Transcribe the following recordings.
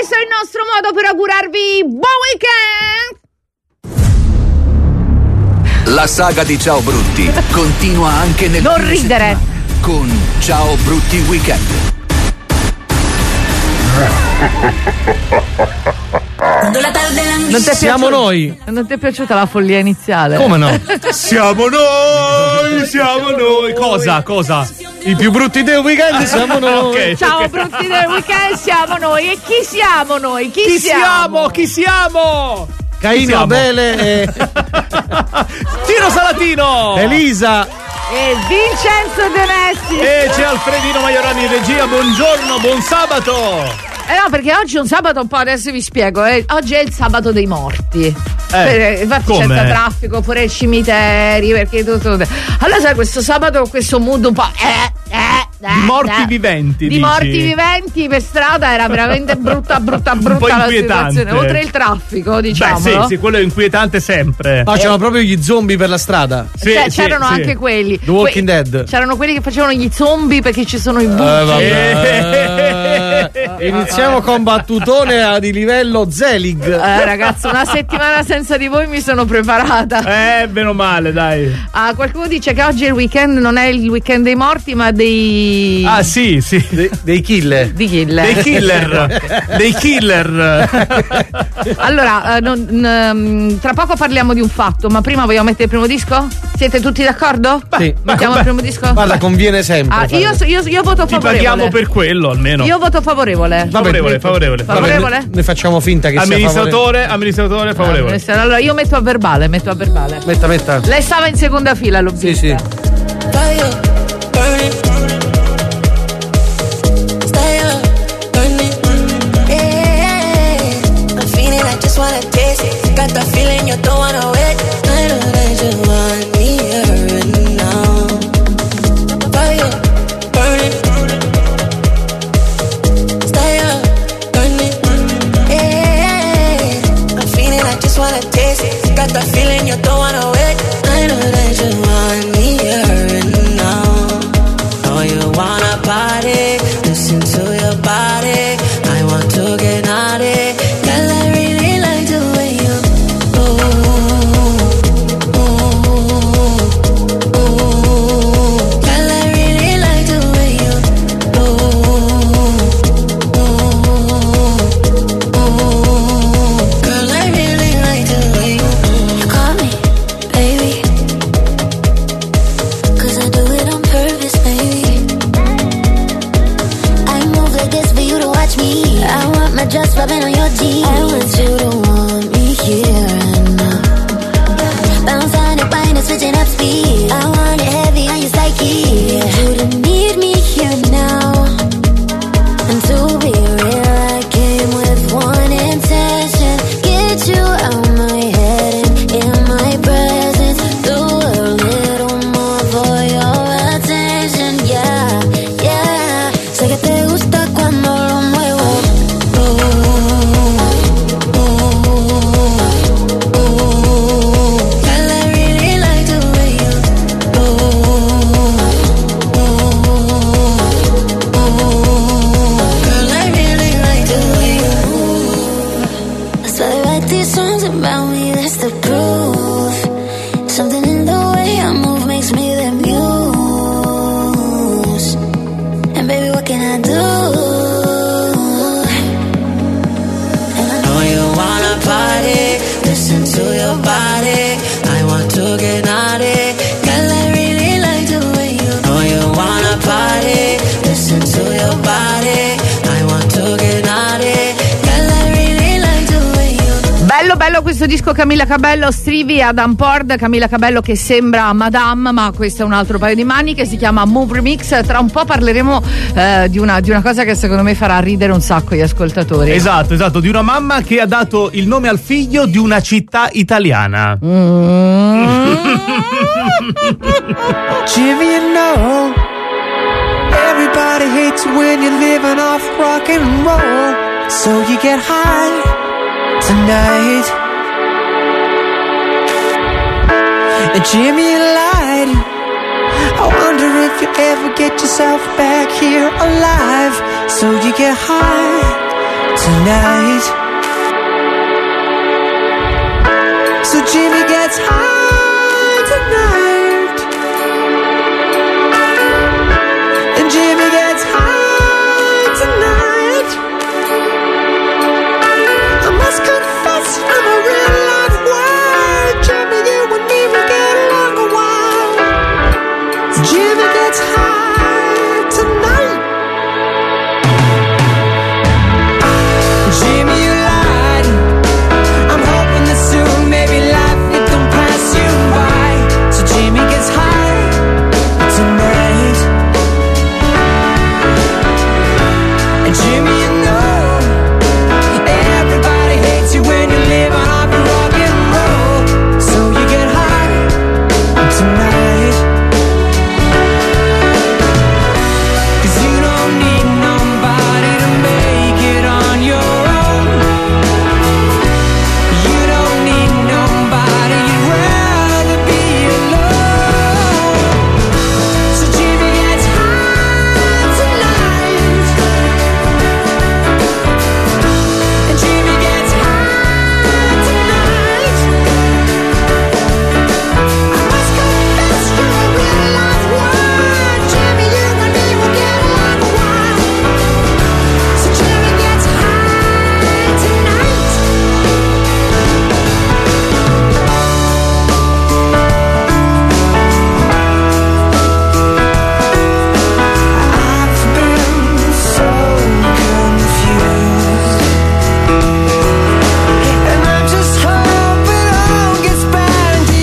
questo è il nostro modo per augurarvi buon weekend. La saga di Ciao Brutti continua anche nel Non ridere con Ciao Brutti Weekend. Siamo noi. Non ti è piaciuta la follia iniziale? Come no? Siamo noi. Cosa? I più brutti del weekend siamo noi. Okay, ciao brutti del weekend, siamo noi. E chi siamo noi? Chi siamo? Caino, Abele e Tino Salatino, Elisa e Vincenzo Denessi. E c'è Alfredino Maiorani in regia. Buongiorno, buon sabato. No, perché oggi è un sabato un po', adesso vi spiego. Oggi è il sabato dei morti. Infatti c'è traffico pure ai cimiteri, perché tutto. Allora sai, questo sabato questo mood un po' di morti viventi. Di morti viventi per strada era veramente brutta la situazione. Oltre il traffico, diciamo. Beh, sì, quello è inquietante sempre. No, c'erano proprio gli zombie per la strada. Sì, c'erano anche quelli. The Walking Dead. C'erano quelli che facevano gli zombie perché ci sono i buchi. Iniziamo con battutone di livello Zelig. Ragazzi, una settimana senza di voi mi sono preparata. Meno male, dai. Qualcuno dice che oggi il weekend non è il weekend dei morti, ma dei. Ah, sì. Dei killer. Dei killer. Allora, tra poco parliamo di un fatto, ma prima vogliamo mettere il primo disco? Siete tutti d'accordo? Sì. Mettiamo il primo disco? Guarda, conviene sempre. Io voto favorevole. Ti paghiamo per quello, almeno. Io voto favorevole. Favorevole. Favorevole? Ne facciamo finta che amministratore favorevole. Allora io metto a verbale. Metta. Lei stava in seconda fila, l'ho vista. Sì. Wanna taste it, got the feeling you don't wanna wait. I know that you want me here and now. Fire burning, stay up, burning. Yeah, I'm feeling I just wanna taste it, got the feeling you don't wanna wait. I know that you want me here and now. Oh, you wanna party, listen to your body. I want to get naughty. Just rubbing on your jeans. I want you to want me here and now. Bounce on it, wine, switching up speed. I want it heavy on your psyche. You don't need me here now. And to be real, I came with one intention: get you out my head and in my presence. Do a little more for your attention. Yeah. Sé que te gusta cuando lo muevo. Bello questo disco Camilla Cabello, Stevie, Adam Pord. Camilla Cabello che sembra Madame, ma questo è un altro paio di maniche, si chiama Move Remix. Tra un po' parleremo di una cosa che secondo me farà ridere un sacco gli ascoltatori. Esatto, di una mamma che ha dato il nome al figlio di una città italiana. Jimmy, you know, everybody hates you when you're living off rock and roll. So you get high tonight. And Jimmy, you lied. I wonder if you ever get yourself back here alive. So you get high tonight. So Jimmy gets high tonight, and Jimmy gets high tonight. I must confess, I'm a real life word. Jimmy, you and me, we get along a while. So Jimmy gets high tonight. Jimmy, you lied. I'm hoping that soon, maybe life it don't pass you by. So Jimmy gets high tonight. And Jimmy, you know, everybody hates you when you live on off rock and roll. So you get high tonight. 'Cause you don't need nobody to make it on your own. You don't need nobody, you'd rather be alone. So Jimmy gets high tonight, and Jimmy gets high tonight. I must confess, you're a real life word. Jimmy, you and me will get along a while. So Jimmy gets high tonight. I've been so confused, and I'm just hoping all gets back to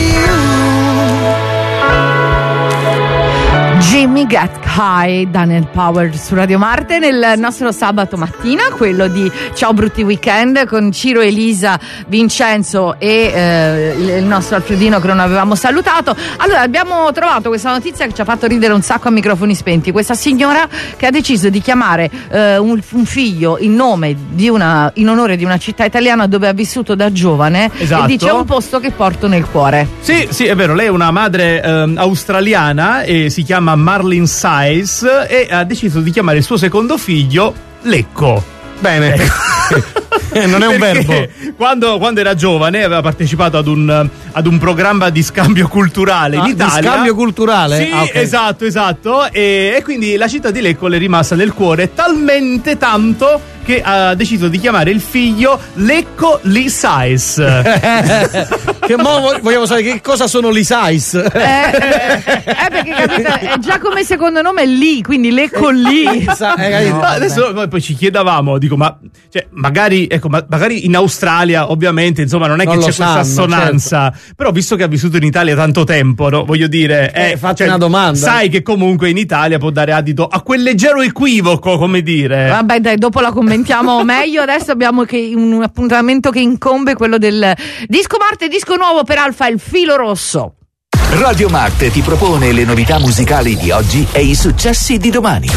you. Jimmy Get High, Daniel Power su Radio Marte nel nostro sabato mattina, quello di Ciao Brutti Weekend con Ciro, Elisa, Vincenzo e il nostro Alfredino che non avevamo salutato. Allora, abbiamo trovato questa notizia che ci ha fatto ridere un sacco a microfoni spenti. Questa signora che ha deciso di chiamare un figlio in onore di una città italiana dove ha vissuto da giovane. Esatto. E dice: è un posto che porto nel cuore. Sì, è vero, lei è una madre australiana e si chiama Marlene Size e ha deciso di chiamare il suo secondo figlio Lecco. Bene. Non è un Perché verbo. Quando era giovane aveva partecipato ad un programma di scambio culturale in Italia. Di scambio culturale? Sì, Ah, ok. esatto. E quindi la città di Lecco le è rimasta nel cuore talmente tanto che ha deciso di chiamare il figlio Lecco Lee Size. Che mo vogliamo sapere che cosa sono gli size. Perché capito, è già come secondo nome è Lee, quindi Lecco Lee. No, adesso poi ci chiedavamo, dico, ma cioè, magari in Australia ovviamente insomma non è Non che lo c'è questa sanno, assonanza, però visto che ha vissuto in Italia tanto tempo, no? Voglio dire, fatti una domanda. Sai che comunque in Italia può dare adito a quel leggero equivoco, come dire. Vabbè, dai, dopo la commentiamo meglio. Adesso abbiamo un appuntamento che incombe, quello del Disco Marte, disco nuovo per Alfa, Il Filo Rosso. Radio Marte ti propone le novità musicali di oggi e i successi di domani.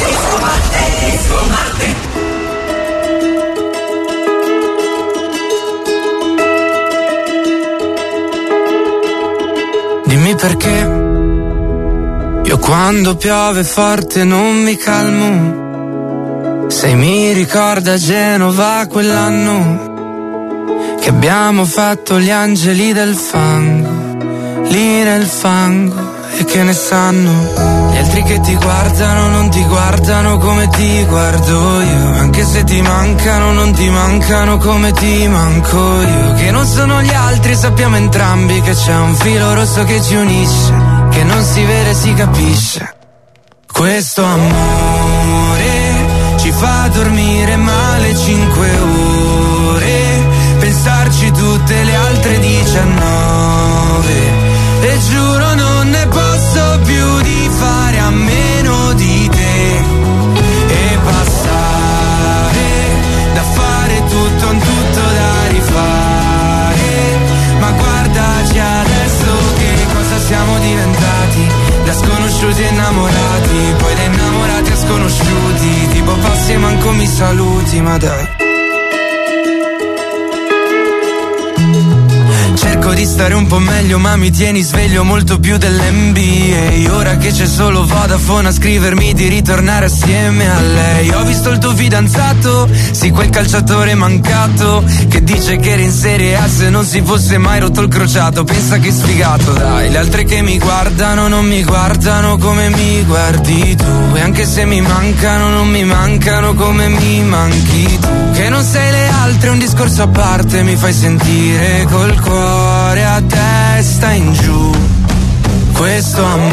Dimmi perché io quando piove forte non mi calmo. Se mi ricorda Genova quell'anno che abbiamo fatto gli angeli del fango, lì nel fango, e che ne sanno gli altri che ti guardano, non ti guardano come ti guardo io. Anche se ti mancano, non ti mancano come ti manco io. Che non sono gli altri, sappiamo entrambi che c'è un filo rosso che ci unisce, che non si vede, si capisce. Questo amore ci fa dormire male 5 ore, pensarci tutte le altre 19, e giuro non ne posso più di fare a meno di te, e passare da fare tutto un tutto da rifare. Ma guardaci adesso che cosa siamo diventati, da sconosciuti e innamorati, poi da innamorati a sconosciuti, tipo passi e manco mi saluti, ma dai. Cerco Cerco di stare un po' meglio ma mi tieni sveglio molto più dell'NBA. Ora che c'è solo Vodafone a scrivermi di ritornare assieme a lei. Ho visto il tuo fidanzato, sì quel calciatore mancato, che dice che era in Serie A se non si fosse mai rotto il crociato. Pensa che sfigato dai, le altre che mi guardano non mi guardano come mi guardi tu. E anche se mi mancano non mi mancano come mi manchi tu. Che non sei le altre, un discorso a parte, mi fai sentire col cuore a testa in giù. Questo amore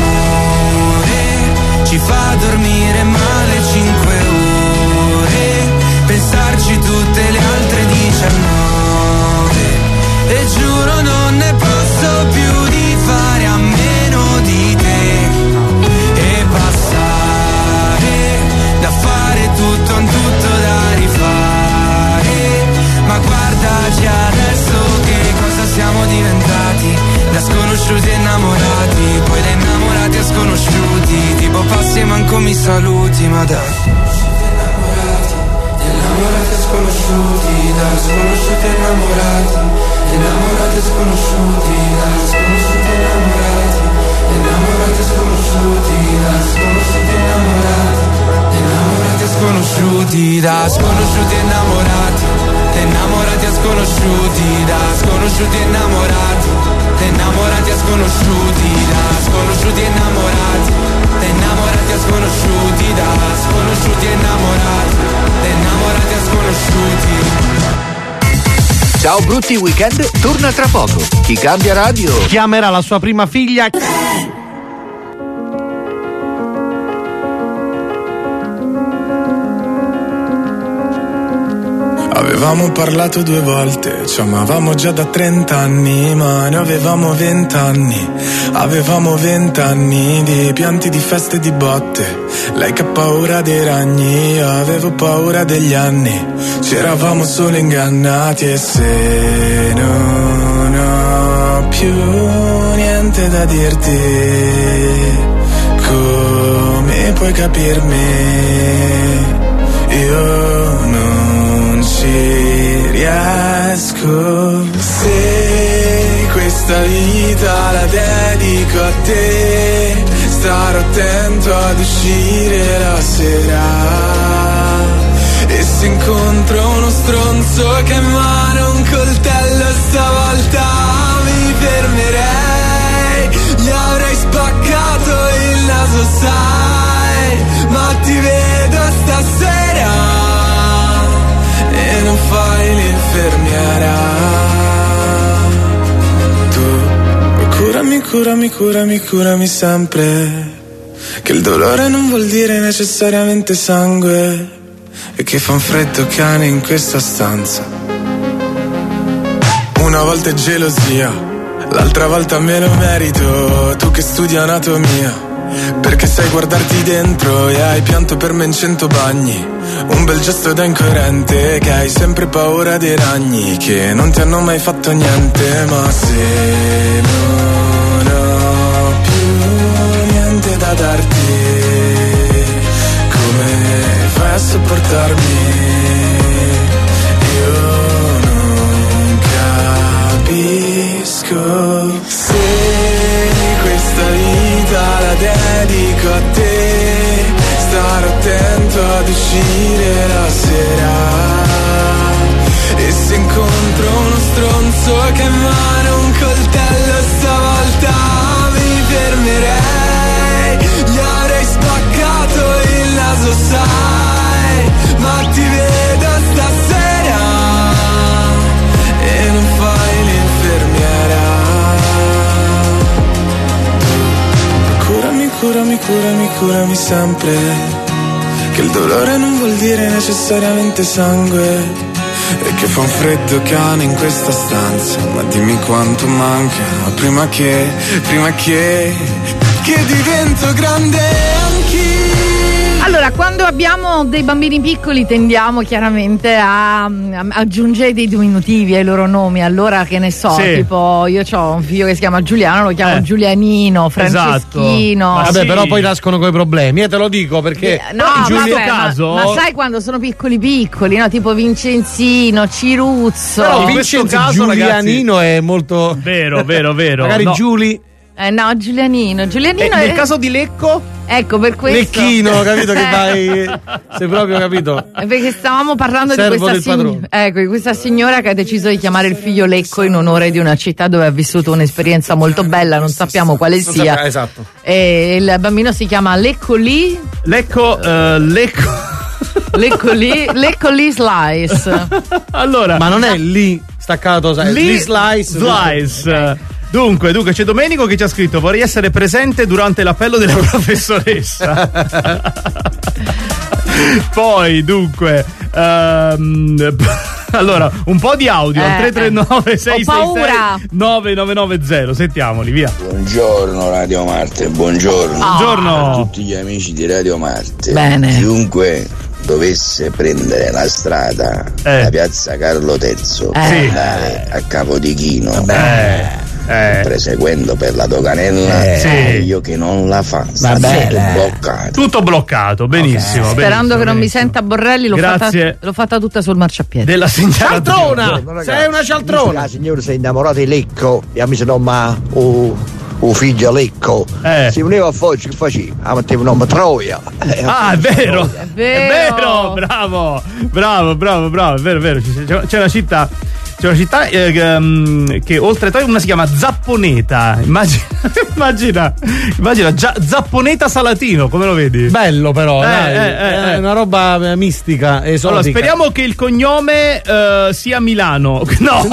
ci fa dormire male 5 ore, pensarci tutte le altre 19. E giuro non ne posso più di fare a meno di te e passare da fare tutto in tutto da rifare. Ma guardaci adesso che cosa siamo diventati, da sconosciuti e innamorati, poi da innamorati a sconosciuti, tipo passi e manco mi saluti, ma dai. Innamorati e sconosciuti, da sconosciuti e innamorati, innamorati e sconosciuti, da sconosciuti e innamorati, innamorati e sconosciuti, da sconosciuti e innamorati, innamorati e sconosciuti, da sconosciuti e innamorati, innamorati e sconosciuti, da sconosciuti e innamorati, innamorati e sconosciuti, da sconosciuti e innamorati, innamorati e sconosciuti, da sconosciuti e innamorati, innamorati e sconosciuti. Ciao Brutti Weekend torna tra poco. Chi cambia radio Chiamerà la sua prima figlia. Avevamo parlato 2 volte, ci amavamo già da 30 anni, ma ne avevamo 20 anni. Avevamo 20 anni di pianti, di feste e di botte. Lei che ha paura dei ragni, io avevo paura degli anni. Ci eravamo solo ingannati e se non ho più niente da dirti, come puoi capirmi? Io non ci riesco. Se questa vita la dedico a te, starò attento ad uscire la sera. E se incontro uno stronzo che in mano un coltello, stavolta mi fermerei. Gli avrei spaccato il naso, sai, ma ti vedo stasera e non fai l'infermiera. Tu curami, curami, curami, curami sempre, che il dolore non vuol dire necessariamente sangue, e che fa un freddo cane in questa stanza. Una volta è gelosia, l'altra volta me lo merito. Tu che studi anatomia, perché sai guardarti dentro e hai pianto per me in 100 bagni. Un bel gesto da incoerente, che hai sempre paura dei ragni, che non ti hanno mai fatto niente. Ma se non ho più niente da darti, come fai a sopportarmi? Io non capisco. Se questa vita la dedico a te, starò attento ad uscire la sera. E se incontro uno stronzo che in mano un coltello, stavolta mi fermerei. Gli avrei spaccato il naso, sai, ma ti vedo stasera e non fai l'infermiera. Curami, curami, curami, curami sempre, che il dolore non vuol dire necessariamente sangue, e che fa un freddo cane in questa stanza. Ma dimmi quanto manca prima che divento grande anch'io. Allora, quando abbiamo dei bambini piccoli tendiamo chiaramente a aggiungere dei diminutivi ai loro nomi. Allora, che ne so, Sì. tipo io ho un figlio che si chiama Giuliano, lo chiamo Giulianino, Franceschino. Esatto. Vabbè, Sì. però poi nascono coi problemi, te lo dico perché No, in questo vabbè, caso- ma sai quando sono piccoli, no? Tipo Vincenzino, Ciruzzo. però in questo Vincenzo caso, Giulianino è molto Vero. magari No. Giuli No, Giulianino E è... nel caso di Lecco? Ecco, per questo. Lecchino, capito che vai sei proprio capito. Perché stavamo parlando Servo di questa, del padrone. ecco, di questa signora che ha deciso di chiamare il figlio Lecco in onore di una città dove ha vissuto un'esperienza molto bella, non sappiamo quale sia. Esatto. E il bambino si chiama Leccolì Lecco. Leccolì Slice. Allora. Ma non è lì staccato, sai, lì Slice. Dunque, c'è Domenico che ci ha scritto: vorrei essere presente durante l'appello della professoressa. Poi, dunque, allora, un po' di audio al 339 666 9990. Sentiamoli, via. Buongiorno Radio Marte, buongiorno. Buongiorno. A tutti gli amici di Radio Marte. Bene. Chiunque dovesse prendere la strada da piazza Carlo III per Sì. andare a Capodichino, Proseguendo per la doganella, Sì. meglio che non la fa, sta tutto bloccato. Tutto bloccato, benissimo. Sperando che non mi benissimo. senta Borrelli, Grazie. l'ho fatta tutta sul marciapiede. Della segnalazione. Cialtrona! Sei una cialtrona! La signora si è innamorata di Lecco e ha messo nome o figlio Lecco. Si uneva a Foggia, che faceva? La metteva il nome Troia. Ah, è vero. È vero. Bravo. È vero. C'è una città. C'è una città che oltre a Troia una si chiama Zapponeta. Immagina Zapponeta Salatino, come lo vedi? Bello però, dai. È una roba mistica, esotica. Allora, speriamo che il cognome sia Milano. No.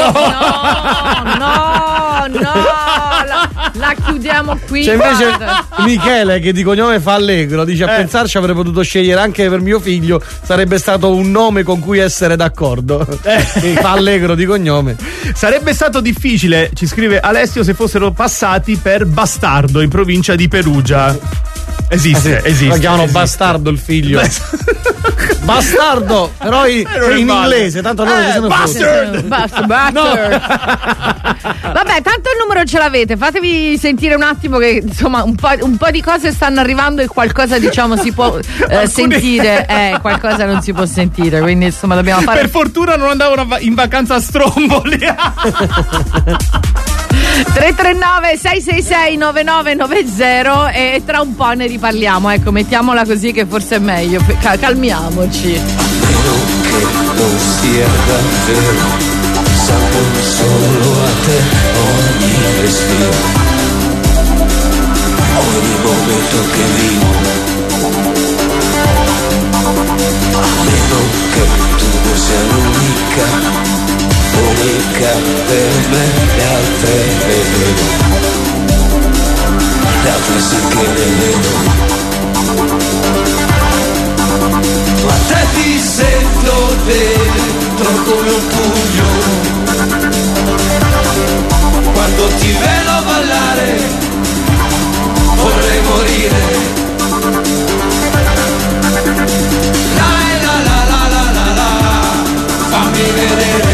La chiudiamo qui. C'è invece guarda. Michele che di cognome fa Allegro, dice a pensarci avrei potuto scegliere anche per mio figlio, sarebbe stato un nome con cui essere d'accordo. Fa Allegro di cognome. Sarebbe stato difficile, ci scrive Alessio, se fossero passati per Bastardo in provincia di Perugia. Esiste. Lo chiamano Bastardo il figlio. Bastardo, però in inglese, tanto loro che sono Bastard. Bastard. Vabbè, tanto il numero ce l'avete, fatevi sentire un attimo che insomma un po' di cose stanno arrivando e qualcosa diciamo si può sentire, qualcosa non si può sentire, quindi insomma dobbiamo fare. Per fortuna non andavano in vacanza a Stromboli. 339 666 9990 e tra un po' ne riparliamo, ecco, mettiamola così che forse è meglio, calmiamoci. Che non sia davvero, sapevo solo a te ogni respiro, ogni momento che vivo. A meno che tu non sia l'unica per me, le altre le vedo, le altre sì che le vedo. Ma te ti sento dentro come un pugno, quando ti vedo ballare vorrei morire. La la la la la la, fammi vedere.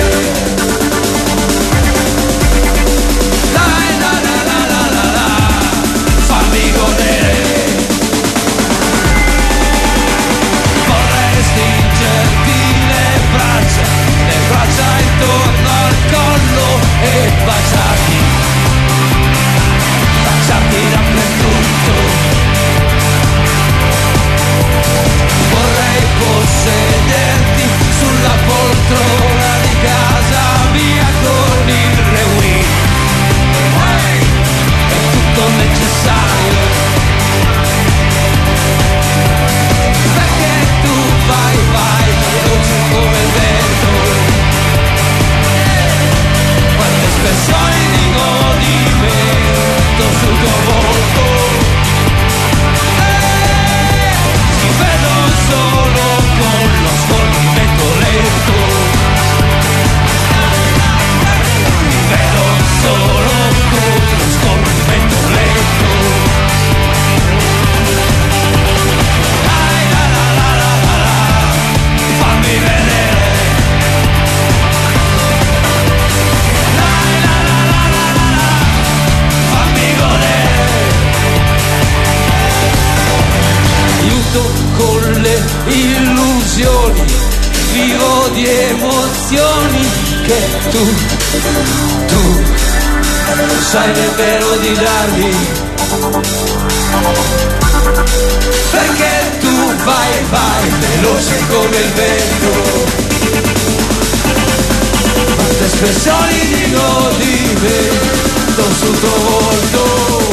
Intorno al collo e baciarti dappertutto. emozioni che tu sai davvero di darmi, perché tu vai veloce come il vento, quante espressioni dico di me sul tuo volto.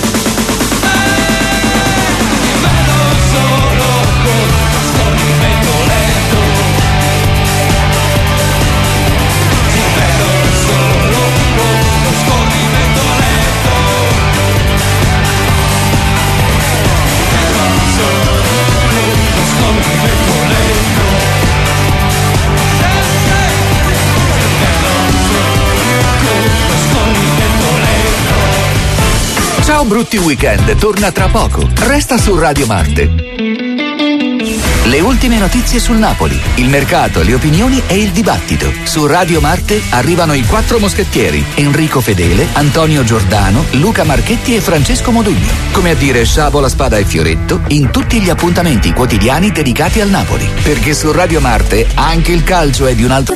Ciao Brutti Weekend torna tra poco. Resta su Radio Marte. Le ultime notizie sul Napoli, il mercato, le opinioni e il dibattito. Su Radio Marte arrivano i 4 moschettieri: Enrico Fedele, Antonio Giordano, Luca Marchetti e Francesco Modugno. Come a dire sciabola, spada e fioretto in tutti gli appuntamenti quotidiani dedicati al Napoli. Perché su Radio Marte anche il calcio è di un altro...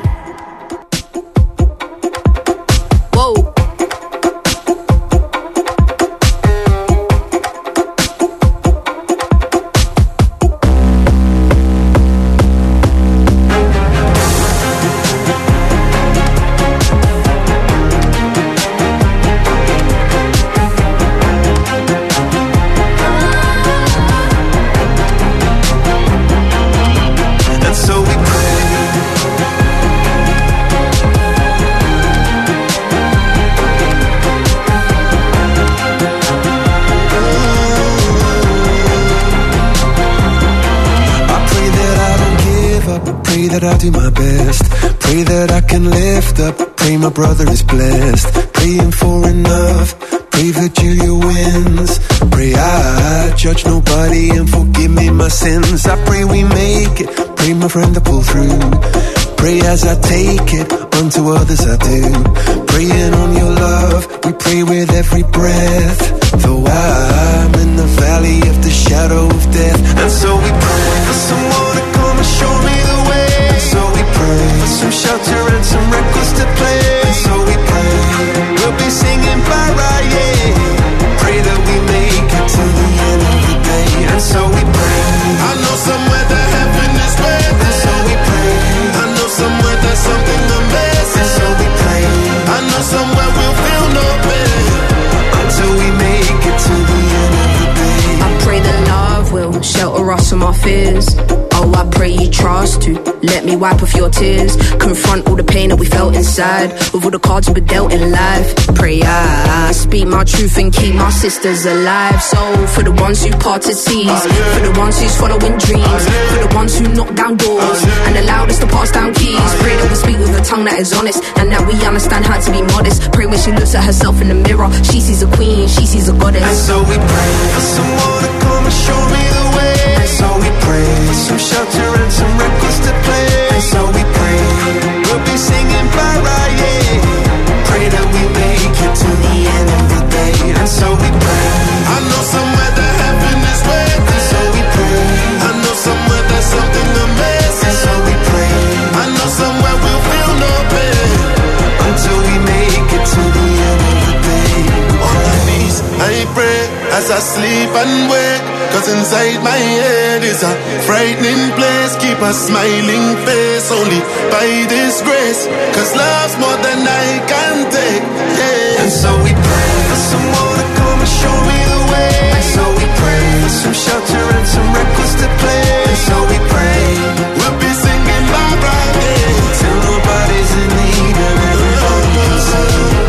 that I do my best. Pray that I can lift up. Pray my brother is blessed. Praying for enough. Pray Virgilia wins. Pray I judge nobody and forgive me my sins. I pray we make it. Pray my friend to pull through. Pray as I take it, unto others I do. Praying on your love, we pray with every breath. Though I'm in the valley of the shadow of death. And so we pray for someone to come and show me the way. And so we pray for some shelter and some records to play. And so we pray, we'll be singing Mariah. Pray that we make it to the end of the day. And so we pray, I know somewhere that heaven is waiting. And so we pray, I know somewhere there's something amazing. And so we pray, I know somewhere we'll feel no pain until we make it to the end of the day. I pray that love will shelter us from our fears. Oh, I pray you trust to let me wipe off your tears. Confront all the pain that we felt inside with all the cards we dealt in life. Pray I speak my truth and keep my sisters alive. So for the ones who parted seas, for the ones who's following dreams, for the ones who knock down doors and allowed us to pass down keys. Pray that we speak with a tongue that is honest and that we understand how to be modest. Pray when she looks at herself in the mirror, she sees a queen, she sees a goddess. And so we pray for someone to come and show me the way. And so we pray for some shelter and some records to play. And so we pray, we'll be singing Mariah. Pray that we make it to the end of the day. And so we pray, I know somewhere that heaven is waiting. And so we pray, I know somewhere there's something amazing. And so we pray, I know somewhere we'll feel no pain until we make it to the end of the day. On my knees, I pray as I sleep and wake. Cause inside my head is a frightening place. Keep a smiling face only by this grace. Cause love's more than I can take, yeah. And so we pray for someone to come and show me the way. And so we pray for some shelter and some records to play. And so we pray, we'll be singing Mariah till nobody's in need and everybody can sing.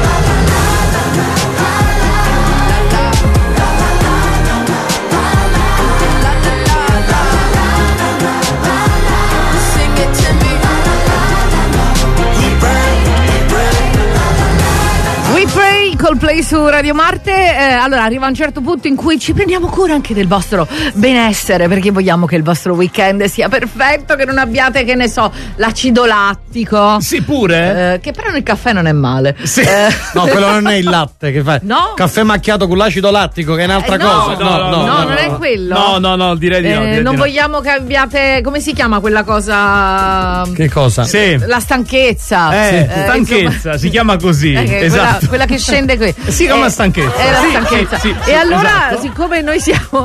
Coldplay su Radio Marte. Allora arriva un certo punto in cui ci prendiamo cura anche del vostro benessere, perché vogliamo che il vostro weekend sia perfetto, che non abbiate, che ne so, l'acido lattico. Sì, pure. Che però nel caffè non è male. Sì. No, quello non è il latte che fai. No? Caffè macchiato con l'acido lattico, che è un'altra cosa. No, non è quello. No, direi di no. Direi non di no. vogliamo che abbiate, come si chiama quella cosa? Che cosa? Sì. La stanchezza. Stanchezza, insomma, si chiama così. Esatto. Quella che scende qui. Si chiama stanchezza. È la stanchezza. Sì, e allora, esatto. siccome noi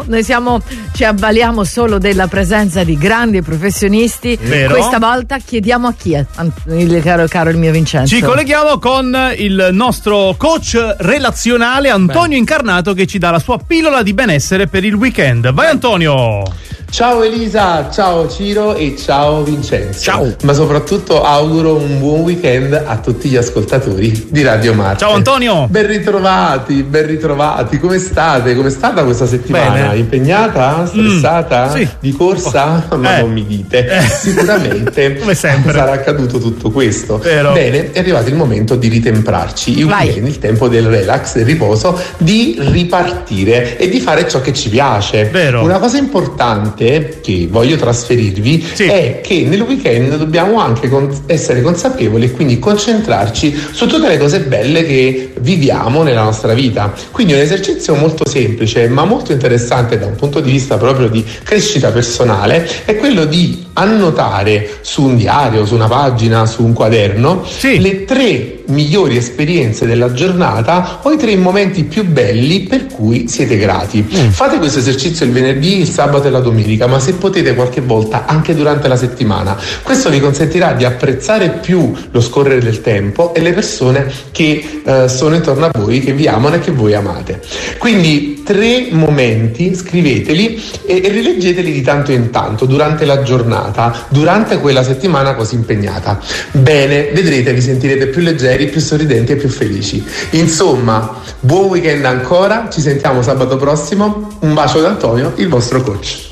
ci avvaliamo solo della presenza di grandi professionisti, Vero. questa volta chiediamo a chi è caro il mio Vincenzo. Ci colleghiamo con il nostro coach relazionale Antonio Incarnato, che ci dà la sua pillola di benessere per il weekend. Vai Antonio! Ciao Elisa, ciao Ciro e ciao Vincenzo. Ciao. Ma soprattutto auguro un buon weekend a tutti gli ascoltatori di Radio Marte. Ciao Antonio. Ben ritrovati. Come state? Com'è stata questa settimana? Bene. Impegnata? Stressata? Sì. Di corsa? Ma non mi dite. Sicuramente come sempre sarà accaduto tutto questo. Vero. Bene, è arrivato il momento di ritemprarci. Il weekend, il tempo del relax, del riposo, di ripartire e di fare ciò che ci piace. Vero. Una cosa importante che voglio trasferirvi è che nel weekend dobbiamo anche essere consapevoli e quindi concentrarci su tutte le cose belle che viviamo nella nostra vita. Quindi un esercizio molto semplice ma molto interessante da un punto di vista proprio di crescita personale è quello di annotare su un diario, su una pagina, su un quaderno le 3 migliori esperienze della giornata o i 3 momenti più belli per cui siete grati. Fate questo esercizio il venerdì, il sabato e la domenica, ma se potete qualche volta anche durante la settimana. Questo vi consentirà di apprezzare più lo scorrere del tempo e le persone che sono intorno a voi, che vi amano e che voi amate. Quindi 3 momenti, scriveteli e rileggeteli di tanto in tanto durante la giornata, durante quella settimana così impegnata. Bene, vedrete, vi sentirete più leggeri, più sorridenti e più felici. Insomma, buon weekend ancora, ci sentiamo sabato prossimo. Un bacio da Antonio, il vostro coach.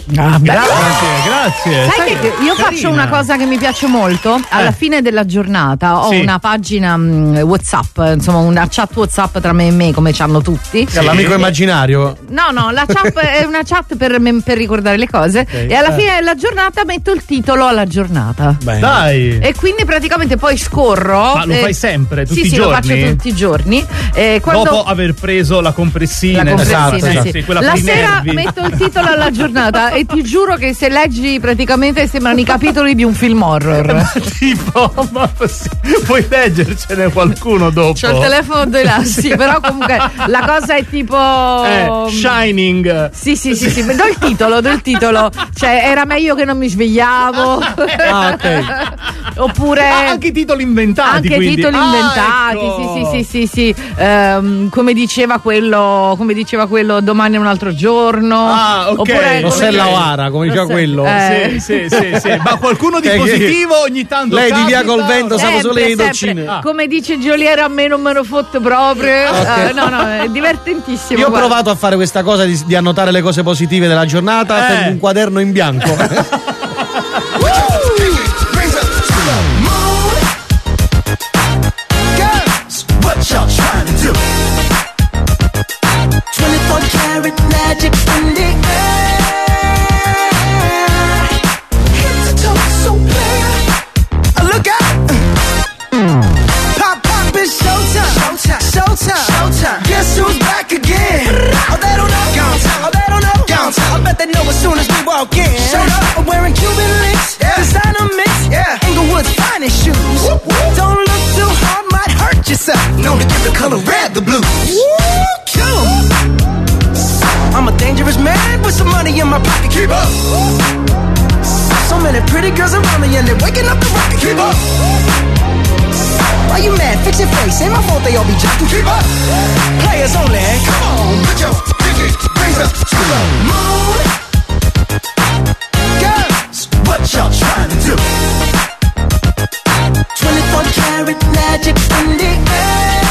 Grazie. Sai che io faccio una cosa che mi piace molto? Alla fine della giornata ho una pagina WhatsApp, insomma una chat WhatsApp tra me e me, come c'hanno tutti. L'amico immaginario. No, la chat è una chat per ricordare le cose. E alla fine della giornata metto il titolo alla giornata. Bene. Dai. E quindi praticamente poi scorro. Ma lo fai sempre, tutti i giorni? Sì, lo faccio tutti i giorni. Dopo aver preso la compressina. Sì. La sera metto il titolo alla giornata e ti giuro che se leggi praticamente sembrano i capitoli di un film horror. Ma puoi leggercene qualcuno dopo? C'ho il telefono di là, sì, però comunque la cosa è tipo Shining. Sì, do il titolo. Cioè, era meglio che non mi svegliavo. Ok. Oppure anche i titoli inventati. Inventati. Sì. Come diceva quello, domani è un altro giorno. Ok. Oppure Rossella O'Hara, come diceva quello. Sì. Ma qualcuno di positivo ogni tanto. Lei di via col vento, stava solo le docine. Come dice Gioliera, a me non me lo fotte proprio. No, è divertentissimo. Io ho provato a fare questa cosa di annotare le cose positive della giornata per un quaderno in bianco. Y'all trying to do 24 karat magic in the air, head to toe so clear. Look out, pop it's showtime. Guess who's back again? Oh, they don't know. I bet they know as soon as we walk in. I'm wearing Cuban links, designer mix, Inglewood's finest shoes. Don't look too hard, might hurt yourself. Known to give the color red the blues. Kill 'em. I'm a dangerous man with some money in my pocket. Keep up. So many pretty girls around me and they're waking up the rocket. Keep up. Why you mad? Fix your face. Ain't my fault they all be jocking. Keep up. Players only. Come on, put your pinky rings up to the moon. Girls, what y'all trying to do? 24 karat magic in the air,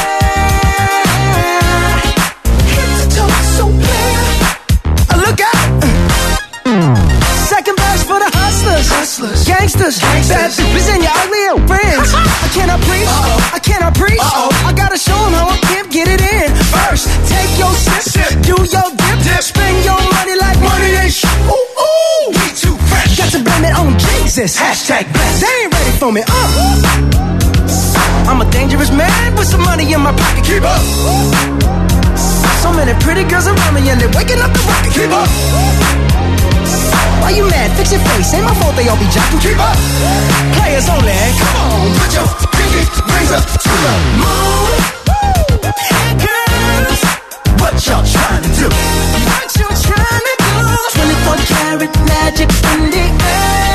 head to toe so clear. Look out. Second verse for the hustlers, gangsters, bad bitches and your ugly friends. I cannot preach, I gotta show them how I can get it in. narcissist. #blessed. They ain't ready for me. I'm a dangerous man with some money in my pocket. Keep up. So many pretty girls around me and they're waking up the rocket. Keep up. Why you mad? Fix your face. Ain't my fault they all be jocking. Keep up. Players only. Come on, put your pinky rings up to the moon. Girls, what y'all trying to do? What you trying to do? 24 karat magic in the air.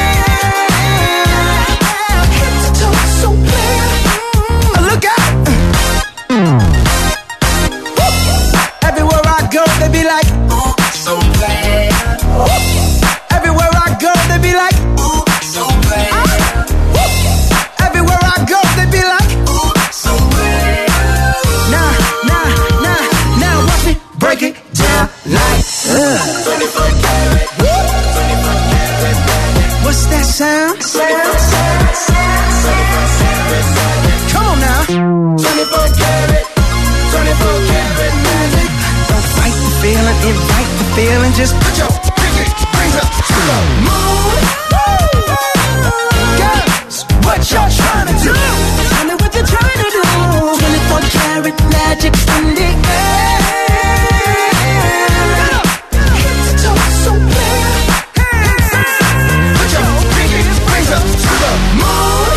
Head to toe, so clear. Look out. Everywhere I go, they be like, ooh, so clear. Everywhere I go, they be like, ooh, so clear. Everywhere I go, they be like, ooh, so clear. Now, watch me break it down like 24 karat. What's that sound? Come on now. 24 karat, 24 karat magic. Don't fight the feeling, invite the feeling. Just put your pinky rings up to the moon. Girls, what y'all trying to do? Tell me what you're trying to do. 24 karat magic in the air. Head to toe, so clear. Put your pinky rings up to the moon.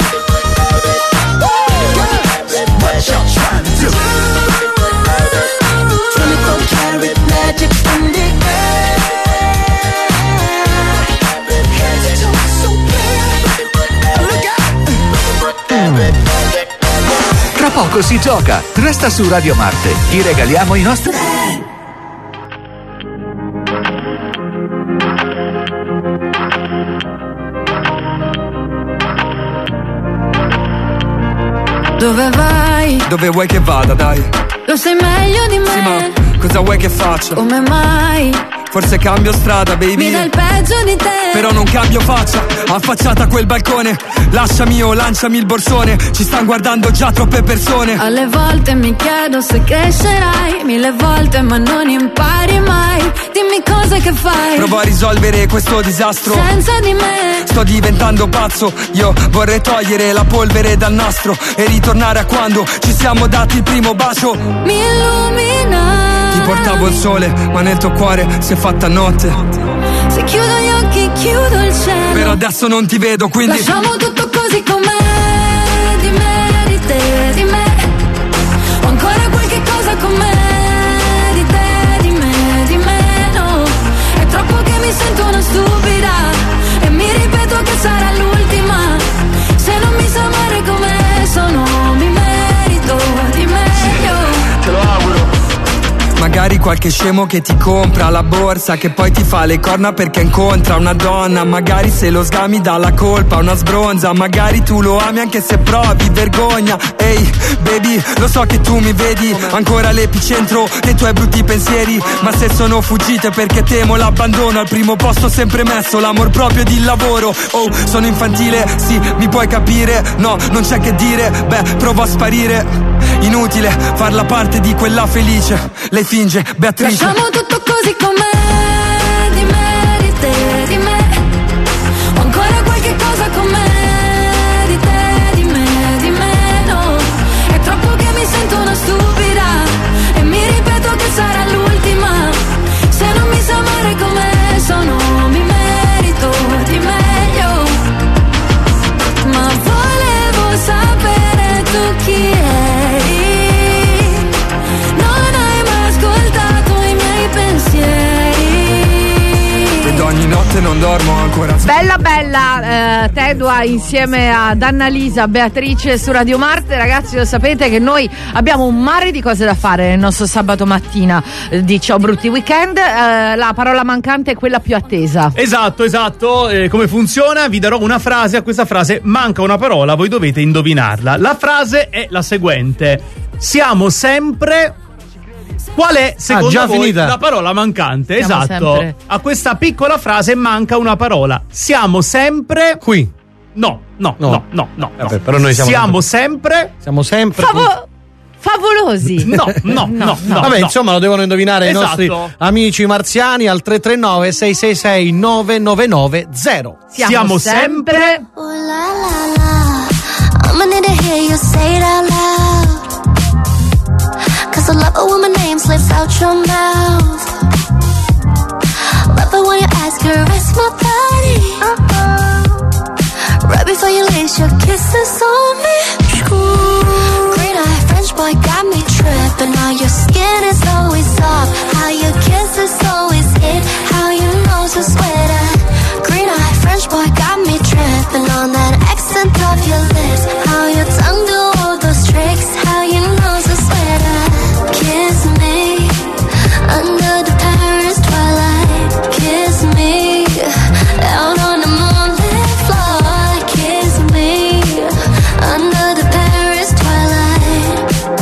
Girls, what y'all trying to do? 24 karat magic in the air. Head to toe, so clear. Look out. Tra poco si gioca. Resta su Radio Marte. Ti regaliamo i nostri... Dove vai? Dove vuoi che vada, dai? Lo sai meglio di me. Sì, ma cosa vuoi che faccia? Come mai? Forse cambio strada, baby. Mi dai il peggio di te. Però non cambio faccia, affacciata a quel balcone. Lasciami o lanciami il borsone. Ci stanno guardando già troppe persone. Alle volte mi chiedo se crescerai. 1000 volte ma non impari mai. Dimmi cosa che fai. Provo a risolvere questo disastro senza di me. Sto diventando pazzo. Io vorrei togliere la polvere dal nastro e ritornare a quando ci siamo dati il primo bacio. Mi illumina. Ti portavo il sole, ma nel tuo cuore si è fatta notte. Se chiudo gli occhi, chiudo il cielo. Però adesso non ti vedo, quindi lasciamo tutto così com'è. Di me, di te, di me. Ho ancora qualche cosa con me. Di te, di me, di meno. È troppo che mi sento una stupida e mi ripeto che sarà l'ultima. Se non mi sa amare come sono, mi merito di meglio. te lo auguro. Magari qualche scemo che ti compra la borsa, che poi ti fa le corna perché incontra una donna. Magari se lo sgami dà la colpa a una sbronza. Magari tu lo ami anche se provi vergogna. Ehi baby, lo so che tu mi vedi ancora all'epicentro dei tuoi brutti pensieri. Ma se sono fuggite perché temo l'abbandono, al primo posto ho sempre messo l'amor proprio ed il lavoro. Oh, sono infantile, sì, mi puoi capire. No, non c'è che dire, beh, provo a sparire. Inutile farla parte di quella felice. Lei finge, Beatrice. Lasciamo tutto così com'è. Di me, di te, di me. Ho ancora qualche cosa con me. Di te, di me, di meno. È troppo che mi sento una stupida e mi ripeto che sarà l'ultima. Se non mi sa amare come sono, mi merito di meglio. Ma volevo sapere tu chi eri. Ed ogni notte non dormo ancora. Bella bella Tedua insieme ad Annalisa, Beatrice su Radio Marte. Ragazzi, lo sapete che noi abbiamo un mare di cose da fare nel nostro sabato mattina di Ciao Brutti Weekend. La parola mancante è quella più attesa. Esatto. Come funziona? Vi darò una frase, a questa frase manca una parola, voi dovete indovinarla. La frase è la seguente: siamo sempre... Qual è secondo voi finita la parola mancante? Siamo esatto. Sempre. A questa piccola frase manca una parola. Siamo sempre qui. No. Vabbè, però noi siamo sempre. Siamo sempre. favolosi. No. Vabbè, insomma, lo devono indovinare Esatto. i nostri amici marziani al 339 666 9990. Siamo sempre Oh la la la, I'ma need to hear you say it out loud. Cause I love it when my name slips out your mouth. Love it when you ask her, rest my body. Right before you lace your kisses on me. Green eye French boy got me tripping. How your skin is always soft, how your kisses always hit, how your nose is sweater. Green eye French boy got me tripping on that accent of your lips. How your tongue do all those tricks, how your nose is sweater. Kiss me under the Paris twilight. Kiss me out on the moonlit floor. Kiss me under the Paris twilight.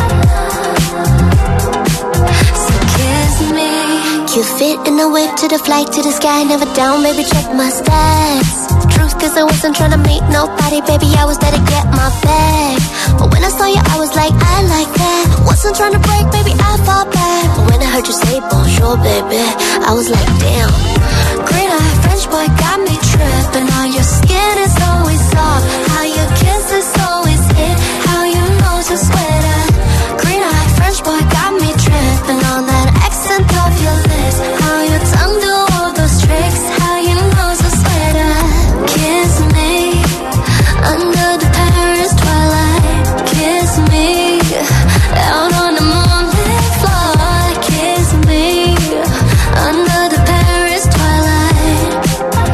So kiss me. You fit in the whip to the flight to the sky, never down, baby, check my stats. Truth, cause I wasn't trying to meet nobody, baby, I was there to get my bag. But when I saw you, I was like, I like that. Wasn't trying to break, baby, I fought back. But when I heard you say bonjour, baby, I was like, damn. Green eye French boy got me tripping. How your skin is always soft, how your kisses always hit, how your nose is sweater. Green eye French boy got me tripping on that accent of your lips. How your tongue do all those tricks, how your nose is sweater. Kiss me under the Paris twilight. Kiss me out on the moonlit floor. Kiss me under the Paris twilight.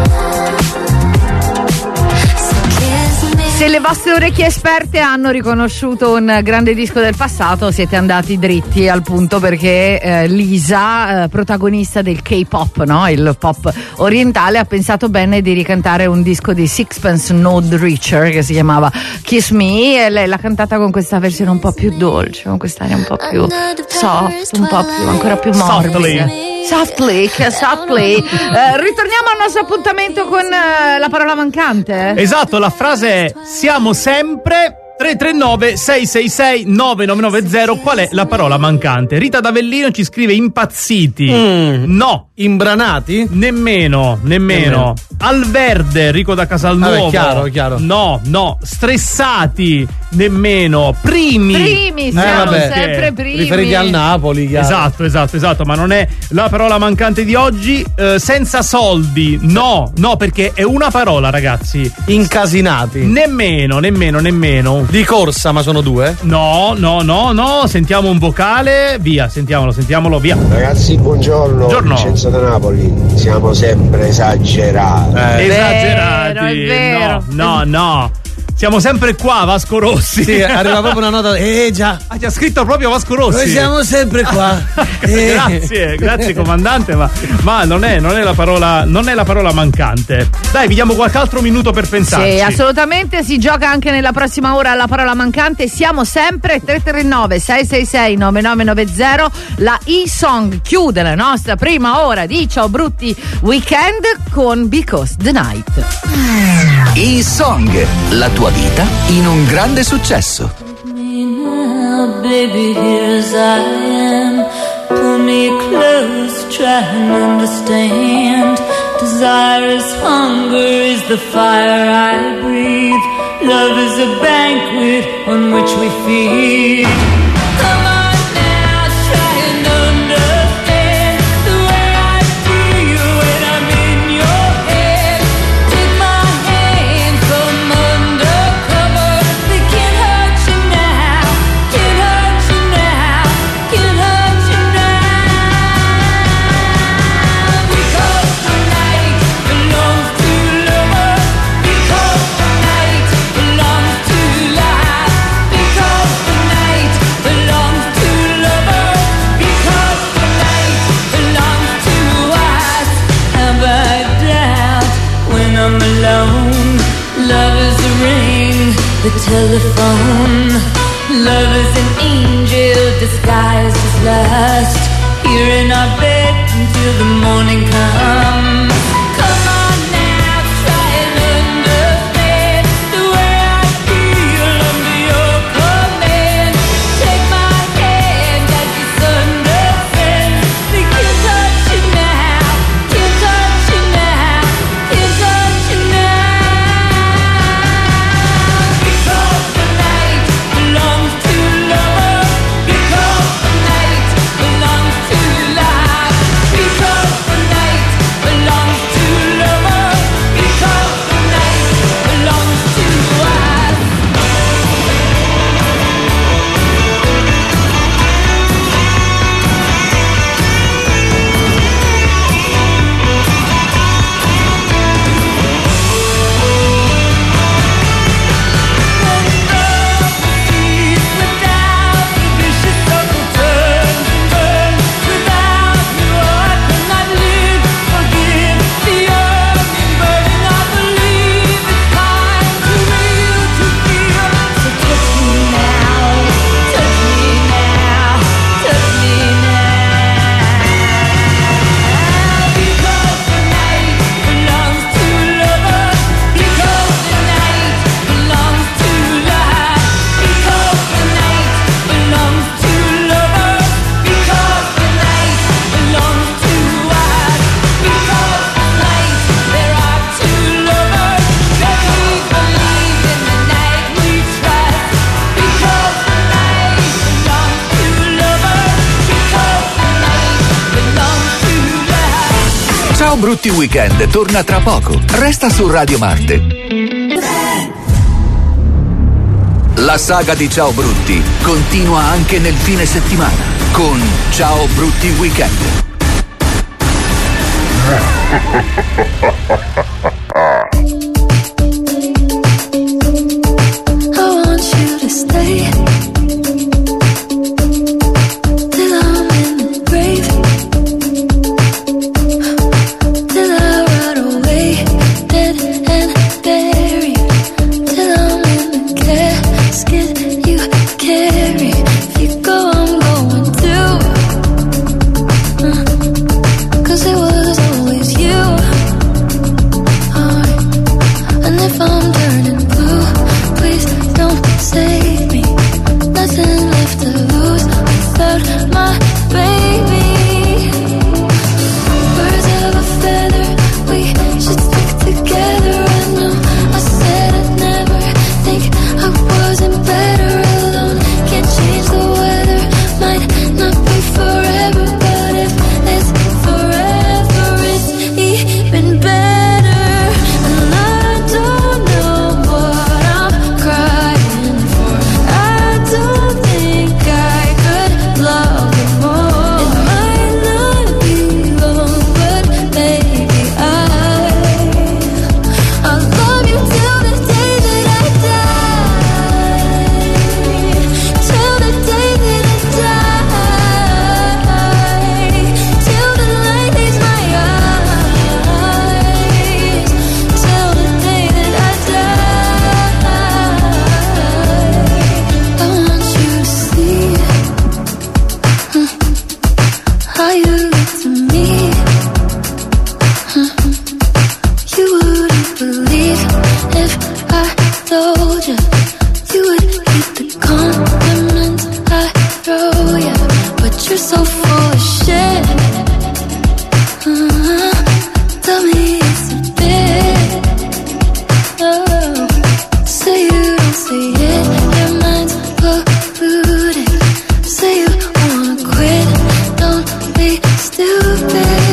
So kiss me. Se le vostre orecchie esperte hanno riconosciuto un grande disco del passato, siete andati dritti al punto, perché Lisa, protagonista del K-pop, no? Il pop orientale, ha pensato bene di ricantare un disco di Sixpence None Richer che si chiamava Kiss Me, e lei l'ha cantata con questa versione un po' più dolce, con quest'aria un po' più soft, un po' più, ancora più morbida. Softly. Ritorniamo al nostro appuntamento con la parola mancante. Esatto, la frase è siamo sempre 339 666 9990. Qual è la parola mancante? Rita D'Avellino ci scrive impazziti. No. Imbranati? Nemmeno. Al verde, Enrico da Casalnuovo. Chiaro. No. Stressati? Nemmeno. Primi. Siamo sempre primi. Riferiti al Napoli, chiaro. Esatto, ma non è la parola mancante di oggi. Senza soldi? No, perché è una parola, ragazzi. Incasinati? Nemmeno. Di corsa, ma sono due? No. Sentiamo un vocale. Via, sentiamolo, via. Ragazzi, buongiorno. Vincenzo da Napoli. Siamo sempre esagerati. Esagerati. È vero. No. Siamo sempre qua, Vasco Rossi. Sì, arriva proprio una nota. Già. Ti ha scritto proprio Vasco Rossi. Noi siamo sempre qua. Grazie comandante, ma non è la parola mancante. Dai, vi diamo qualche altro minuto per pensarci. Sì, assolutamente, si gioca anche nella prossima ora alla parola mancante. Siamo sempre 339 666 9990. La E-Song chiude la nostra prima ora di Ciao Brutti Weekend con Because the Night. E-Song, la tua vita in un grande successo. Now, baby, here's I am. Pull me close, try and understand. Desire is hunger, is the fire I breathe. Love is a banquet on which we feed. Come on now, try and understand the way I feel when I'm in your head. Take my hand, come undercover. They can't hurt you now, can't hurt you now, can't hurt you now. Because the night belongs to lovers. Because the night belongs to life. Because the night belongs to lovers. Because the night belongs to us. Have I doubt when I'm alone? Love is a ring, the telephone. Love is an angel disguised as lust. Here in our bed until the morning comes. Come on now, try and understand the way I feel under your command. Take my Brutti Weekend torna tra poco. Resta su Radio Marte. La saga di Ciao Brutti continua anche nel fine settimana con Ciao Brutti Weekend. I want you to stay till I'm in the grave, till I rot away, dead and buried, till I'm in the casket you carry. If you go, I'm going too, 'cause it was always you. And if I'm turning blue, please don't save me. Nothing left to lose without my baby. Birds of a feather, we should stick together. I know I said I'd never think I wasn't better alone. Can't change the weather, might not be forever, but if it's forever, it's even better. And I don't know what I'm crying for. I don't think I could love you more. It might not be long, but baby, I'll love you till the day that I die. Till the day that I die. Till the light leaves my eyes. Till the day that I die. I want you to see how you look to me. You wouldn't believe if I told you. You would keep the compliments I throw you, but you're so full of shit. Tell me it's a bit. Oh, say you don't see it, your mind's polluted. Say you wanna quit, don't be stupid.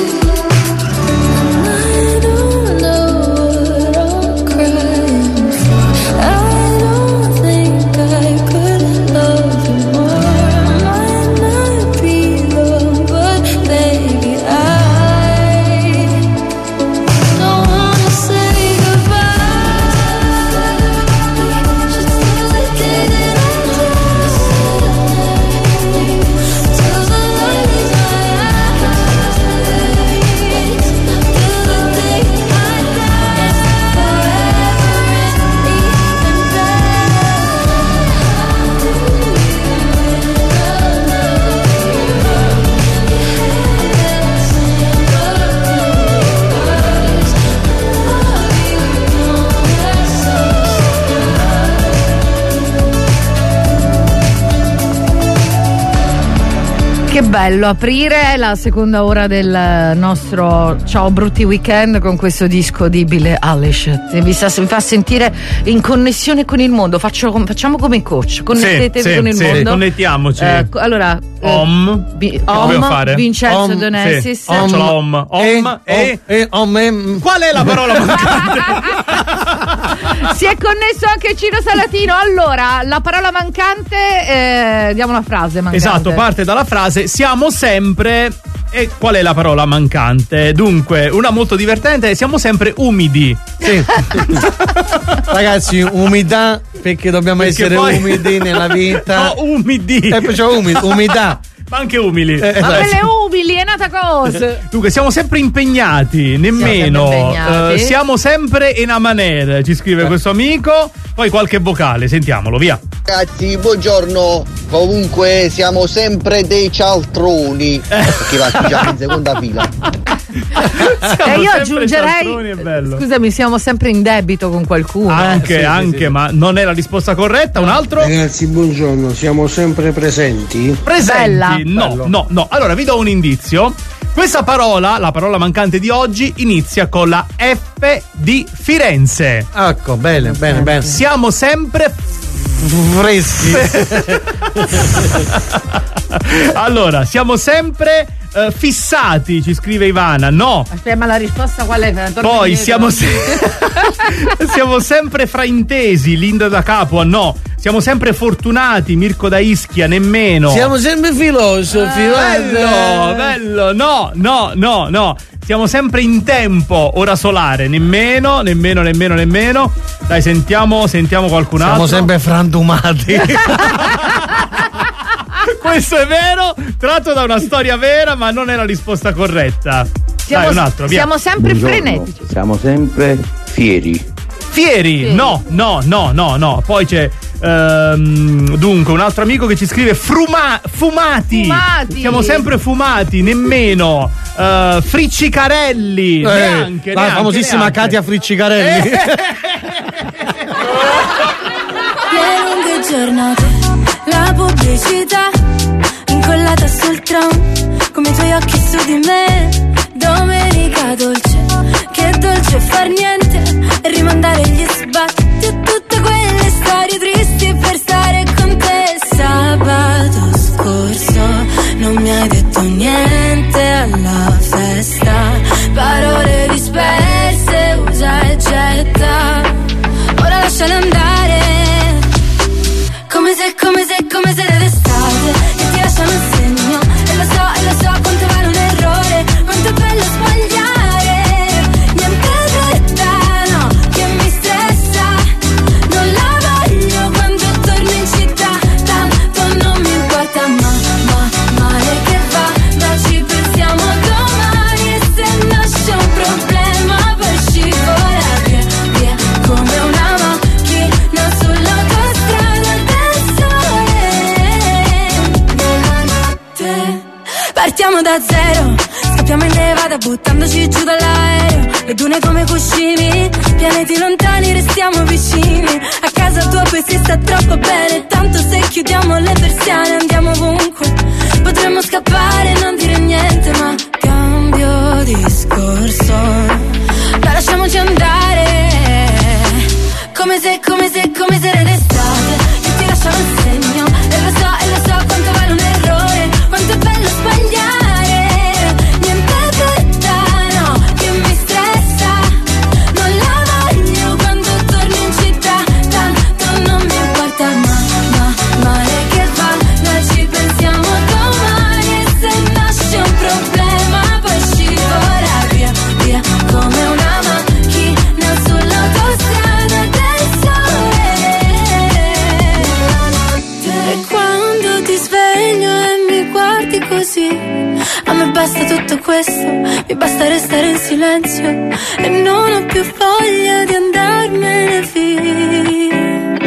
And I don't know what I'm crying for. I don't think I could love you more. Might not be long, but baby, I don't wanna say goodbye. Just till the day that I die. Till the light is my eyes. Till the day I die. Forever is even Che bello aprire la seconda ora del nostro Ciao Brutti Weekend con questo disco di Billie Eilish. Mi fa sentire in connessione con il mondo. Facciamo come coach, connettetevi con il mondo. Connettiamoci. Allora, devo fare? Vincenzo Donessis. Faccio la Qual è la parola mancante? Si è connesso anche Ciro Salatino. Allora, la parola mancante, diamo una frase mancante. Esatto, parte dalla frase siamo sempre. E qual è la parola mancante? Dunque, una molto divertente, siamo sempre umidi. Sì. Ragazzi, umidità, perché dobbiamo essere umidi nella vita. No, umidi. E poi c'è umidità. Ma anche umili. Ma quelle umili è nata cosa. Dunque, siamo sempre impegnati, nemmeno. Siamo sempre in a manere, ci scrive questo amico. Poi qualche vocale, sentiamolo, via. Ragazzi, buongiorno. Comunque siamo sempre dei cialtroni. Che va già in seconda fila. E io aggiungerei, scusami, siamo sempre in debito con qualcuno. Anche, ma non è la risposta corretta. Un altro? Ragazzi, buongiorno, siamo sempre presenti? Presenti? No. Allora vi do un indizio. Questa parola, la parola mancante di oggi, inizia con la F di Firenze. Ecco, bene. Siamo sempre freschi. Allora, siamo sempre fissati, ci scrive Ivana. No. Aspetta, ma la risposta qual è? Poi siamo sempre fraintesi, Linda da Capua. No. Siamo sempre fortunati, Mirko da Ischia. Nemmeno. Siamo sempre filosofi. Bello. No. Siamo sempre in tempo, ora solare. Nemmeno. Dai, sentiamo qualcun altro. Siamo sempre frantumati. Questo è vero, tratto da una storia vera, ma non è la risposta corretta. Dai, un altro, via. Siamo sempre frenetici. Siamo sempre fieri. Fieri? No. Poi c'è dunque un altro amico che ci scrive fumati. Siamo sempre fumati. Nemmeno friccicarelli. Neanche. La famosissima Katia Friccicarelli. Le lunghe giornate, la pubblicità incollata sul tram, come i tuoi occhi su di me. Domenica dolce, che dolce far niente e rimandare gli sbatti a tutte quelle storie tristi per stare con te. Sabato scorso non mi hai detto niente alla festa, parole disperse, usa e getta. Ora lasciale andare, come se d'estate che ti lasciano il segno. E lo so quanto vale un errore, quanto è bello sbagliare. Niente fretta, no, che mi stressa. Non la voglio quando torno in città, tanto non mi importa, male che va, ci pensiamo domani. E se nasce un problema poi scivola via, come una macchina sull'autostrada del sole. Nella notte partiamo da zero, scappiamo in Nevada buttandoci giù dall'aereo. Le dune come cuscini, pianeti lontani restiamo vicini. A casa tua poi si sta troppo bene, tanto se chiudiamo le persiane andiamo ovunque. Potremmo scappare e non dire niente, ma cambio discorso. Dai, lasciamoci andare, come se era d'estate che ti lasciano il segno. E lo so quanto vale un errore, quanto è bello sbagliare. Niente fretta, no, che mi stressa. Non la voglio quando torno in città, tanto non mi importa, male che va, noi ci pensiamo domani. E se nasce un problema poi scivola via, come una macchina sull'autostrada del sole. E quando ti sveglio e mi guardi così, a me basta tutto questo, mi basta restare in silenzio e non ho più voglia di andarmene via.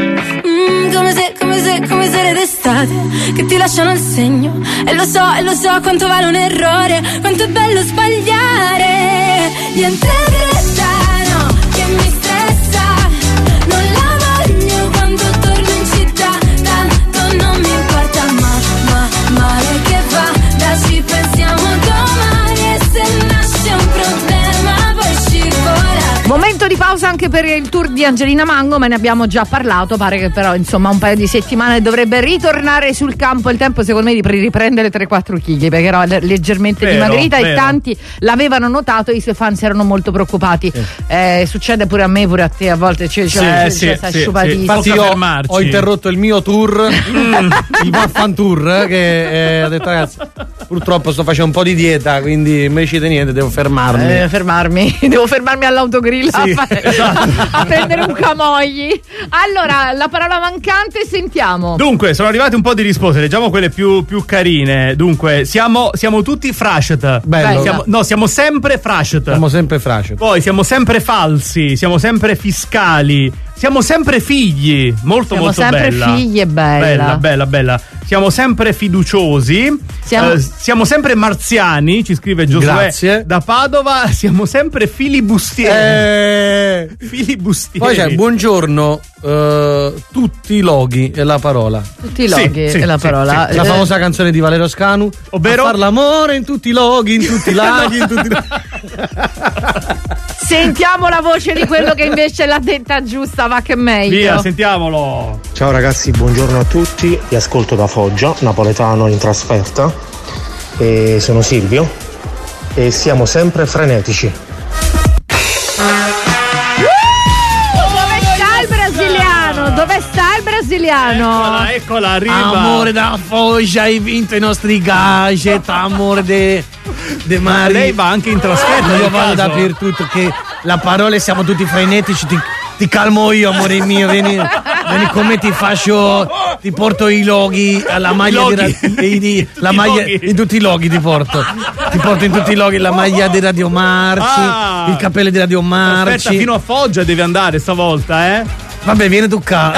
Come se era d'estate che ti lasciano il segno. E lo so quanto vale un errore, quanto è bello sbagliare. Niente fretta, no, che mi stressa. Non la voglio quando torno in città, tanto non mi importa, male che va, ci pensiamo domani. E se nasce un problema poi scivola. Momento di pausa anche per il tour di Angelina Mango, ma ne abbiamo già parlato. Pare che però insomma un paio di settimane dovrebbe ritornare sul campo. Il tempo secondo me di riprendere 3-4 kg, perché era leggermente dimagrita e tanti l'avevano notato, i suoi fans erano molto preoccupati. Succede pure a me, pure a te a volte, sciupatissimo. Infatti io ho interrotto il mio tour, il Vaffan Tour, che ho detto ragazzi purtroppo sto facendo un po' di dieta, quindi invece di niente devo fermarmi. Devo fermarmi all'autogrill esatto. a prendere un camogli. Allora, la parola mancante, sentiamo. Dunque, sono arrivate un po' di risposte, leggiamo quelle più carine. Dunque, siamo tutti frascet. Bello. Siamo sempre frascet. Siamo sempre frascet. Poi siamo sempre falsi, siamo sempre fiscali, siamo sempre figli. Molto siamo molto sempre bella. Figli è Bella. Siamo sempre fiduciosi. Siamo sempre marziani, ci scrive Giosuè da Padova. Siamo sempre filibustieri. Poi c'è buongiorno, tutti i loghi è la parola. Tutti i loghi è la parola. La famosa canzone di Valerio Scanu, ovvero far l'amore in tutti i loghi, in tutti i laghi, in tutti Sentiamo la voce di quello che invece l'ha detta giusta, va che meglio. Via, sentiamolo. Ciao ragazzi, buongiorno a tutti, vi ascolto da Foggia, napoletano in trasferta. e sono Silvio e siamo sempre frenetici. Dove sta il brasiliano? Eccola, arriva. Amore da foggia, hai vinto i nostri gadget, amore de mari. Lei va anche in trasferta. Io vado dappertutto, che la parola siamo tutti frenetici, ti calmo io, amore mio, vieni con me, ti porto i loghi, la maglia la maglia in tutti i loghi ti porto in tutti i loghi, la maglia di Radio Marci, il cappello di Radio Marci. Aspetta, fino a Foggia devi andare stavolta, Vabbè, vieni tu qua.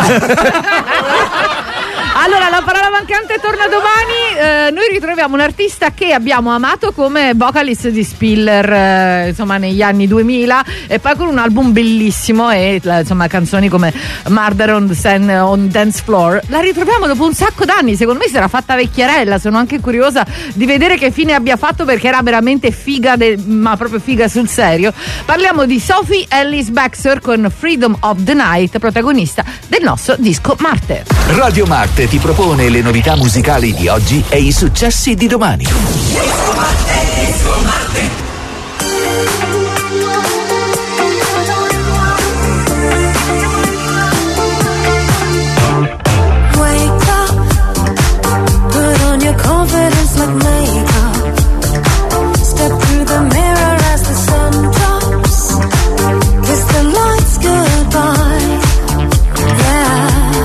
Allora, la parola mancante torna domani. Noi ritroviamo un artista che abbiamo amato come vocalist di Spiller, insomma, negli anni 2000, e poi con un album bellissimo e insomma canzoni come Murder on Dance Floor. La ritroviamo dopo un sacco d'anni. Secondo me si era fatta vecchierella. Sono anche curiosa di vedere che fine abbia fatto, perché era veramente figa, ma proprio figa sul serio. Parliamo di Sophie Ellis Bextor con Freedom of the Night, protagonista del nostro disco Marte. Radio Marte ti propone le novità musicali di oggi e i successi di domani. Disco Marte. Wake up, put on your confidence like makeup. Step through the mirror as the sun drops. Kiss the lights goodbye. Yeah,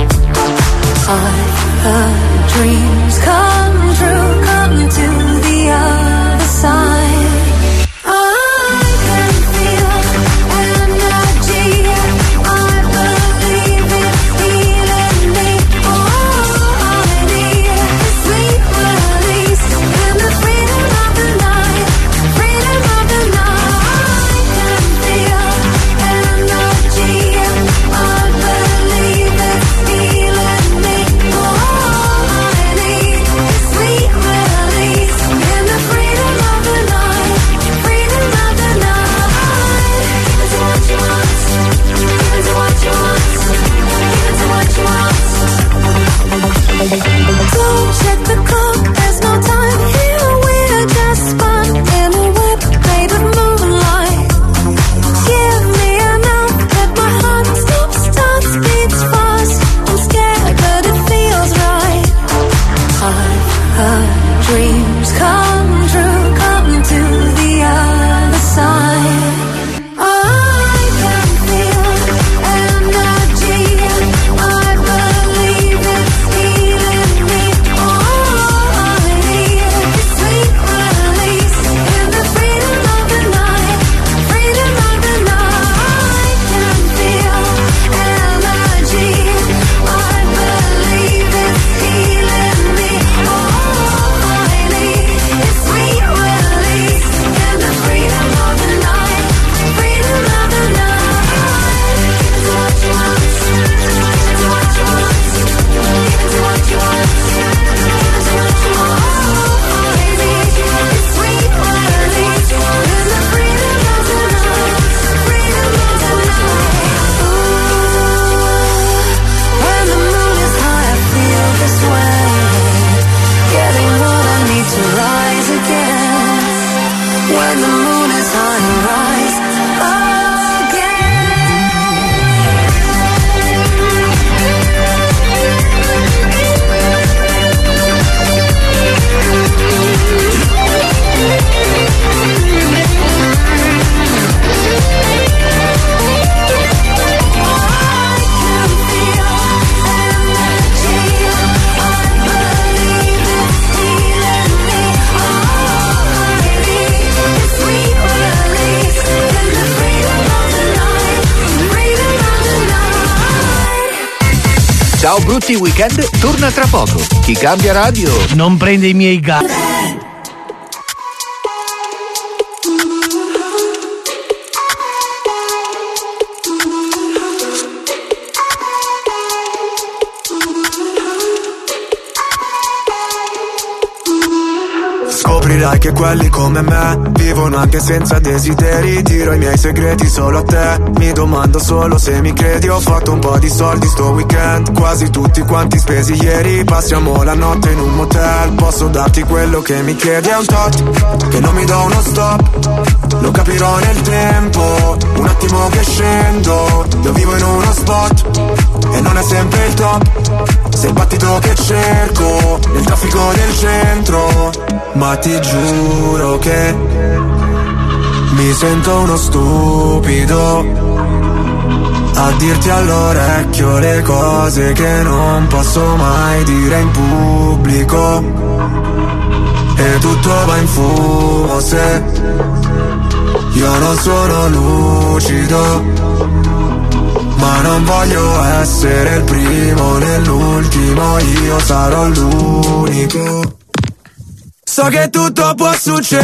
I've heard dreams come true, come to the other side. I can feel energy, I believe it's healing me. All I need is sweet release in the freedom of the night, freedom of the night. I can feel energy, I believe it's healing me. All I need is sweet release in the freedom of the night, freedom of the night. Give it to what you want, give it to what you want, give it to what you want. Don't check the clock, there's no time here. We're just spun in a web made of moonlight. Give me enough that my heart stops, beats fast. I'm scared, but it feels right. I've heard dreams come true, come to the other side. I can feel energy, I believe it's healing me. All I need is sweet release in the freedom of the night, freedom of the night. I can feel energy, I believe it's healing me. All I need is sweet release in the freedom of the night, freedom of the night. Give it to what you want, give it to what you want, give it to what you want, give it to what you want. All I need is sweet release in the freedom of the night, freedom of the night. When the moon is high, I feel this way, getting what I need to rise again. When the moon is high, I rise Ciao Brutti Weekend torna tra poco. Chi cambia radio non prende i miei gatti. Scopri scoprirai che quelli come me vivono anche senza desideri. Dirò i miei segreti solo a te, mi domando solo se mi credi. Ho fatto un po' di soldi sto weekend, quasi tutti quanti spesi ieri. Passiamo la notte in un motel, posso darti quello che mi chiedi. È un tot, che non mi do uno stop, lo capirò nel tempo, un attimo che scendo. Io vivo in uno spot e non è sempre il top, sei il battito che cerco nel traffico del centro. Ma ti giuro che mi sento uno stupido a dirti all'orecchio le cose che non posso mai dire in pubblico. E tutto va in fumo se io non sono lucido, ma non voglio essere il primo né l'ultimo, io sarò l'unico. So che tutto può succedere,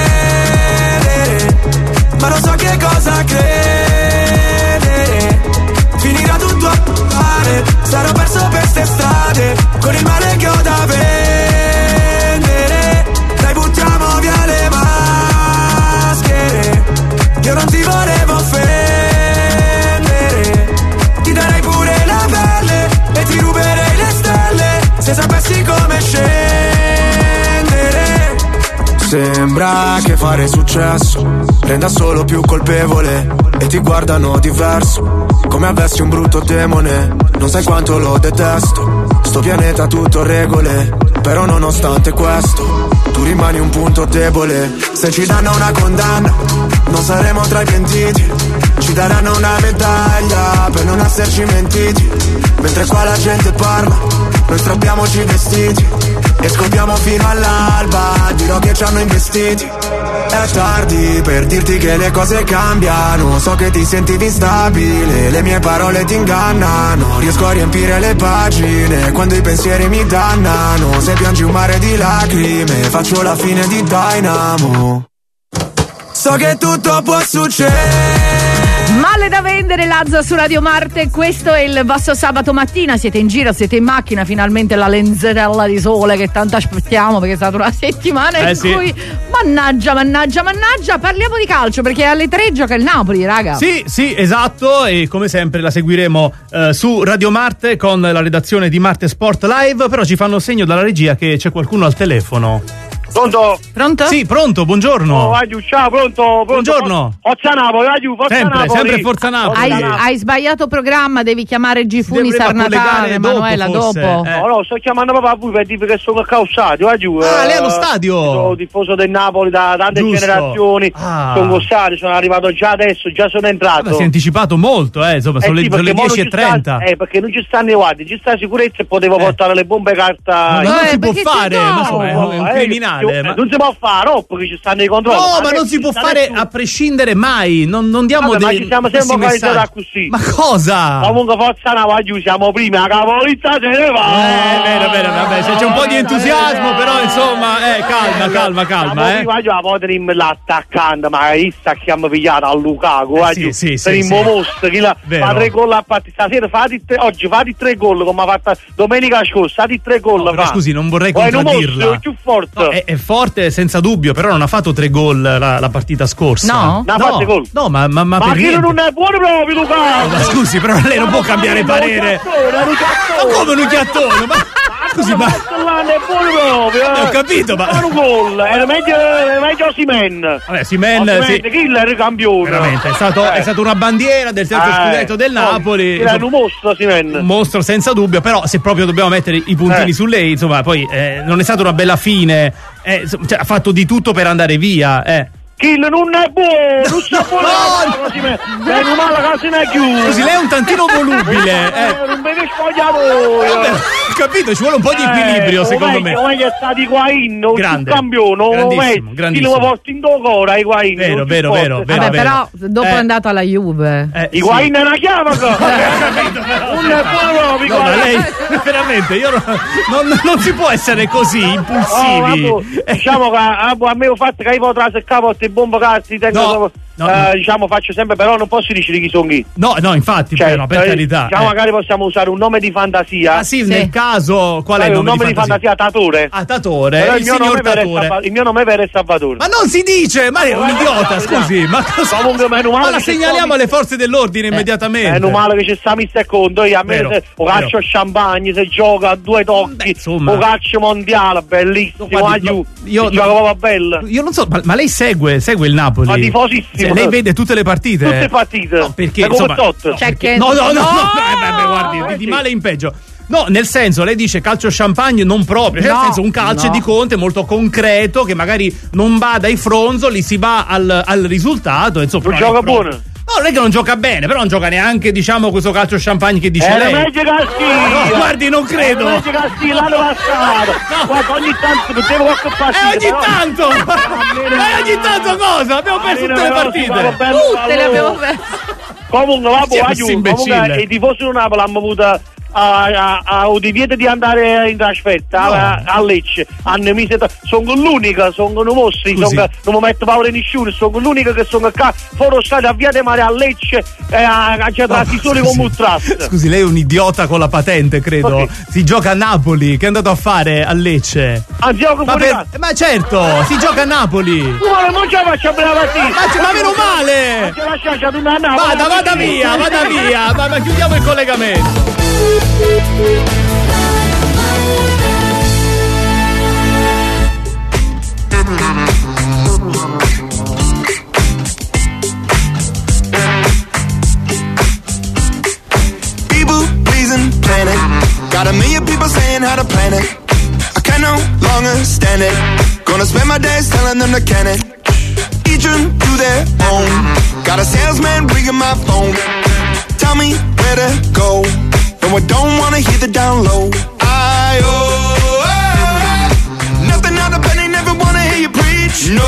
ma non so che cosa credere. Finirà tutto a male, sarò perso per ste strade, con il male che ho da vendere. Dai, buttiamo via le maschere, io non ti volevo offendere. Ti darei pure la pelle e ti ruberei le stelle, se sapessi come scendere. Sembra che fare successo renda solo più colpevole e ti guardano diverso, come avessi un brutto demone. Non sai quanto lo detesto, sto pianeta tutto regole, però nonostante questo tu rimani un punto debole. Se ci danno una condanna non saremo tra i pentiti, ci daranno una medaglia per non esserci mentiti. Mentre qua la gente parla, noi strappiamoci i vestiti e scopriamo fino all'alba, dirò che ci hanno investiti. È tardi per dirti che le cose cambiano, so che ti sentivi instabile, le mie parole ti ingannano. Riesco a riempire le pagine quando i pensieri mi dannano. Se piangi un mare di lacrime faccio la fine di Dynamo. So che tutto può succedere. Male da vendere, Lazza su Radio Marte. Questo è il vostro sabato mattina, siete in giro, siete in macchina, finalmente la lenzetella di sole che tanto aspettiamo, perché è stata una settimana in cui mannaggia, parliamo di calcio, perché alle 3 gioca il Napoli, raga. Sì, esatto, e come sempre la seguiremo su Radio Marte con la redazione di Marte Sport Live, però ci fanno segno dalla regia che c'è qualcuno al telefono. Pronto? Pronto? Sì, pronto, buongiorno. Oh, ciao, pronto. Buongiorno. Forza Napoli, Forza Napoli. Sempre Forza Napoli. Hai sbagliato programma, devi chiamare Gifuni Sarnatale, Emanuela, dopo. No, sto chiamando papà a voi per dire che sono causato, lei è allo stadio. Sono tifoso del Napoli da tante generazioni. Sono cossato, sono arrivato già adesso, già sono entrato. Ma si è anticipato molto, insomma, sono le 10:30. Perché non ci stanno i guardi, ci sta sicurezza e potevo portare le bombe carta. Ma non si può fare, ma è un criminale. Non si può fare, perché ci stanno i controlli. No, ma non si può fare a prescindere mai. Non diamo ma ci siamo sempre organizzati così. Ma cosa? Comunque Forza Napoli, siamo prima, la capolizza se ne va. Vero, vabbè, c'è un po' di entusiasmo, però insomma, calma. Prima la Poterim l'attaccante, ma sta che abbiamo pigliato a Lukaku, sì. Per il mostro, che fa 3 gol a partita. Stasera oggi fate 3 gol, come ha fatto domenica scorsa, fate 3 gol. Però scusi, non vorrei contraddirla. È più forte. No, è forte senza dubbio, però non ha fatto 3 gol la partita scorsa. No? Non ha fatto gol. No, ma per che non è buono proprio, Lukaku. Ma scusi, però lei non può cambiare parere. Ma come un ucchiattone? Ma scusi, ma è buono proprio. Ho capito, ma un gol, era meglio Osimhen. Vabbè, Osimhen, sì. Killer campione. Veramente, è stato una bandiera del terzo scudetto del Napoli. Era un mostro Osimhen. Un mostro senza dubbio, però se proprio dobbiamo mettere i puntini su lei, insomma, poi non è stata una bella fine. Ha fatto di tutto per andare via. Kill non è buono, non sa buono. È male che se ne è chiuso. Così lei è un tantino volubile. Non me ne spogliato. Ho capito, ci vuole un po' di equilibrio, secondo me. Come è stato Higuain, un campione, grandissimo. Lo porti in cuore Higuain. Vero. Vabbè, però dopo è andato alla Juve. Higuain è una chiave. Non è buono proprio. Ma lei veramente, non si può essere così impulsivi. Diciamo che a me ho fatto che io potrei seccare bomba cazzi diciamo faccio sempre, però non posso dire chi sono chi. No, infatti, cioè, no, per carità. Diciamo magari possiamo usare un nome di fantasia. Ah sì, nel caso qual è il nome di fantasia? Tatore. Tatore, però il signor Tatore. Il mio nome vero è Salvatore. Ma non si dice, ma è un idiota, scusi, ma cosa? Comunque ma la segnaliamo alle forze dell'ordine immediatamente. Meno male che c'è sta Mister Conto, a me o calcio champagne, se gioca a due tocchi, o calcio mondiale, bellissimo, io gioca proprio bello. Io non so, ma lei segue il Napoli? Ma tifosissimo. Lei vede tutte le partite? Tutte le partite. No, perché insomma, guardi, di male in peggio. No, nel senso, lei dice calcio champagne non proprio, nel senso un calcio di Conte molto concreto che magari non va dai fronzoli, si va al risultato, insomma. Non gioca buono. No, non è che non gioca bene, però non gioca neanche, diciamo, questo calcio champagne che dice lei. Meglio Castiglia. No, guardi, non credo. Meglio Castiglia, l'anno passato. Guarda, ogni tanto mettevo qualche partita. Ogni tanto cosa? Abbiamo perso tutte le partite. Tutte le abbiamo perse. Comunque, comunque i tifosi di Napoli hanno avuto ho divieto di andare in trasferta a Lecce. Sono l'unica, sono un mostro, non mi metto paura di nessuno, sono l'unica che sono qua fuori stato a Via de Mare a Lecce a giocare soli con Mutras. Scusi, lei è un idiota con la patente, credo. Okay. Si gioca a Napoli, che è andato a fare a Lecce? Ma certo, si gioca a Napoli. Non ce la faccio bene la partita. Ma meno male. Vada via, ma chiudiamo il collegamento. People pleasing planet. Got a million people saying how to plan it. I can no longer stand it. Gonna spend my days telling them to can it. Each them to their own. Got a salesman ringing my phone. Tell me where to go. No, I don't wanna hear the down low. Nothing out of penny, never wanna hear you preach. No.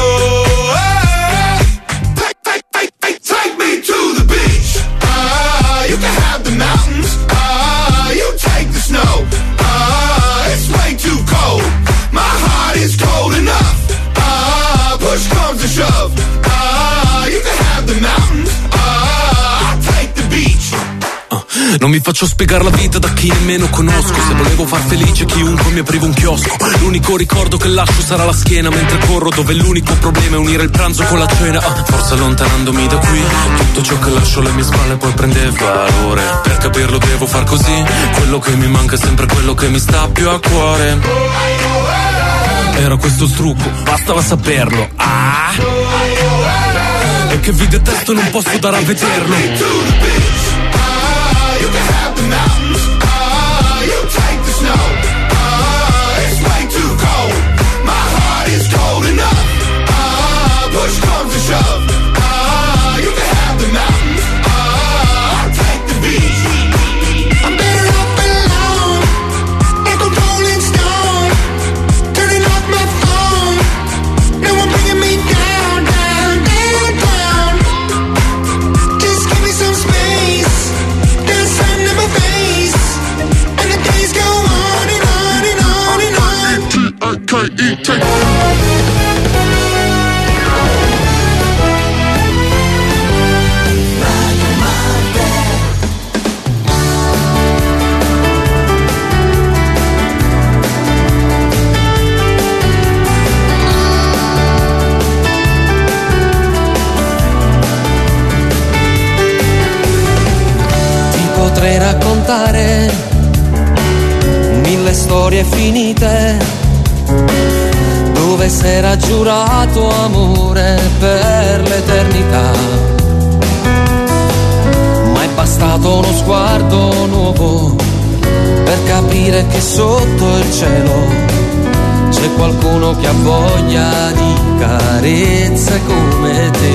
Take me to the beach. You can have the mountains. You take the snow. It's way too cold. My heart is cold enough. Push comes to shove. You can have the mountains. I'll take the beach. Non mi faccio spiegare la vita da chi nemmeno conosco. Se volevo far felice chiunque mi aprivo un chiosco. L'unico ricordo che lascio sarà la schiena mentre corro, dove l'unico problema è unire il pranzo con la cena. Forse allontanandomi da qui tutto ciò che lascio alle mie spalle poi prende valore. Per capirlo devo far così. Quello che mi manca è sempre quello che mi sta più a cuore. Era questo strucco, bastava saperlo. E che vi detesto non posso dare a vederlo. You can have the mountains, you take the snow. It's way too cold, my heart is cold enough. Push comes to shove. You can have the mountains, I'll take the beach. I'm better off alone, like a rolling stone. Turning off my phone, no one bringing me down, down, down, down. Just give me some space. Sun in my face, and the days go on and on and on and on. T-I-K-E-T. Potrei raccontare 1000 storie finite dove s'era giurato amore per l'eternità, ma è bastato uno sguardo nuovo per capire che sotto il cielo c'è qualcuno che ha voglia di carezze come te.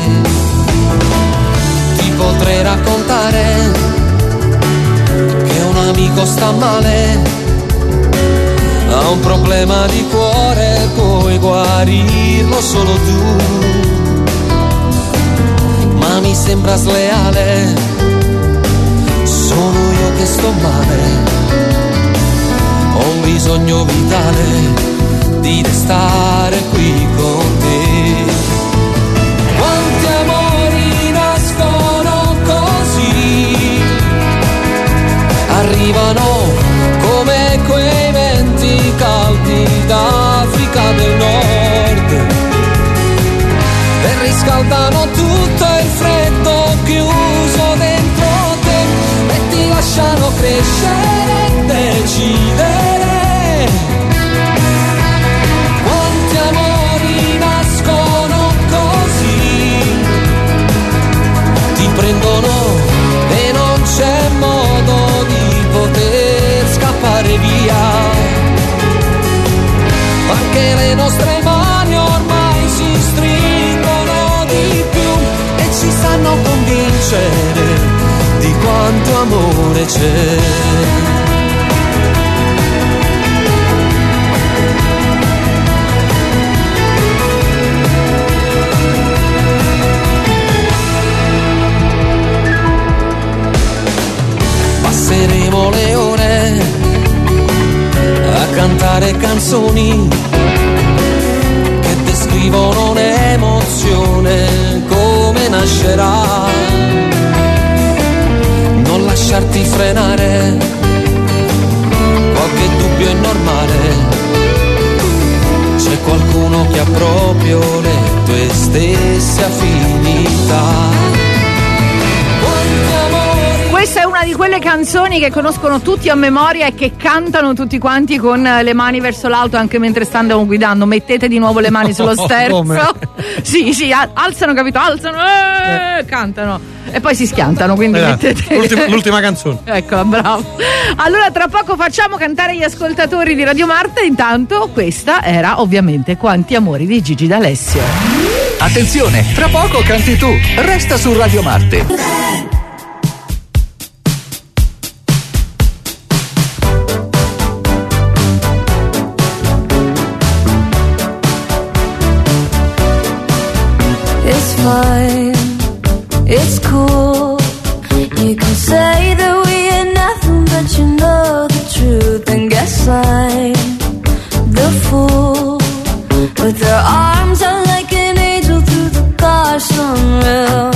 Ti potrei raccontare un amico sta male, ha un problema di cuore, puoi guarirlo solo tu, ma mi sembra sleale, sono io che sto male, ho un bisogno vitale di restare qui con te. Quanti amori arrivano come quei venti caldi d'Africa del Nord e riscaldano tutto il freddo chiuso dentro te e ti lasciano crescere e decidere. Quanti amori nascono così, ti prendono e non c'è modo di poter scappare via. Anche le nostre mani ormai si stringono di più e ci sanno convincere di quanto amore c'è. Passeremo le ore a cantare canzoni che descrivono un'emozione come nascerà. Non lasciarti frenare, qualche dubbio è normale. C'è qualcuno che ha proprio le tue stesse affinità. Questa è una di quelle canzoni che conoscono tutti a memoria e che cantano tutti quanti con le mani verso l'alto anche mentre stanno guidando. Mettete di nuovo le mani sullo sterzo. Sì, alzano, capito? Alzano, cantano e poi si schiantano, quindi mettete l'ultima canzone. Eccola, bravo. Allora tra poco facciamo cantare gli ascoltatori di Radio Marte. Intanto questa era ovviamente Quanti amori di Gigi D'Alessio. Attenzione, tra poco canti tu. Resta su Radio Marte. Fine, it's cool. You can say that we ain't nothing, but you know the truth. And guess I'm the fool with their arms out like an angel through the car sunroof.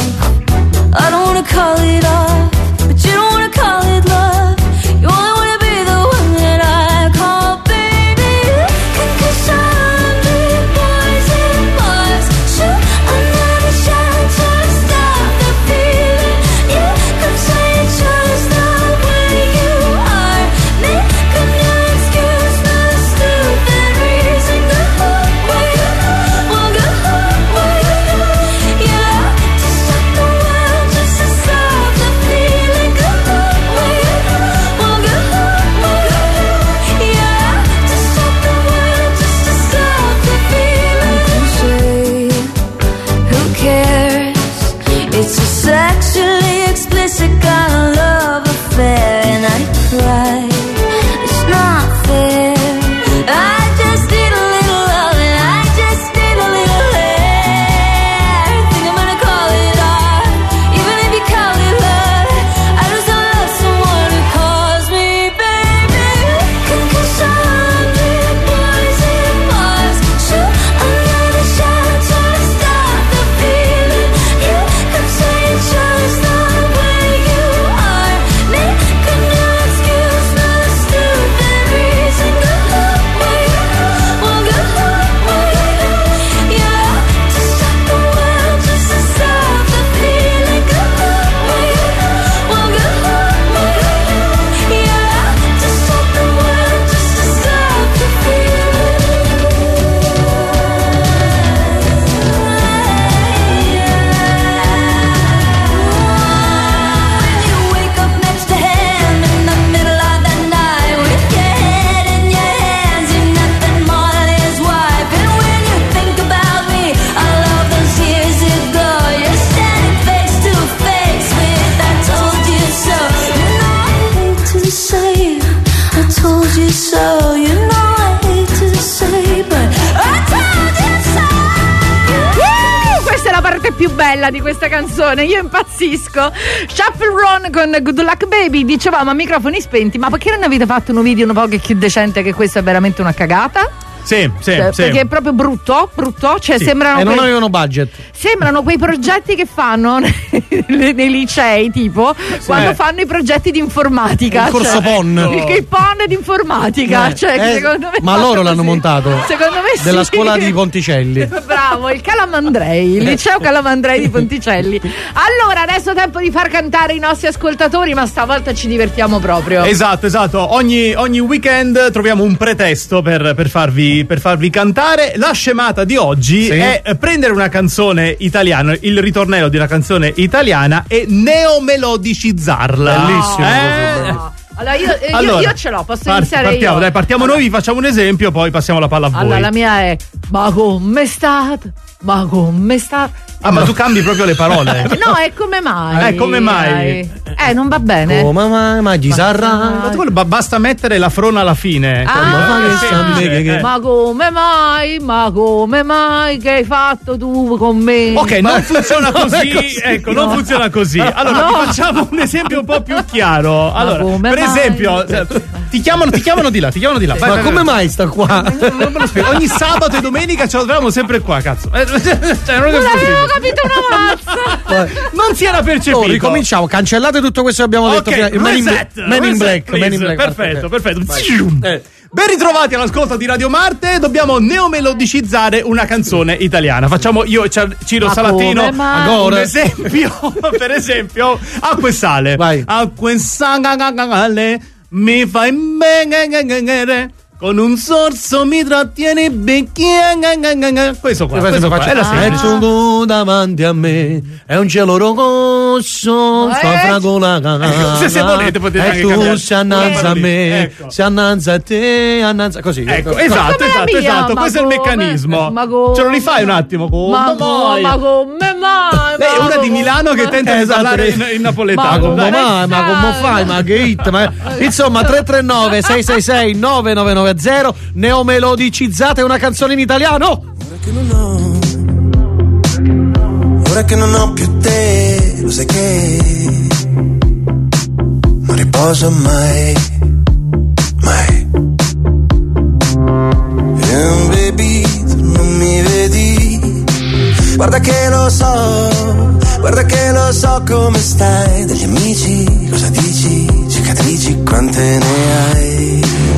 I don't wanna call it off, but you don't wanna call it love. You only wanna be the one that I call baby. 'Cause I'm the poison Mars. Shoot, I'm never shy to stop the feeling. You could say it's just the way you are. Make a new excuse for the stupid reason. Go home where you well, go home where you yeah. To stop the world just to stop the feeling. Go home where you well, go home where you yeah. To stop the world just to stop the feeling. You say, who cares? It's a sexually explicit kind of love affair, and I cry. It's not fair. I just need a little love, and I just need a little hair. Think I'm gonna call it art, even if you call it love. I just don't love someone who calls me baby. 'Cause I'm the poison Mars. Shoot, I'm never shy to stop the feeling. You could say it's just the way you are. Make a new excuse for the stupid reason. Go home where you well, go home where you yeah. To stop the world just to stop the feeling. Go home where you well, go home where you yeah. To stop the world just to stop the feeling. When you wake up next to him in the middle of the night with your head in your hands, you're nothing more than his wife. And when you think about me, all of those years ago, you're standing face to face with I told you so. You know I hate to say I told you so. You know I hate to say, but I told you so. Questa è la parte più bella di questa canzone, io impazzisco. Shuffle Ron con Good Luck Baby. Dicevamo a microfoni spenti, ma perché non avete fatto un video un po' che più decente, che questa è veramente una cagata? Sì. Perché è proprio brutto, cioè sembrano. E non avevano budget. Sembrano quei progetti che fanno nei licei, tipo quando fanno i progetti di informatica. Il corso PON. Il PON di informatica. Secondo me ma loro l'hanno montato. Secondo me sì. Della scuola di Ponticelli. Bravo, il Calamandrei, il liceo Calamandrei di Ponticelli. Allora, adesso è tempo di far cantare i nostri ascoltatori, ma stavolta ci divertiamo proprio. Esatto. Ogni weekend troviamo un pretesto per farvi cantare. La scemata di oggi è prendere una canzone italiana, il ritornello di una canzone italiana e neomelodicizzarla. Bellissimo. Allora, io ce l'ho, posso iniziare partiamo, io? Dai, partiamo noi, vi facciamo un esempio, poi passiamo la palla a voi. Allora, la mia è: ma come state? Ma come state? Ma tu cambi proprio le parole. No, è come mai? Come mai? Non va bene. Come mai? Ma chi sarà? Basta mettere la frona alla fine. Ma come mai? Ma come mai che hai fatto tu con me? Ok, non funziona così. Ecco, non funziona così. Allora, ti facciamo un esempio un po' più chiaro. Allora, per esempio, ti chiamano di là. Ma come mai sta qua? Non me lo spiego. Ogni sabato e domenica ce lo troviamo sempre qua, cazzo. Non avevo capito una mazza. Non si era percepito. Ricominciamo, cancellate tutto questo che abbiamo detto prima. Men in Black. Perfetto. Ben ritrovati all'ascolto di Radio Marte. Dobbiamo neomelodicizzare una canzone italiana. Facciamo io Ciro Salatino un esempio. Per esempio, Acqua e Sale. Vai. Acqua e Sale mi fai bene, con un sorso mi trattieni bene. Questo qua è la semplice. Tu davanti a me è un cielo rosso, sta fragola. Se volete potete anche cambiare. Tu si annanza a me, si annanza a te, annanza così. Ecco, esatto. Questo è il meccanismo. Ce lo rifai un attimo? Ma come mai? Lei è una di Milano che tenta di parlare in napoletano. Ma come fai? Ma che hit? Insomma, 339 666 9990. Neomelodicizzate una canzone in italiano. Ora che non ho più te, lo sai che non riposo mai. Baby, tu non mi vedi. Guarda che lo so come stai. Degli amici, cosa dici? Cicatrici, quante ne hai?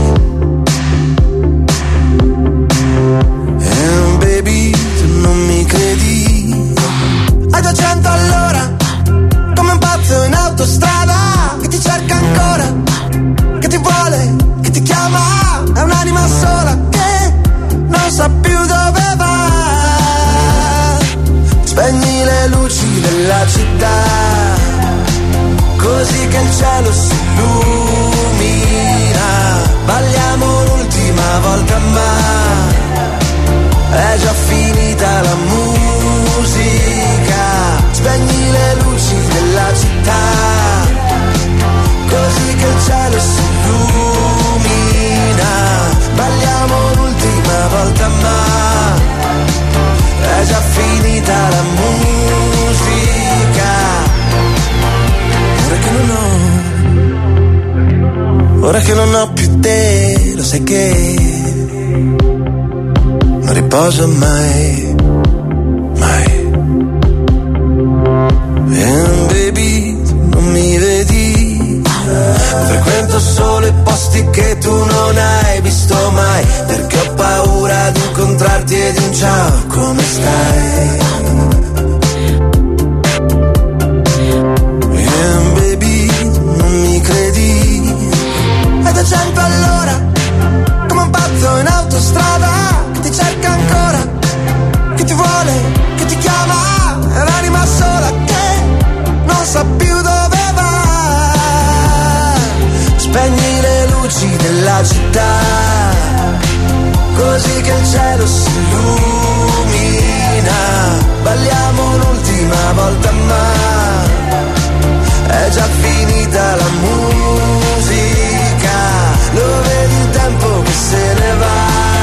Baby, tu non mi credi. Hai 200 all'ora, come un pazzo in autostrada, che ti cerca ancora, che ti vuole, che ti chiama. È un'anima sola che non sa più dove va. Spegni le luci della città, così che il cielo si illumina. Balliamo l'ultima volta ma è già finita la musica. Spegni le luci della città, così che il cielo si illumina. Balliamo l'ultima volta ma è già finita la musica. Ora che non ho più te, lo sai che non riposo mai. Baby, tu non mi vedi. Frequento solo i posti che tu non hai visto mai, perché ho paura di incontrarti e di un ciao, come stai? Baby, tu non mi credi. Hai 200 all'ora, come un pazzo in autostrada, che ti cerca ancora, che ti vuole, che ti chiama. È un'anima sola che non sa più dove va. Spegni le luci della città, così che il cielo si illumina. Balliamo l'ultima volta ma è già finita la musica. Lo vedi il tempo che se ne va,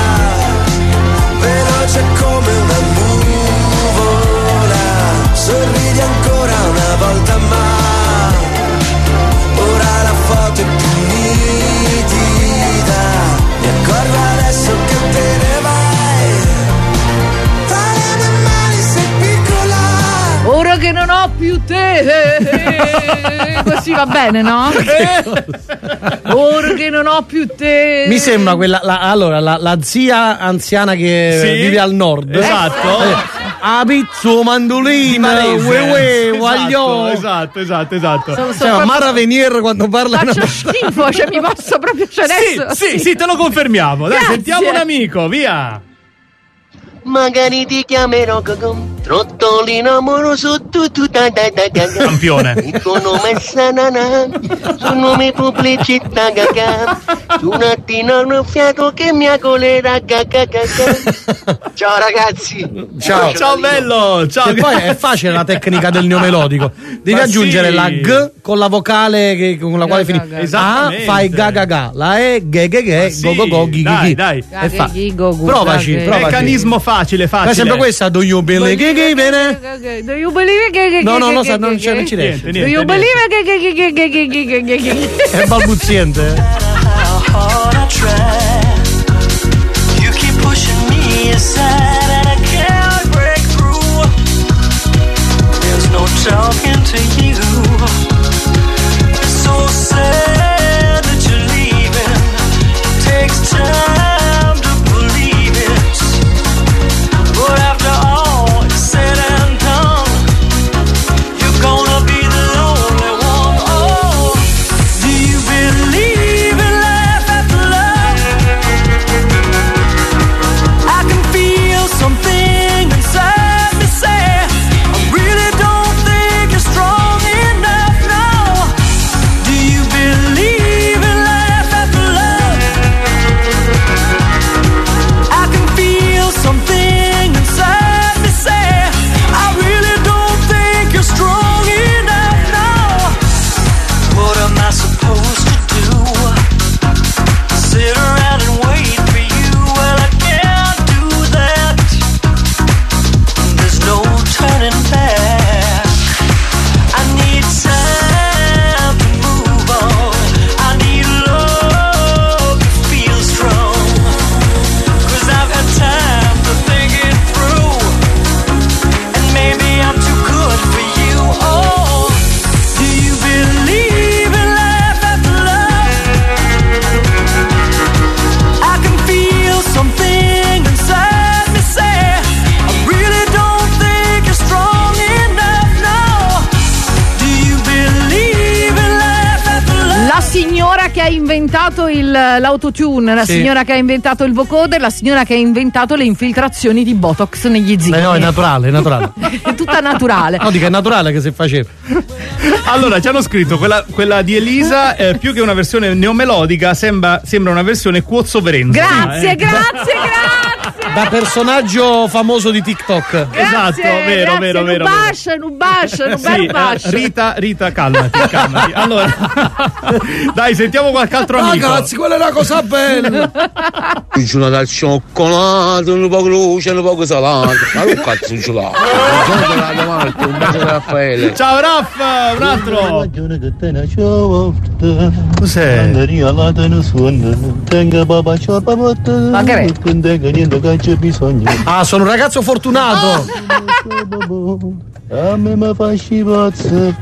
veloce come una nuvola. Sorridi ancora una volta ma ora la foto è più nitida. Così va bene, no? Ora che non ho più te. Mi sembra quella la zia anziana che vive al nord. Esatto. A pizzo mandolina, guagliò. Esatto. Cioè, Mara Venier quando parla. Faccio schifo, cioè mi posso proprio adesso. Sì, te lo confermiamo. Dai, sentiamo un amico, via. Magari ti chiamerò trottolino amoroso tu campione. Il tuo nome è Sanana, sul nome pubblicità gaga. Tu un attimo hanno fiato che mi accolera gaga. Ciao ragazzi. Ciao bello. Ciao. E poi è facile la tecnica del neomelodico. Devi aggiungere la G con la vocale con la quale finisce. Esattamente. Fai ga. La E ge go ghi. Dai. Provaci. Meccanismo facile. Ma è sempre questa. Do you believe che bene? Do you believe che No, non ci riesce. Do you believe che è balbuziente. You keep pushing me aside and I can't break through. There's no talking to you. It's so sad that you're leaving. It takes time to believe it. But after all is said and done, you're gonna be the lonely one. Oh, do you believe in life after love? I can feel something inside me say, I really don't think you're strong enough now. Do you believe in life after love? I can feel something inside me say, I really don't think you're strong enough now. What am I supposed to do? Sit around and wait for you? Well, I can't do that. There's no turning back. I need time to move on. I need love to feel strong. 'Cause I've had time to think it through. And maybe I'm too good for you. Oh, do you believe in life after love? I can feel something inside me say, I really don't think you're strong enough now. Do you believe in life after love? La signora che ha inventato l'autotune, la signora che ha inventato il vocoder, la signora che ha inventato le infiltrazioni di Botox negli zigomi. No, è naturale. È tutta naturale. No, dico è naturale che si faceva. Allora, ci hanno scritto quella di Elisa, più che una versione neomelodica, sembra una versione quozzoverenza. Grazie. Da personaggio famoso di TikTok. Esatto, vero. Un bacio. Rita, calmati. Allora, dai, sentiamo qualche altro amico. Ragazzi, quella è una cosa bella. Cucina dal cioccolato, un po' luce, un po' salato. Ma che cazzo ce l'ha? Un bacio da Raffaele. Ciao Raff, un altro. Cos'è? Ah, sono un ragazzo fortunato. A me mi facci pazzo.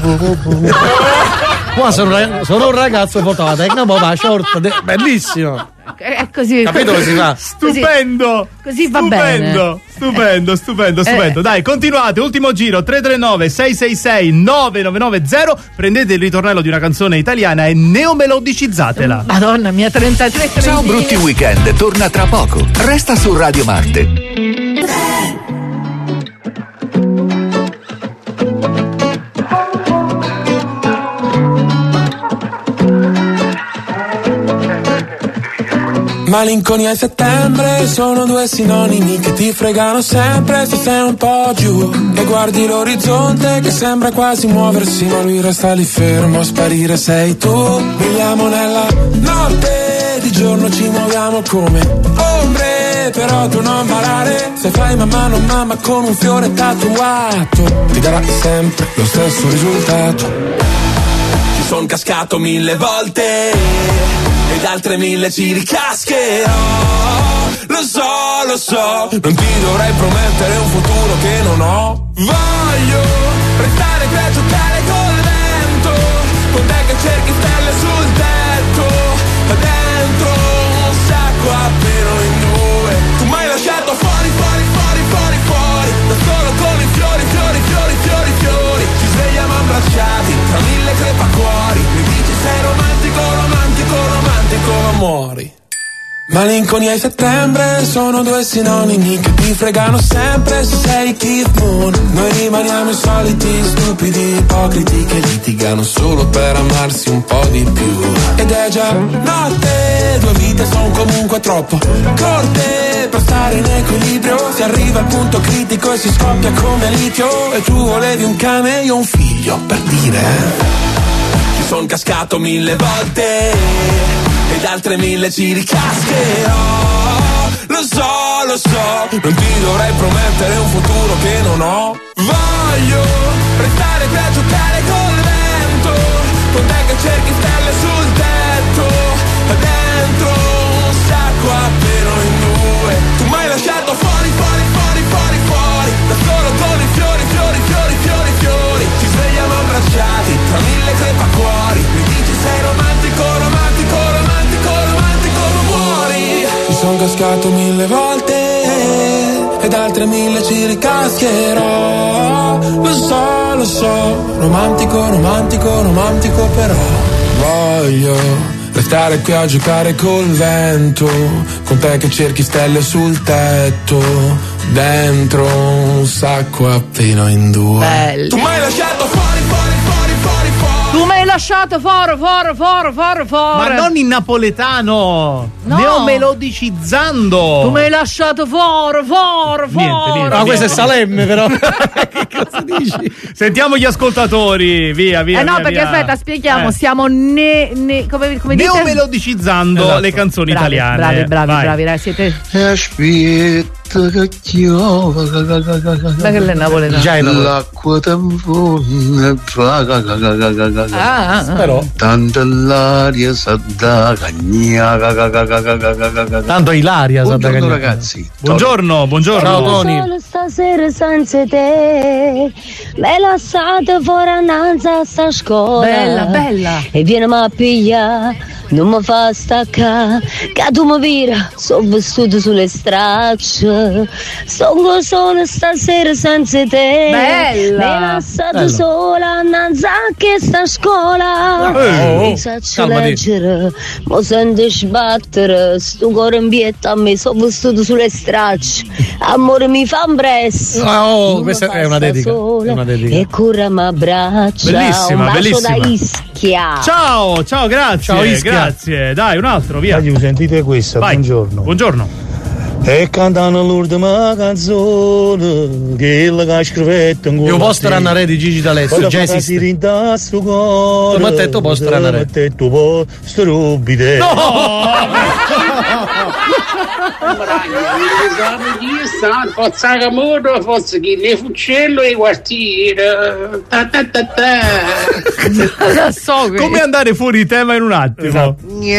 Qua sono un ragazzo fortunato. Bellissimo. È così. Capito come si fa? Stupendo. Così va bene. Stupendo. Dai, continuate. Ultimo giro. 339 666 9990. Prendete il ritornello di una canzone italiana e neomelodicizzatela. Madonna mia, 33. Ciao Brutti Weekend torna tra poco. Resta su Radio Marte. Malinconia e settembre sono due sinonimi che ti fregano sempre se sei un po' giù e guardi l'orizzonte che sembra quasi muoversi ma lui resta lì fermo a sparire. Sei tu, viviamo nella notte, di giorno ci muoviamo come ombre, però tu non parare, se fai mamma non mamma con un fiore tatuato ti darà sempre lo stesso risultato. Ci son cascato 1000 volte ed altre 1000 ci ricascherò. Lo so, non ti dovrei promettere un futuro che non ho. Voglio restare quieto tale col vento, con te che cerchi stelle sul tetto, dentro un sacco appena in due. Tu m'hai lasciato fuori, fuori, fuori, fuori, fuori, da solo con i fiori, fiori, fiori, fiori, fiori. Ci svegliamo abbracciati tra mille crepacuori. Mi dici sei romantico, romantico, romantico, ma muori. Malinconia e settembre sono due sinonimi che ti fregano sempre se sei Keith Moon. Noi rimaniamo i soliti stupidi ipocriti che litigano solo per amarsi un po' di più. Ed è già notte, due vite son comunque troppo corte per stare in equilibrio. Si arriva al punto critico e si scoppia come litio. E tu volevi un cane e io un figlio, per dire. Ci son cascato 1000 volte ed altre 1000 ci ricascherò. Lo so, non ti dovrei promettere un futuro che non ho. Voglio restare qui a giocare col vento, con te che cerchi stelle sul tetto, dentro un sacco appena in due. Tu m'hai lasciato fuori, fuori, fuori, fuori, fuori, da solo con i fiori, fiori, fiori, fiori, fiori. Ci svegliamo abbracciati tra mille crepacuori. Mi dici sei romantico, romantico, romantico, romantico, ma muori. Mi son cascato 1000 volte ed altre 1000 ci ricascherò. Lo so, romantico, romantico, romantico, però voglio restare qui a giocare col vento, con te che cerchi stelle sul tetto, dentro un sacco appena in due. Belli. Tu m'hai lasciato fuori, fuori, fuori, fuori, fuori. Tu mi hai lasciato fuori. Ma non in napoletano, No. neomelodicizzando. Tu mi hai lasciato fuori. Niente. No, questo è Salemme, però. Che cosa dici? Sentiamo gli ascoltatori, via. No, via, perché via. aspetta, spieghiamo. Stiamo come dite? Neomelodicizzando Esatto. le canzoni Bravi, italiane. bravi, dai, siete. Aspetta che chiova. Ma che le napoletano? L'acqua tampone. Però Tanta l'aria sa da cagna. tanto Ilaria sa da Buongiorno cagnare. ragazzi. Buongiorno. Ciao Tony. Solo stasera senza te, me lasciate fuori annanza a sta scuola. Bella. E vieni a pigliare, non mi fa staccare, che tu mi vira, sono vestito sulle stracce. Sono solo stasera senza te, Bella. me lasciate Bella. sola annanza che sta scuola. Mi faccio calmati. leggere, mi sento sbattere, sto cuore in bietta a me, sono vestito sulle stracce. Amore mi fa un presso. Oh, Non questa mi è una fa dedica. sola, È una dedica. e cura mi abbraccia. Bellissima, un bacio bellissima. da Ischia. Ciao, grazie. Ciao, Ischia. Grazie. Dai, un altro, via. Sentite questa, Vai. buongiorno. E cantano l'ultima canzone che la scrivetta in Io posso rannare di Gigi D'Alessio, già esiste. Tu mi hai detto posso rannare. Tu posso rubide. Forza Camorro, forza chi ne fuccello e quartiere. Lo so, Come andare fuori tema in un attimo? Esatto.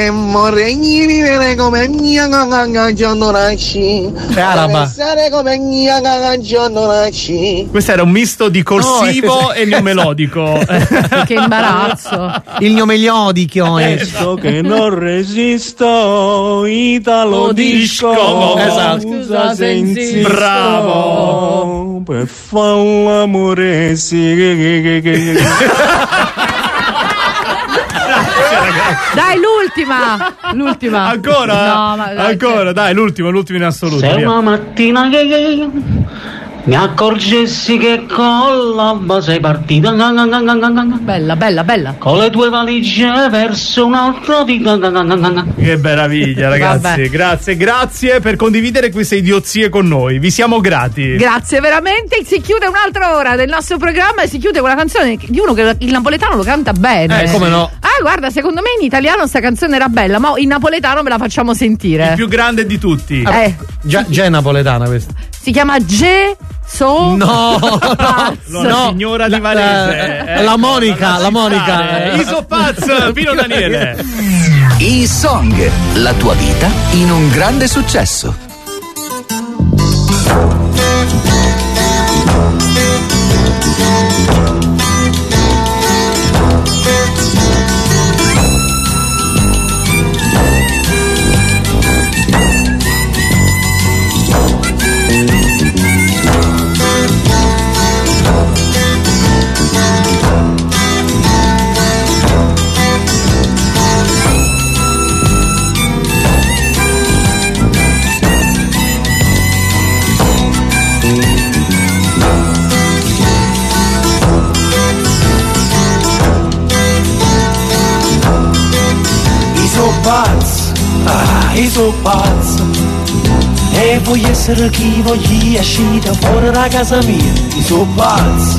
Come mia giorno nasci. È araba. Come mia giorno nasci. Questo era un misto di corsivo e neomelodico. Che imbarazzo. Il neomelodico è. So che non resisto, Italo disco. Esatto. Scusa se insisto. Bravo. Per fare l'amore, sì. Dai, l'ultima. Ancora? No, ma dai, Ancora, dai, l'ultimo in assoluto. Se via. una mattina che mi accorgessi che con l'alba sei partita Bella. con le tue valigie verso un'altra vita. Che meraviglia, ragazzi. Vabbè. Grazie per condividere queste idiozie con noi. Vi siamo grati. Grazie veramente. Si chiude un'altra ora del nostro programma e si chiude con una canzone di uno che il napoletano lo canta bene. Come no? Ah, guarda, secondo me in italiano sta canzone era bella, ma in napoletano me la facciamo sentire. Il più grande di tutti. Già è napoletana questa. Si chiama No, La signora di Varese. la Monica. Isopaz, Pino Daniele. E-Song, la tua vita in un grande successo. io sono pazzo e voglio essere chi voglio uscire fuori da casa mia. Io sono pazzo,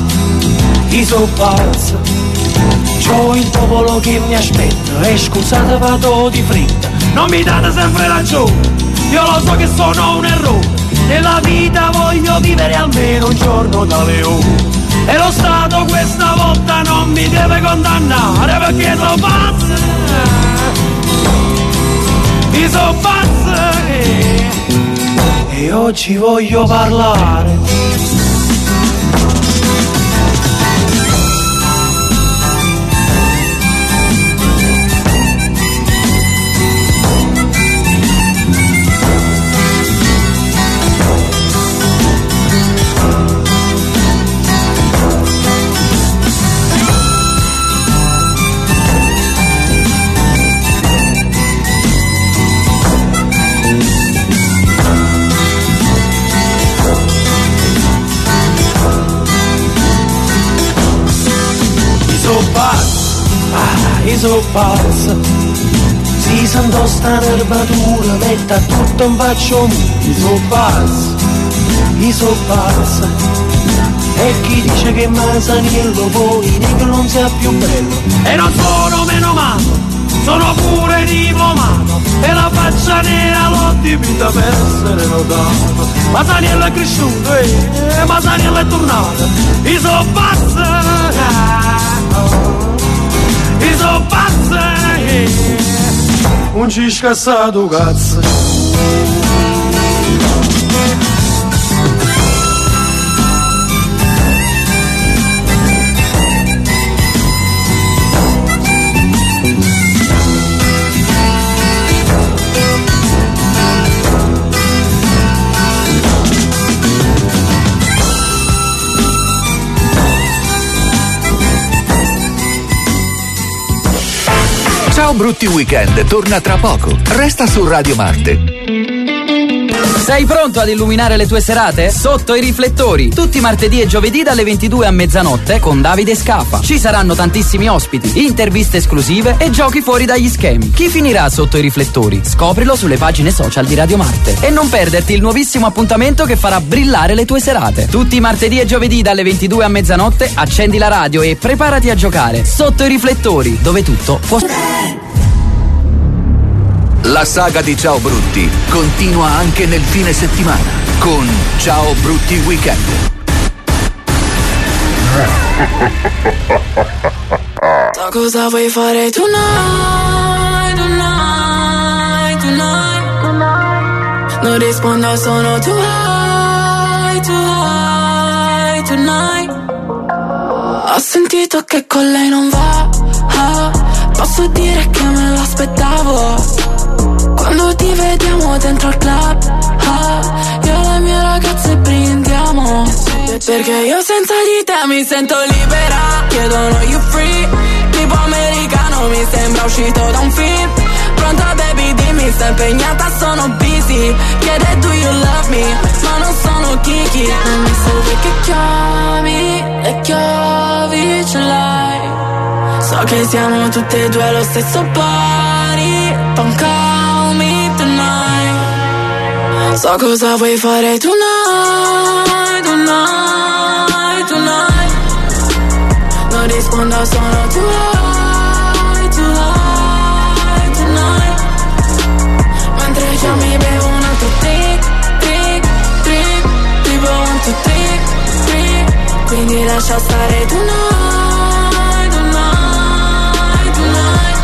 c'ho il popolo che mi aspetta e scusate vado di fretta, non mi date sempre ragione, io lo so che sono un errore, nella vita voglio vivere almeno un giorno da leone e lo Stato questa volta non mi deve condannare perché sono pazzo, io sono pazzo e oggi voglio parlare. Io sono pazzo, si sento sta nervatura, metta tutto un faccio mio. Io sono pazzo, e chi dice che Masaniello poi che non sia più bello. E non sono meno male, sono pure diplomato, e la faccia nera l'ho dipinta per essere notato. Masaniello è cresciuto e Masaniello è tornato. Io sono pazzo, io sono pazzo, non ci scassato cazzo. Ciao Brutti Weekend torna tra poco. Resta su Radio Marte. Sei pronto ad illuminare le tue serate? Sotto i riflettori, tutti martedì e giovedì dalle 22 a mezzanotte con Davide Scafa. Ci saranno tantissimi ospiti, interviste esclusive e giochi fuori dagli schemi. Chi finirà sotto i riflettori? Scoprilo sulle pagine social di Radio Marte. E non perderti il nuovissimo appuntamento che farà brillare le tue serate. Tutti i martedì e giovedì dalle 22 a mezzanotte accendi la radio e preparati a giocare. Sotto i riflettori, dove tutto può... La saga di Ciao Brutti continua anche nel fine settimana con Ciao Brutti Weekend. So cosa vuoi fare tonight, tonight, tonight. Non rispondo, sono too high, too high, tonight. Ho sentito che con lei non va, posso dire che me l'aspettavo. Quando ti vediamo dentro il club, io e le mie ragazze brindiamo. Perché io senza di te mi sento libera. Chiedono you free, tipo americano, mi sembra uscito da un film. Pronta baby, dimmi, sei impegnata, sono busy. Chiede do you love me, ma non sono Kiki. Non mi serve che chiami, le chiavi ce l'hai. So che siamo tutte e due allo stesso pari. Don't call me tonight. So cosa vuoi fare tonight, tonight, tonight. Non rispondo, sono too high, too high, tonight. Mentre chiami bevo un altro trick, trick, trick. Tipo 1, 2, 3, 3. Quindi lascia stare tonight, tonight, tonight.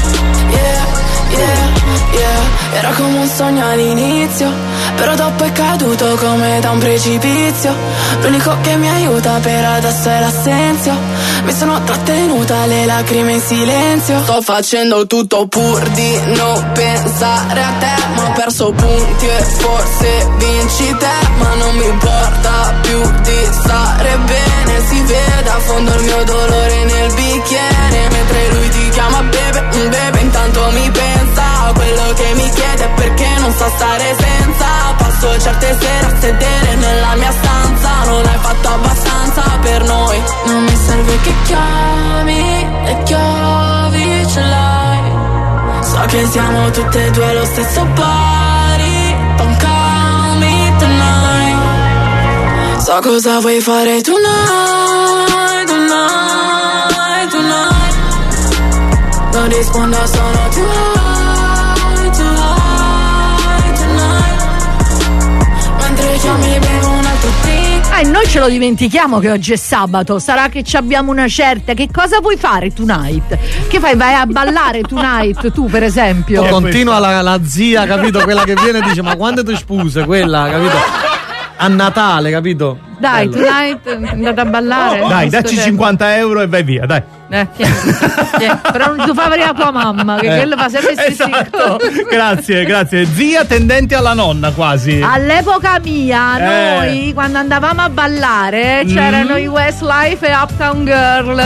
Yeah, era come un sogno all'inizio, però dopo è caduto come da un precipizio. L'unico che mi aiuta per adesso è l'assenzio. Mi sono trattenuta le lacrime in silenzio. Sto facendo tutto pur di non pensare a te, ma ho perso punti e forse vinci te. Ma non mi importa più di stare bene, si vede a fondo il mio dolore nel bicchiere. Mentre lui ti chiama bebe, bebe, intanto mi pensa a quello che mi chiede perché non sa stare senza. Passo certe sere a sedere nella mia stanza. Non hai fatto abbastanza per noi. Non mi serve che chiami, le chiavi ce l'hai. So So che siamo tutte e due allo stesso pari. Don't call me tonight. So cosa vuoi fare tonight, tonight, tonight. Non rispondo solo tonight, tonight, tonight. Mentre io mi bevo un altro drink. Noi ce lo dimentichiamo che oggi è sabato. Sarà che ci abbiamo una certa. Che cosa vuoi fare tonight? Che fai? Vai a ballare tonight tu, per esempio? Continua la zia, capito? Quella che viene e dice: ma quando ti spuse quella, capito? A Natale, capito? Dai, Bello. tonight andate a ballare. Dai, dacci 50 euro e vai via, dai. Tieni. Però non tu fa vedere la tua mamma, che quello fa sempre Esatto. Grazie. Zia tendente alla nonna quasi. All'epoca mia, noi quando andavamo a ballare c'erano i Westlife e Uptown Girl.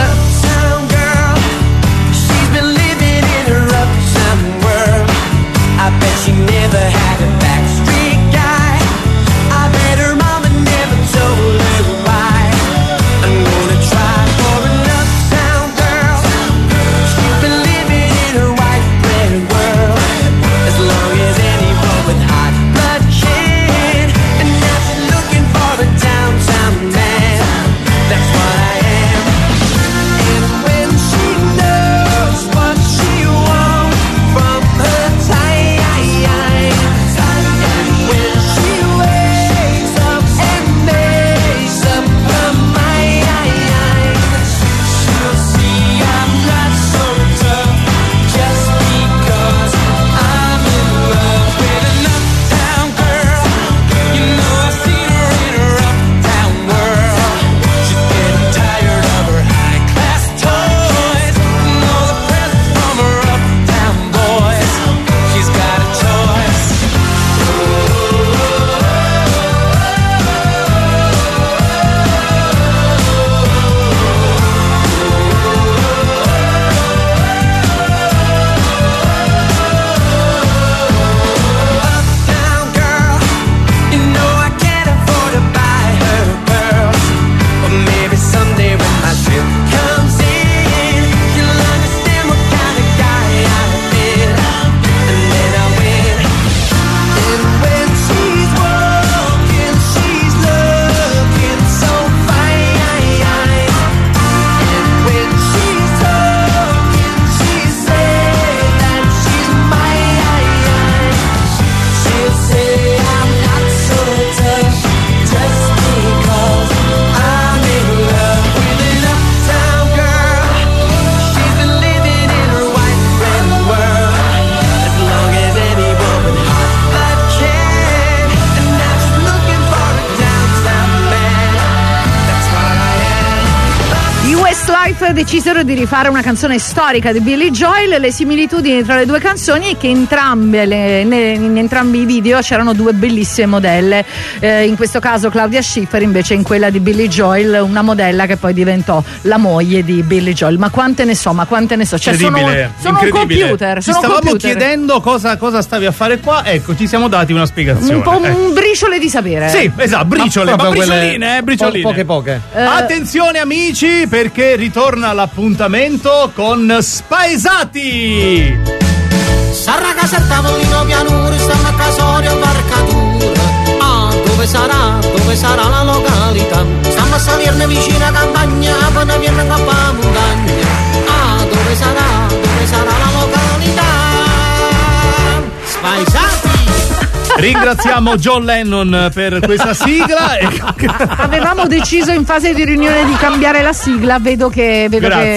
She's been living in her uptown world. I bet she never had a backstreet guy. I bet her mama never told her why. I'm gonna try for an uptown girl. She's been living in her white bread world as long as anyone with hot blood can. And now she's looking for a downtown man. That's what I am. And when she knows what she wants from her time, and when she wakes up and makes up her mind, she'll see I'm not so tough just because I'm in love with an uptown girl. You know I've seen her in her uptown world. She's getting tired of her high-class toys and all the presents from her uptown boys. She's got a choice. Uptown girl, you know I can't afford to buy her pearls. But maybe someday when my trip comes in, you'll understand what kind of guy I've been. And then I win. And when she's walking, she's looking so fine. And when she's talking, she says that she's mine. She'll say I'm not so tough just because I'm in love with an uptown girl. She's been living in her white bread world as long as anyone with hot blood can. And now she's looking for a downtown man. That's what I am. I Westlife decisero di rifare una canzone storica di Billy Joel. Le similitudini tra le due canzoni è che in entrambi i video c'erano due bellissime modelle. In questo caso Claudia Schiffer, invece in quella di Billy Joel una modella che poi diventò la moglie di Billy Joel. Ma quante ne so. Cioè sono un computer. Ci stavamo chiedendo cosa stavi a fare qua. Ecco, ci siamo dati una spiegazione. Un po' un briciole di sapere. Sì, esatto, bricioline, ma bricioline, bricioline. Poche. Attenzione amici, perché ritorna l'appuntamento con Spaesati. Sarà casa al tavolino pianura, stiamo a casorio barcatura. Ah, dove sarà la località? Stiamo a salirne vicino a campagna, poi ne viene a montagna. Ah, dove sarà la località? Spaesati! Ringraziamo John Lennon per questa sigla. Avevamo deciso in fase di riunione di cambiare la sigla. Grazie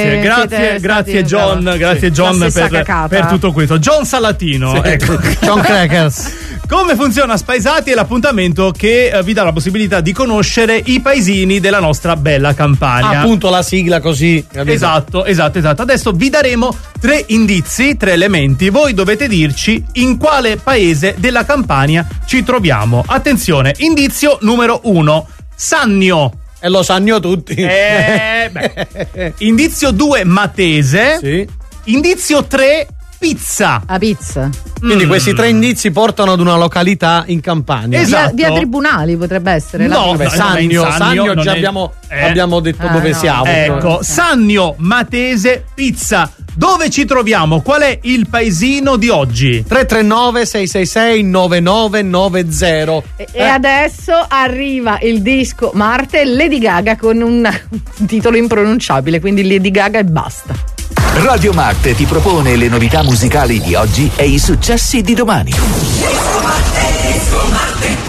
John, per tutto questo. John Salatino, sì. Ecco. John Crackers. Come funziona Spaesati? È l'appuntamento che vi dà la possibilità di conoscere i paesini della nostra bella Campania. Appunto la sigla così. Esatto. Adesso vi daremo 3 indizi, 3 elementi. Voi dovete dirci in quale paese della Campania ci troviamo. Attenzione, indizio numero 1, Sannio. E lo sanno tutti. Indizio 2, Matese. Sì. Indizio 3, Pizza. A pizza. Quindi questi 3 indizi portano ad una località in Campania. Esatto. Via Tribunali potrebbe essere. Sannio già abbiamo detto dove siamo. Ecco, Sannio, Matese, Pizza. dove ci troviamo? Qual è il paesino di oggi? 339 666 9990. E adesso arriva il disco Marte, Lady Gaga con un titolo impronunciabile, quindi Lady Gaga e basta. Radio Marte ti propone le novità musicali di oggi e i successi di domani. Disco Marte.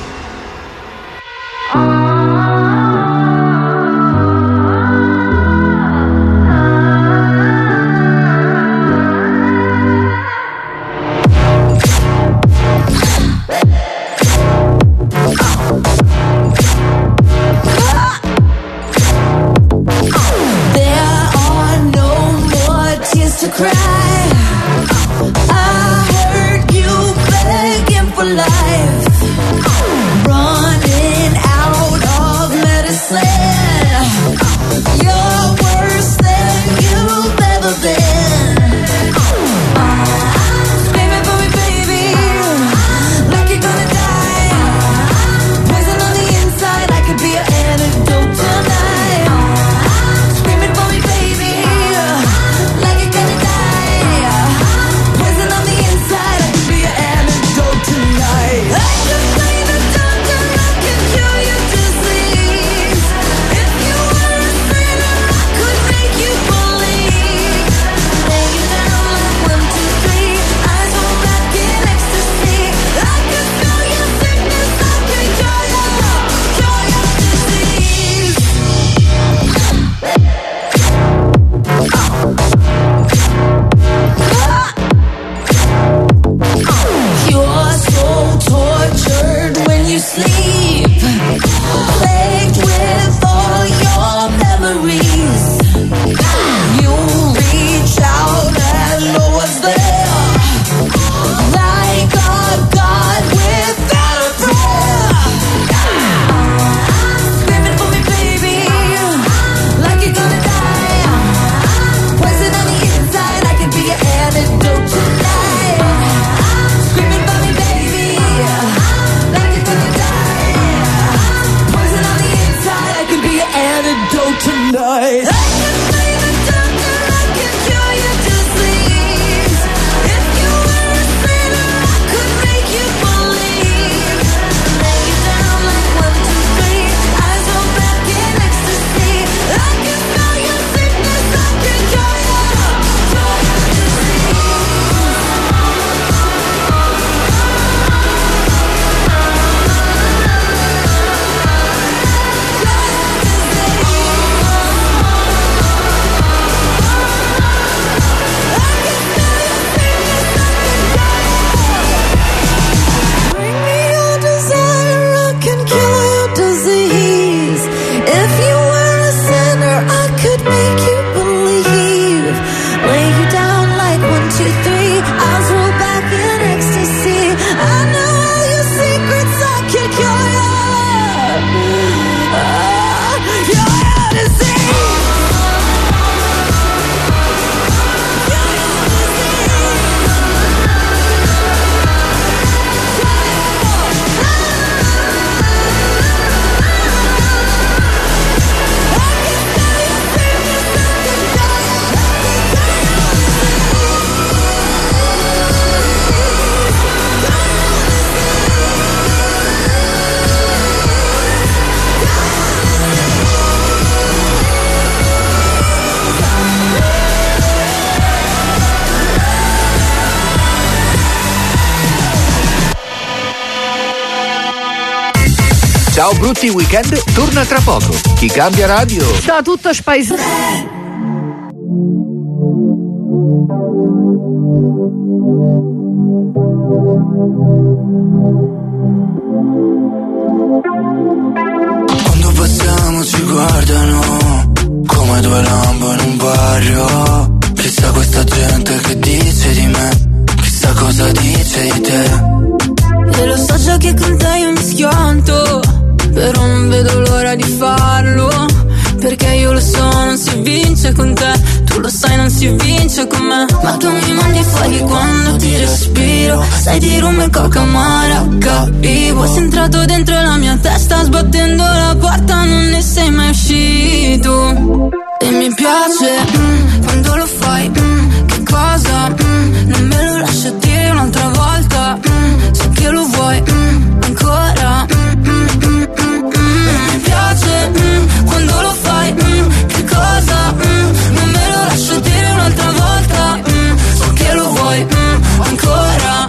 To cry, I heard you begging for life, running out of medicine. You're worse than you've ever been. Screaming for me, baby, like you're gonna die. Poison on the inside, I could be an antidote tonight. Screaming for me, baby, like you're gonna die. Poison on the inside, I could be an antidote tonight. I could play the doctor, I can cure your disease. If you were a sinner, I could make you believe. Lay you down like 1, 2, 3, eyes roll back in ecstasy. I could feel your sickness, I could cure your disease. You're so tortured when you sleep, plagued with all your memories. You reach out and know what's there, like a god without a prayer. Screaming for me, baby, like you're gonna die. Poison on the inside, I could be an antidote tonight. Screaming for me, baby, like you're gonna die. Poison on the inside, I could be an antidote tonight. I could play the doctor, I can cure your disease. If you were a sinner, I could make you believe. Lay you down like 1, 2, 3, eyes roll back in ecstasy. I can feel your sickness, I can cure your disease. Bring me your desire, I can cure your disease. If you were a sinner, I could make you believe. Lay you down like 1, 2, 3, eyes roll back in ecstasy. I know all your secrets, I can cure your disease. Ciao Brutti Weekend torna tra poco. Chi cambia radio? Ciao a tutto Spice. Quando passiamo ci guardano come due lampo in un barrio. Chissà questa gente che dice di me, chissà cosa dice di te. E lo so già che con te io mi schianto, però non vedo l'ora di farlo. Perché io lo so, non si vince con te. Tu lo sai, non si vince con me. Ma tu mi mandi fuori quando ti respiro. Sai di rum e coca amara, capivo. Sei entrato dentro la mia testa, sbattendo la porta, non ne sei mai uscito. E mi piace quando lo fai, che cosa, non me lo lascio dire un'altra volta, so che lo vuoi, ancora, mi piace, quando lo fai, che cosa, non me lo lascio dire un'altra volta, so che lo vuoi, ancora.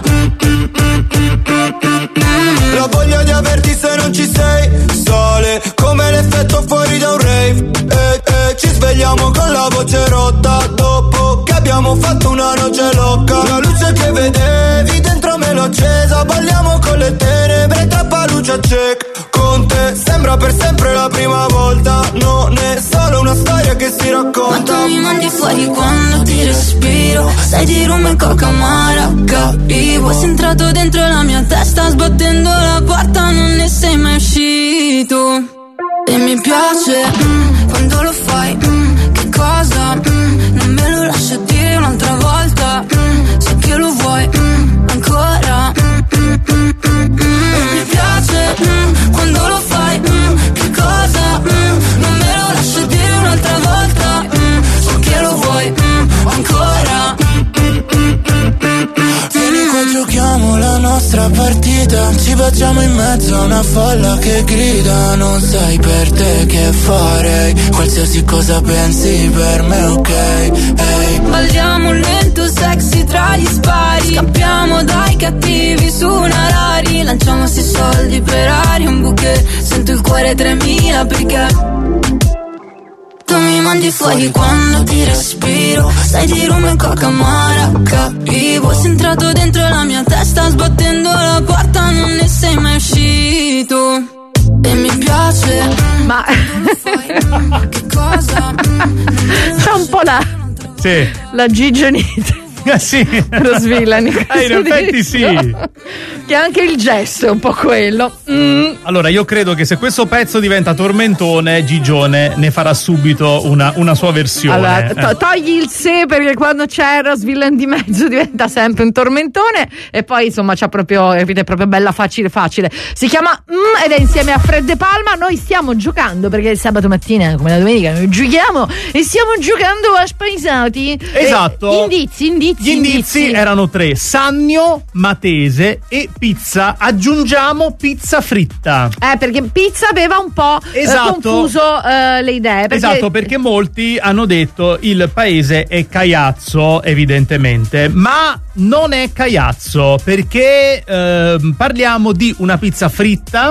La voglia di averti se non ci sei sale come l'effetto fuori da un rave. Ci svegliamo con la voce rotta dopo che abbiamo fatto una noce loca. La luce che vedevi dentro me l'ho accesa. Balliamo con le tenebre tra luce a check. Con te sembra per sempre la prima volta. Non è solo una storia che si racconta. Ma tu mi mandi fuori quando ti respiro. Sai di rum e coca amara, capivo. Sei entrato dentro la mia testa sbattendo la porta, non ne sei mai uscito. E mi piace, quando lo fai, che cosa, non me lo lascio dire un'altra volta, so che lo vuoi, ancora. Mi piace, quando lo fai, che cosa, non me lo lascio dire un'altra volta, so che lo vuoi, ancora. Vieni qua, giochiamo la nostra partita. Ci facciamo in mezzo a una folla che grida. Non sai per te che farei. Qualsiasi cosa pensi per me, ok, hey. Balliamo lento, sexy tra gli spari. Scappiamo dai cattivi su una Rari. Lanciamo sti soldi per aria, un bouquet. Sento il cuore 3000 perché tu mi mandi fuori quando ti respiro. Sai di rum e coca amara, capivo. Sei entrato dentro la mia testa sbattendo la porta, non ne sei mai uscito. E mi piace. Ma che cosa? c'è un po' la gigianite. Sì. Lo svillani. In effetti sì. Che anche il gesto è un po' quello. Allora io credo che se questo pezzo diventa tormentone, Gigione ne farà subito una sua versione. Allora, togli il se, perché quando c'è Rosvillan di mezzo diventa sempre un tormentone. E poi insomma c'ha proprio, è proprio bella facile. Si chiama ed è insieme a Fred De Palma. Noi stiamo giocando perché il sabato mattina come la domenica noi giochiamo e stiamo giocando a spaesati. Esatto. Gli indizi erano 3: Sannio, Matese e pizza. Aggiungiamo pizza fritta. Perché pizza aveva un po' confuso le idee. Esatto, perché molti hanno detto il paese è Caiazzo, evidentemente, ma non è Caiazzo, perché parliamo di una pizza fritta,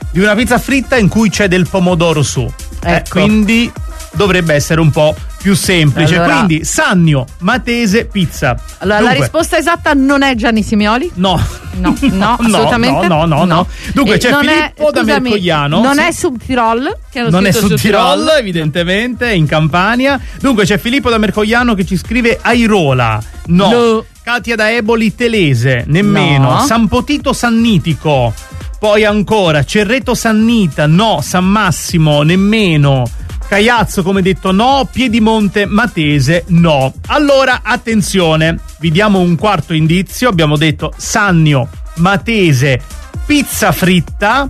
in cui c'è del pomodoro su. Ecco. Quindi dovrebbe essere un po' più semplice. Allora, quindi Sannio, Matese, pizza. Allora, dunque, la risposta esatta non è Gianni Simioli? No, assolutamente no. Dunque c'è Filippo da Mercogliano. Non è Subtirol, non è Subtirol, evidentemente, in Campania. Dunque c'è Filippo da Mercogliano che ci scrive Airola. No. Katia da Eboli, Telese, nemmeno. No. San Potito Sannitico. Poi ancora Cerreto Sannita, no. San Massimo, nemmeno. Caiazzo, come detto, no. Piedimonte Matese, no. Allora, attenzione, vi diamo un quarto indizio. Abbiamo detto Sannio, Matese, pizza fritta.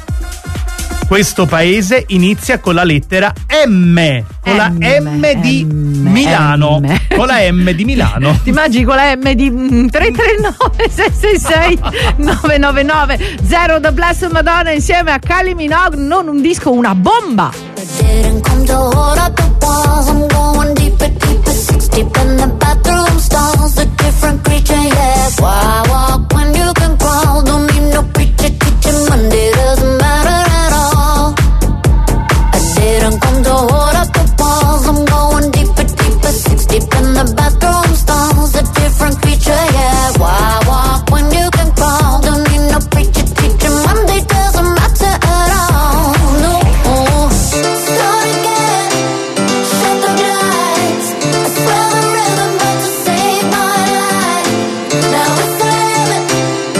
Questo paese inizia con la lettera M. Con la M di Milano. Con la M di Milano. Ti immagini con la M di 339 666 999 0 The Blessed Madonna insieme a Kylie Minogue. Non un disco, una bomba. Didn't come to hold up the walls. I'm going deeper, 6 deep in the bathroom stalls. A different creature, yeah. Why walk when you can crawl? Don't need no preacher teaching Monday, doesn't matter at all. I didn't come to hold up the walls. I'm going deeper, 6 deep in the bathroom stalls. A different creature, yeah. Why walk when you can crawl? Don't need no preacher teaching Monday, doesn't matter at all. No. Start again, shut the lights. I swear the rhythm meant to save my life. Now it's 11,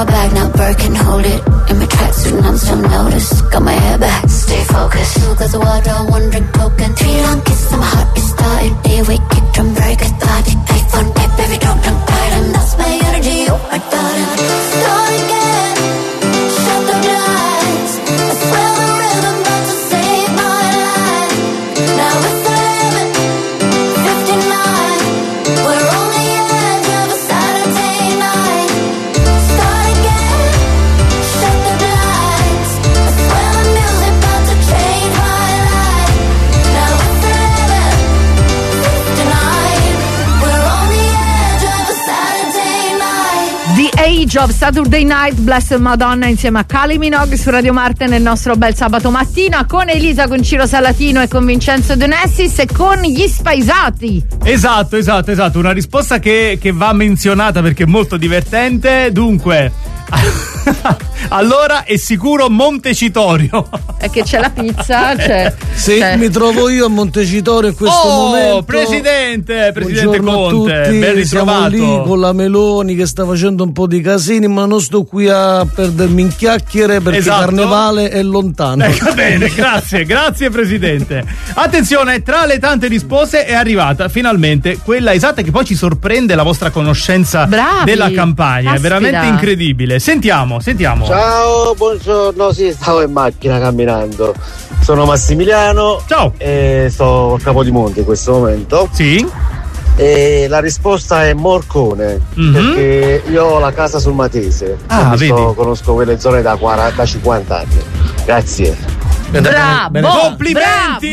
my bag, now Birkin, hold it. In my tracksuit and I'm still noticed. Got my hair back, stay focused. 2 glass of water, 1 drink token. 3 long kisses, my heart is started. Airway kick drum, very good body. iPhone, baby, don't bite him. That's my energy, oh my darling. Start again, shut the lights. I swear the rhythm about to save my life. Now it's 11:59. We're on the edge of a Saturday night. Start again, shut the lights. I swear the music about to change my life. Now it's 11:59. We're on the edge of a Saturday night. The Age of Saturday Night, Blessed Madonna insieme a Kylie Minogue su Radio Marte nel nostro bel sabato mattina con Elisa, con Ciro Salatino e con Vincenzo De Nessis e con gli spaesati. Esatto, una risposta che va menzionata perché è molto divertente. Dunque, allora è sicuro Montecitorio. È che c'è la pizza, Sì, mi trovo io a Montecitorio in questo momento. Presidente Buongiorno Conte, a tutti. ben ritrovato. Siamo lì con la Meloni che sta facendo un po' di casini, ma non sto qui a perdermi in chiacchiere perché il carnevale è lontano. Bene, grazie Presidente. Attenzione, tra le tante risposte è arrivata finalmente quella esatta che poi ci sorprende la vostra conoscenza della campagna. È veramente incredibile. Sentiamo. Ciao, buongiorno, sì, stavo in macchina camminando. Sono Massimiliano. Ciao. E sto a Capodimonte in questo momento. Sì. E la risposta è Morcone, perché io ho la casa sul Matese. Conosco quelle zone da 50 anni. Grazie. Complimenti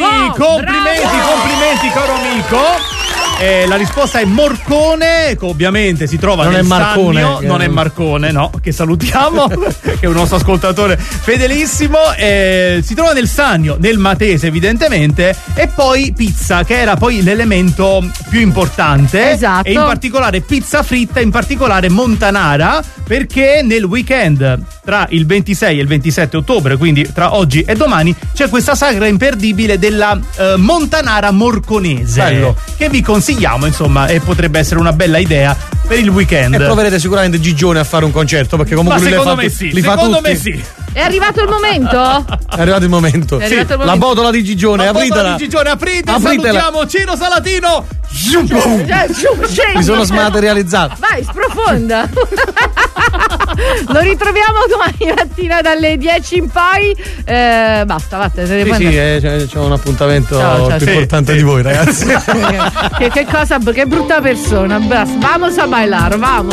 caro amico. La risposta è Morcone, che ovviamente si trova nel Sannio, non è Marcone, no, che salutiamo, che è un nostro ascoltatore fedelissimo. Si trova nel Sannio, nel Matese evidentemente, e poi pizza, che era poi l'elemento più importante. Esatto. E in particolare pizza fritta, in particolare montanara, perché nel weekend tra il 26 e il 27 ottobre, quindi tra oggi e domani, c'è questa sagra imperdibile della montanara morconese. Bello. Che vi consigliamo, insomma, e potrebbe essere una bella idea per il weekend. E troverete sicuramente Gigione a fare un concerto, perché comunque lui secondo me sì. È arrivato il momento? È arrivato il momento. La botola di Gigione, apritela. Salutiamo Ciro Salatino. Mi sono smaterializzato. Vai, sprofonda. Lo ritroviamo domani mattina dalle 10 in poi. Basta, vattene. C'è un appuntamento più importante di voi, ragazzi. Che cosa, che brutta persona. Vamos a bailar, vamos.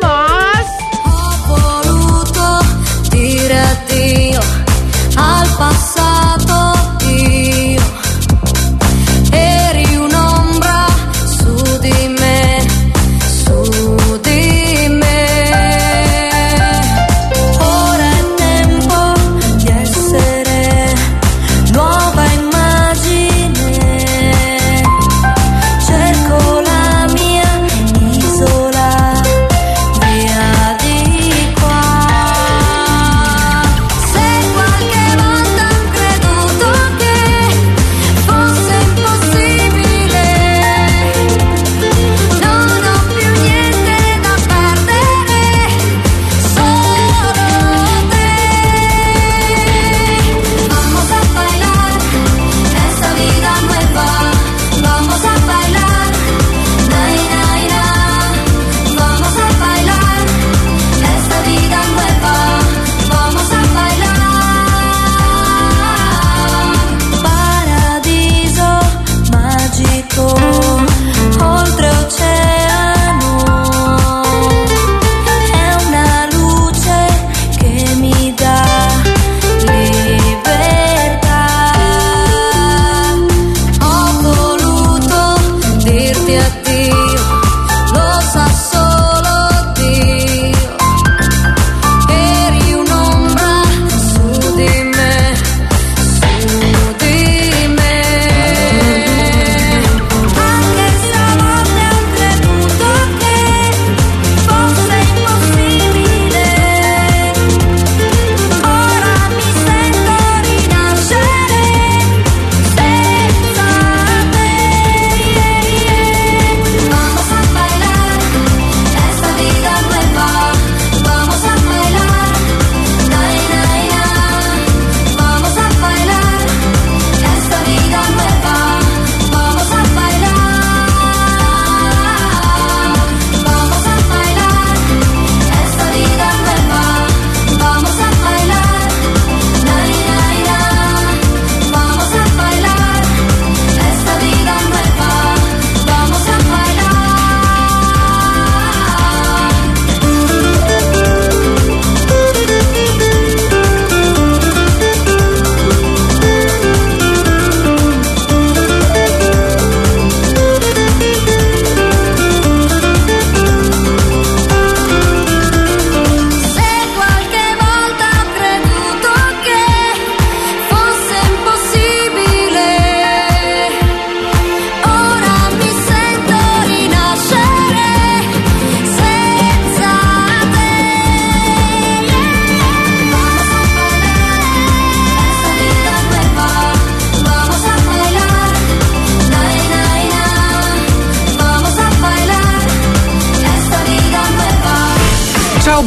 Ho voluto dire addio al passato, io eri un'ombra su di me, ora è tempo di essere nuova immagine, cerco la mia isola, via di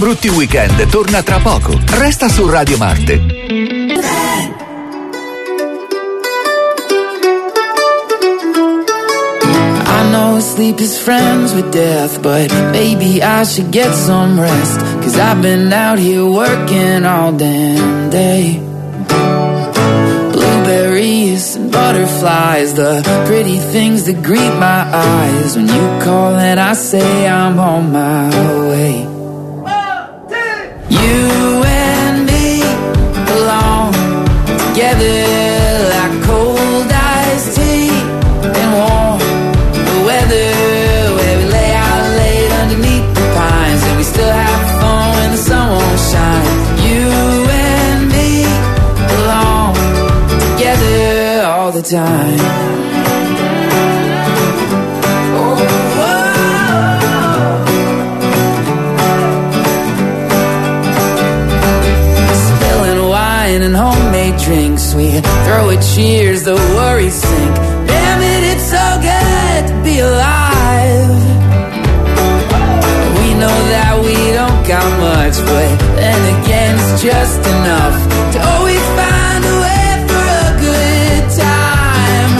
Brutti Weekend torna tra poco. Resta su Radio Marte. I know sleep is friends with death, but maybe I should get some rest, 'cause I've been out here working all damn day. Blueberries and butterflies, the pretty things that greet my eyes. When you call and I say I'm on my way. You and me belong together like cold iced tea and warm weather, where we lay out late underneath the pines, and we still have fun when the sun won't shine. You and me belong together all the time. Spilling wine and homemade drinks, we throw a cheers, the worries sink. Damn it, it's so good to be alive. We know that we don't got much, but then again it's just enough to always find a way for a good time.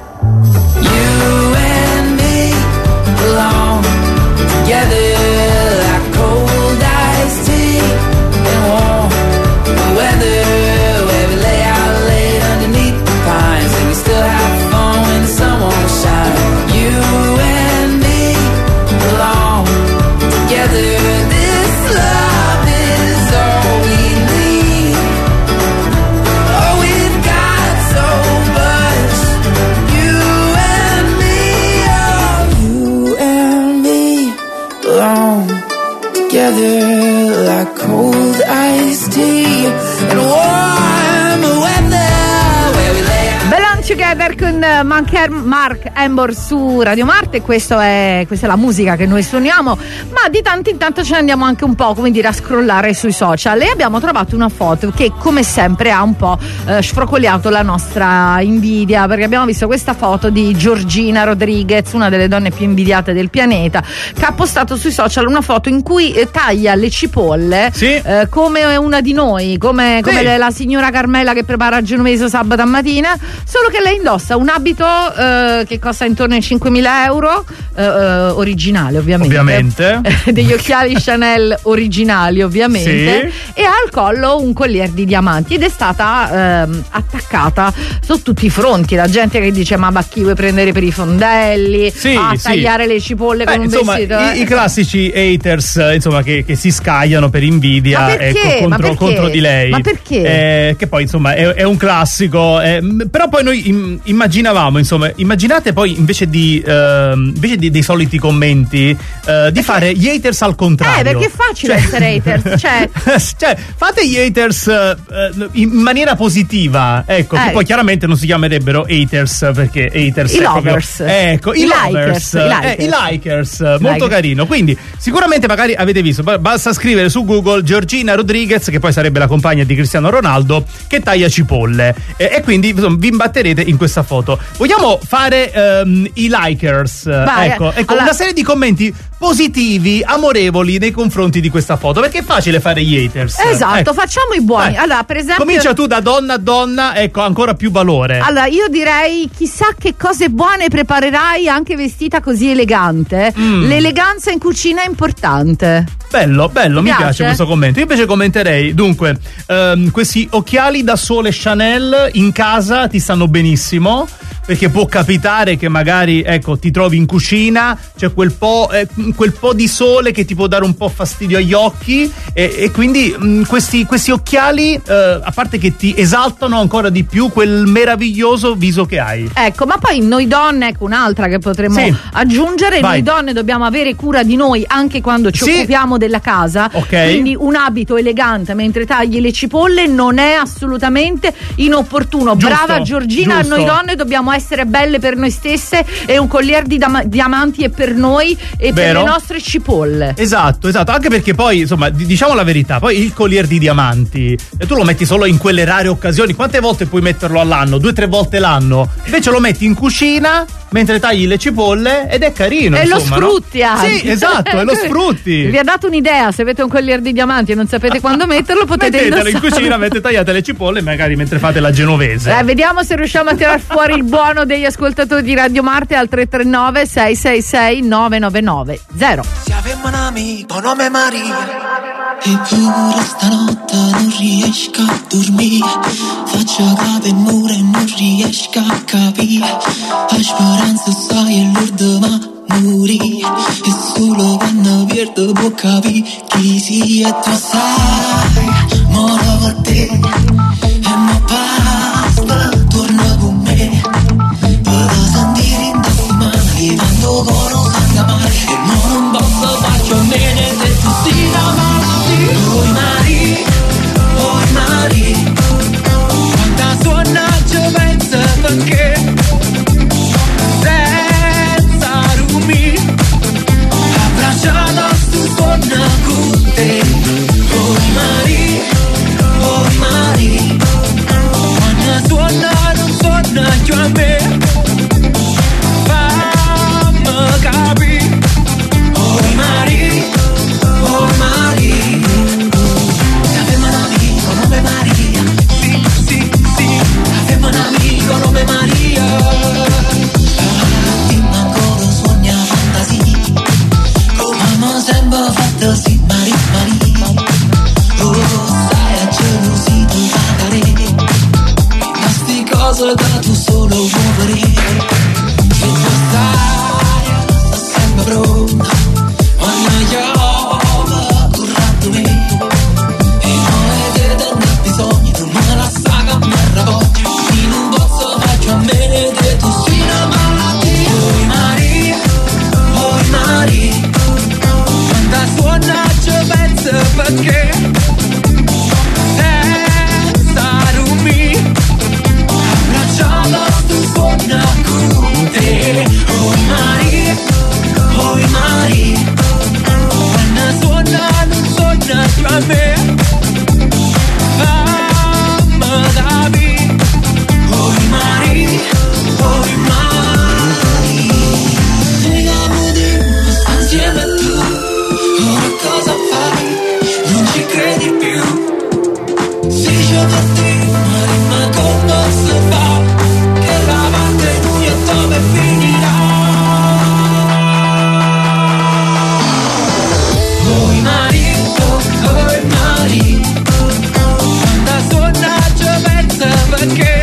You and me belong together like cold iced tea and warm weather, where we lay out late underneath the pines, and we still have fun when the sun won't shine. You and me belong together. This love is all we need. Oh, we've got so much. You and me, oh, you and me belong together like cold iced tea and warm weather, where we lay out. Belong Together con Mark Embor su Radio Marte. Questa è la musica che noi suoniamo, ma di tanto in tanto ce ne andiamo anche un po', come dire, a scrollare sui social, e abbiamo trovato una foto che come sempre ha un po' sfrocoliato la nostra invidia, perché abbiamo visto questa foto di Georgina Rodriguez, una delle donne più invidiate del pianeta, che ha postato sui social una foto in cui taglia le cipolle, sì, come una di noi, come Sì. la signora Carmela che prepara il genovese sabato a mattina, solo che lei indossa un abito che costa intorno ai 5.000 euro, originale ovviamente, degli occhiali Chanel originali ovviamente, Sì. e ha al collo un collier di diamanti, ed è stata attaccata su tutti i fronti, la gente che dice ma chi vuoi prendere per i fondelli, Sì, sì. tagliare le cipolle con un insomma, vestito, i classici haters, insomma, che si scagliano per invidia, Ma perché? ecco, Ma perché? contro di lei. Ma perché? Che poi insomma è un classico, però poi noi immaginavamo, insomma, immaginate poi invece dei soliti commenti di fare gli haters al contrario. perché è facile essere haters, cioè fate gli haters in maniera positiva, ecco, che poi chiaramente non si chiamerebbero haters, perché haters I è proprio, lovers. ecco, i Likers, lovers, i i likers, molto Likers. carino. Quindi sicuramente magari avete visto, basta scrivere su Google Georgina Rodriguez, che poi sarebbe la compagna di Cristiano Ronaldo, che taglia cipolle, e quindi insomma, vi imbatterete in questa foto. Vogliamo fare i likers, Vai, ecco, allora, una serie di commenti positivi, amorevoli nei confronti di questa foto, perché è facile fare gli haters. esatto, Ecco. facciamo i buoni. Vai. Allora, per esempio, Comincia tu da donna a donna, ecco, ancora più valore. Allora, io direi chissà che cose buone preparerai anche vestita così elegante. L'eleganza in cucina è importante. Bello, mi piace questo commento. Io invece commenterei, dunque, questi occhiali da sole Chanel in casa ti stanno benissimo, perché può capitare che magari, ecco, ti trovi in cucina, c'è quel po' di sole che ti può dare un po' fastidio agli occhi, e quindi questi occhiali, a parte che ti esaltano ancora di più quel meraviglioso viso che hai. Ecco, ma poi noi donne, ecco un'altra che potremmo aggiungere, Vai. noi donne dobbiamo avere cura di noi anche quando ci occupiamo della casa, quindi un abito elegante mentre tagli le cipolle non è assolutamente inopportuno. Giusto, Brava Giorgina, giusto. noi donne dobbiamo essere belle per noi stesse e un collier di diamanti è per noi e per le nostre cipolle. Esatto, anche perché poi insomma diciamo la verità, poi il collier di diamanti tu lo metti solo in quelle rare occasioni. Quante volte puoi metterlo all'anno? 2-3 volte l'anno. Invece lo metti in cucina mentre tagli le cipolle ed è carino, e insomma, lo sfrutti anche. Sì, esatto, e lo sfrutti. Vi ha dato un'idea: se avete un collier di diamanti e non sapete quando metterlo, potete mettetelo in cucina mentre tagliate le cipolle, magari mentre fate la genovese. Vediamo se riusciamo a tirar fuori il buono degli ascoltatori di Radio Marte al 339 666 999 0. Se avevamo un amico nome Maria, eppure stanotte non riesco a dormire, faccio capo e muro e non riesco a capire, la speranza sai e l'urdo ma morì, e solo quando perdo può capire chi si è. Tu sai, moro per te e mi basta, torna con me, posso sentire in tassi mani quando coro senza mare, e non posso farci a mene se tu sei la matti. Oi Mari, quanta suona ci pensa perché senza rumi abbracciata su suona con te. Oi Mari, quando suona non suona più a me, fammi capire. Oi Mari, avevamo un amico nome Maria, sì, avevamo un amico nome Maria, dimmi ancora sogna fantasia, come abbiamo sempre fatto sì, Maria, oh sai a gelosia tu pagare, queste cose che tu solo vuoi vedere, e tu stai sempre pronta, quando io a me che tu sei una malattia. Oi Mari, quando suona ci penso perché senza rumi abbracciata tu suona con te. Oi Mari, quando suona non suona più a me, fammi capire. Oi Mari, spiegamoci, sta insieme tu, ora cosa fai? Non ci credi più, si c'è per te, ma come si fa? Che la parte tua dove finirà? Oi Mari, quando suona ci pensa perché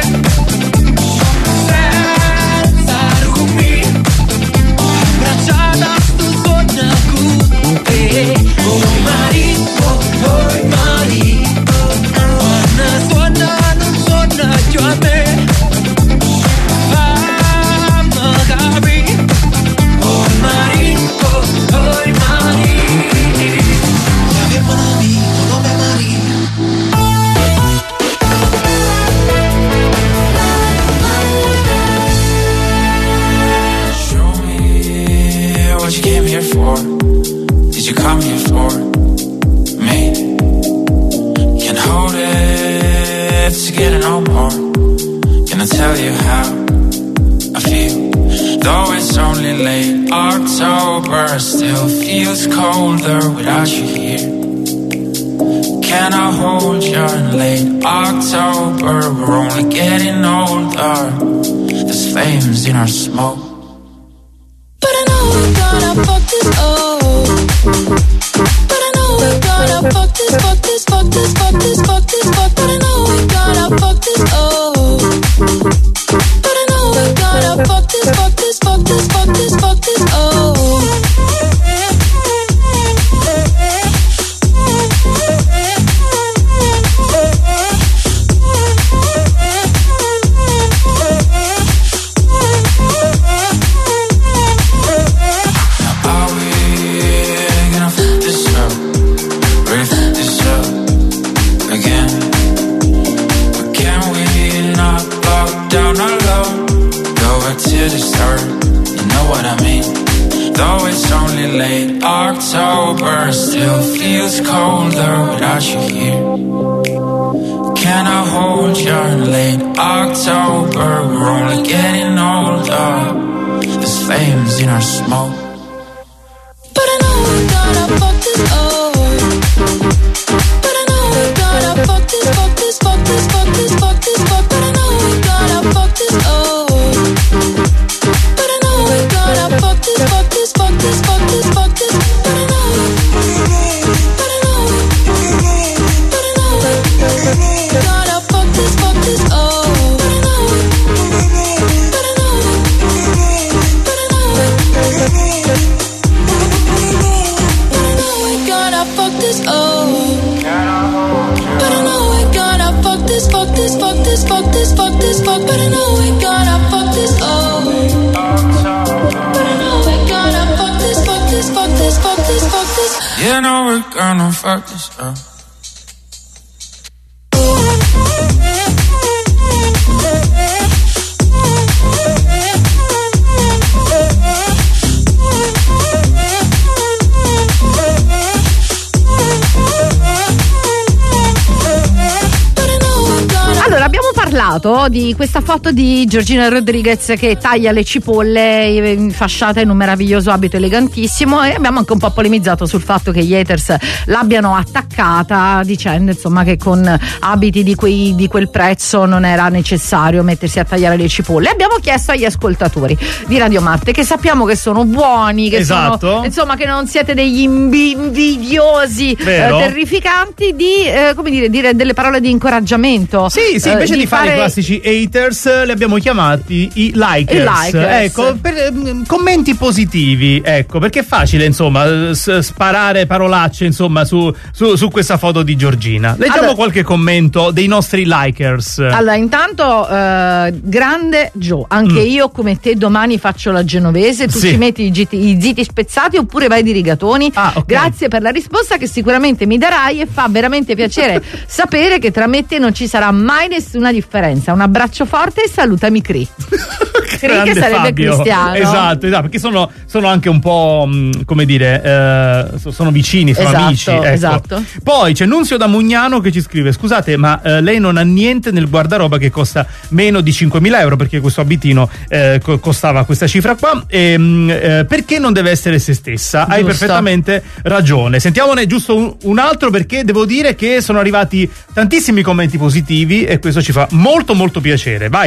oi Mari, quando suona non suona più a me, fammi capire. Oi Mari, avevamo un amico nome Maria. Show me what you came here for. Did you come here for me? Can't hold it together no more. Can I tell you how I feel? Though it's only late October, still feels colder without you here. Can I hold you in late October? We're only getting older. There's flames in our smoke. But I know we're gonna fuck this up. But I know we're gonna fuck this. But I know we're gonna fuck this up. But I know we're gonna fuck this up. gets colder without you here. Can I hold your late October? We're only getting older. There's flames in our smoke. But I know we're gonna fuck this up. But I know we're gonna fuck this, fuck this, fuck this, fuck this, fuck this, fuck. But I know we're gonna fuck this up. But I know we're gonna fuck this, fuck this, fuck this, fuck this, fuck this. But I know we're gonna fuck this, fuck this up. But I know we're gonna fuck this up. But I know we're gonna fuck this, fuck this, fuck this, fuck this, fuck this, fuck. But I know we're gonna fuck this up. But I know we're gonna fuck this, fuck this, fuck this, fuck this, fuck this. You know we're gonna fuck this up. Allora, abbiamo parlato di questa foto di Georgina Rodriguez che taglia le cipolle fasciata in un meraviglioso abito elegantissimo, e abbiamo anche un po' polemizzato sul fatto che gli haters l'abbiano attaccata dicendo insomma che con abiti di quel prezzo non era necessario mettersi a tagliare le cipolle. Abbiamo chiesto agli ascoltatori di Radio Marte, che sappiamo che sono buoni, che sono, insomma, che non siete degli invidiosi terrificanti, di come dire delle parole di incoraggiamento. Sì, invece di fare i classici haters li abbiamo chiamati i likers. Ecco, commenti positivi, ecco, perché è facile insomma sparare parolacce insomma su questa foto di Georgina. Leggiamo qualche commento dei nostri likers. Allora, intanto grande Gio, anche io come te domani faccio la genovese, tu ci metti i ziti spezzati oppure vai di rigatoni. Okay. Grazie per la risposta che sicuramente mi darai, e fa veramente piacere sapere che tra me e te non ci sarà mai nessuna differenza. Un abbraccio forte e salutami Cri. Cri che sarebbe Fabio. Cristiano. Esatto, perché sono anche un po' come dire, sono vicini, sono amici. Ecco. Esatto. Poi c'è Nunzio da Mugnano che ci scrive: scusate, ma lei non ha niente nel guardaroba che costa meno di 5.000 euro, perché questo abitino costava questa cifra qua, perché non deve essere se stessa? Giusto. Hai perfettamente ragione. Sentiamone giusto un altro, perché devo dire che sono arrivati tantissimi commenti positivi e questo ci fa molto molto piacere. Vai.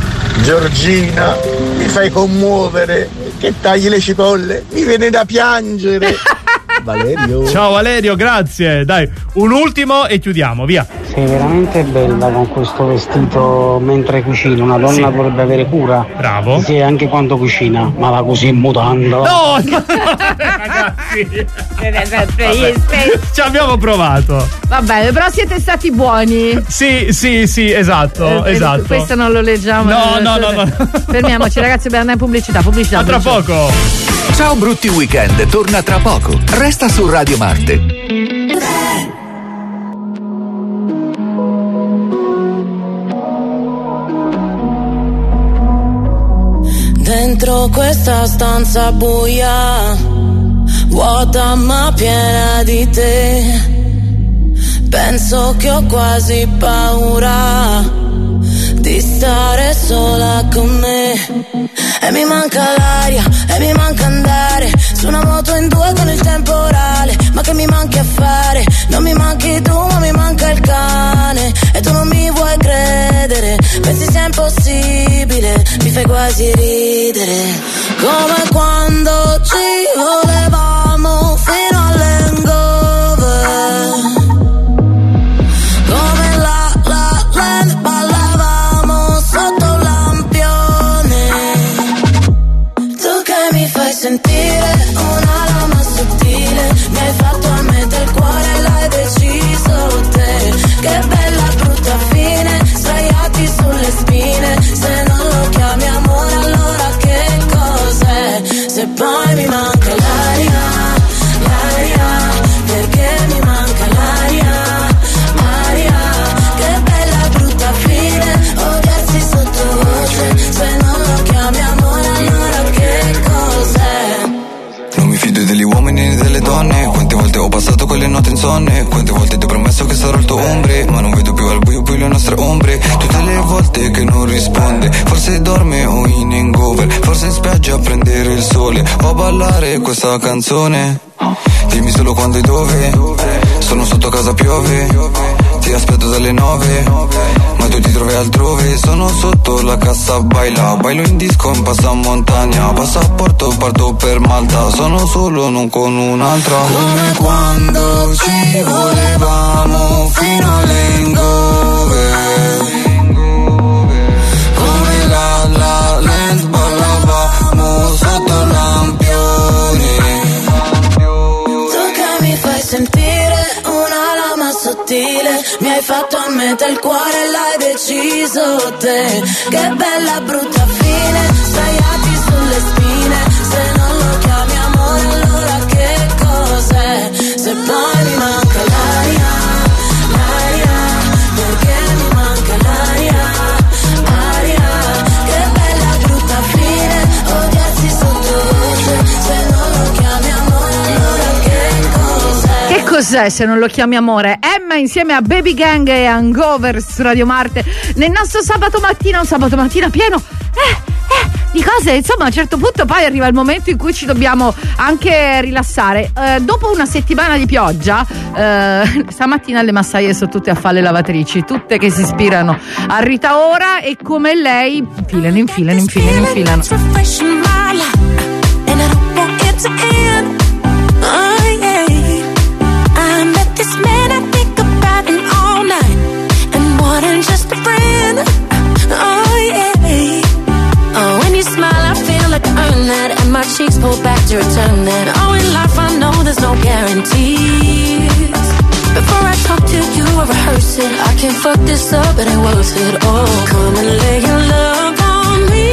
Giorgina, mi fai commuovere, che tagli le cipolle, mi viene da piangere. Valerio. Ciao Valerio, grazie. Dai, un ultimo e chiudiamo, via. Sei veramente bella con questo vestito mentre cucina. Una donna dovrebbe avere cura. Bravo. Sì, anche quando cucina, ma va così in mutanda. No, ragazzi. Ci abbiamo provato. Va bene, però siete stati buoni. Sì, esatto. Questo non lo leggiamo. No. Fermiamoci, ragazzi, per andare in pubblicità. A tra poco. Ciao Brutti Weekend, torna tra poco. Resta su Radio Marte. Dentro questa stanza buia, vuota ma piena di te, penso che ho quasi paura di stare sola con me. E mi manca l'aria, e mi manca andare su una moto in due con il temporale. Ma che mi manchi a fare? Non mi manchi tu, ma mi manca il cane. E tu non mi vuoi credere, pensi sia impossibile, mi fai quasi ridere. Come quando ci volevamo fino all'hangover, come la land ballavamo sotto un lampione. Tu che mi fai sentire una lama sottile, mi hai fatto a metà il cuore e l'hai deciso te. Che bella brutta fine, sdraiati sulle spine. Se non lo chiami amore allora che cos'è? nostre ombre, tutte le volte che non risponde. Forse dorme o in hangover, forse in spiaggia a prendere il sole o a ballare questa canzone. Dimmi solo quando e dove, sono sotto casa piove, ti aspetto dalle 9, ma tu ti trovi altrove. Sono sotto la cassa bailo in disco in passamontagna, passaporto parto per Malta, sono solo non con un'altra. Come quando ci volevamo fino all'hangover, come la land ballavamo sotto lampioni. Tu che mi fai sentire una lama sottile, mi hai fatto a metà il cuore e l'hai deciso te. Che bella brutta fine, sdraiati sulle spine. Se non lo chiami amore allora che cos'è? Se poi mi manca l'aria, perché mi manca l'aria, che bella brutta fine, odiarsi sottovoce. Se non lo chiami amore allora che cos'è? Che cos'è se non lo chiami amore? Emma insieme a Baby Gang e Hangover su Radio Marte nel nostro sabato mattina, un sabato mattina pieno di cose, insomma. A un certo punto poi arriva il momento in cui ci dobbiamo anche rilassare. Dopo una settimana di pioggia, stamattina le massaie sono tutte a fare le lavatrici, tutte che si ispirano a Rita Ora e come lei infilano. Just a friend, oh yeah. Oh, when you smile, I feel like I earn that, and my cheeks pull back to return that. Oh, in life I know there's no guarantees. Before I talk to you, I rehearse it. I can't fuck this up, it ain't worth it. Oh, come and lay your love on me.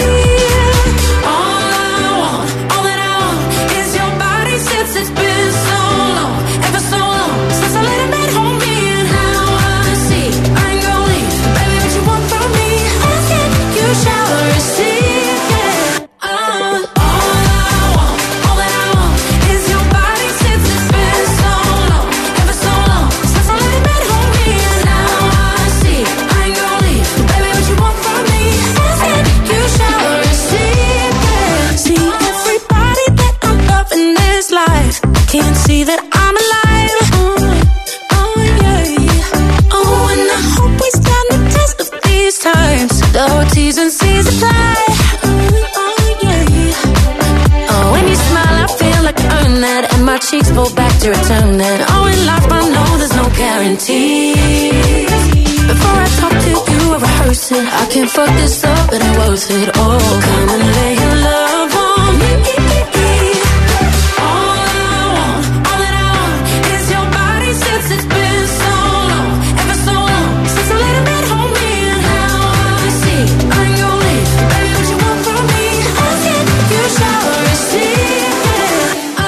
All that I want is your body since it's been so long, ever so long, since I let a man hold me. And now I see I ain't gonna leave, baby, what you want from me? Ask it, you shall receive, yeah. All that I want is your body since it's been so long, ever so long, since I let a man hold me. And now I see I ain't gonna leave, baby, what you want from me? Ask it, you shall receive, yeah. See everybody that I'm loving this life, can't see that I'm alive. Oh yeah. Oh, and I hope we stand the test of these times. The T's and C's apply. Oh yeah. Oh, when you smile, I feel like I earn that, and my cheeks pull back to return that. Oh, in life I know there's no guarantees. Before I talk to you, I rehearse it. I can't fuck this up, it ain't worth it. Oh, come and lay your love on me. All that I want is your body since it's been so long, ever so long, since I let a man hold me. And now I see I ain't gonna leave, baby, what you want from me? Ask it, you shall receive, yeah.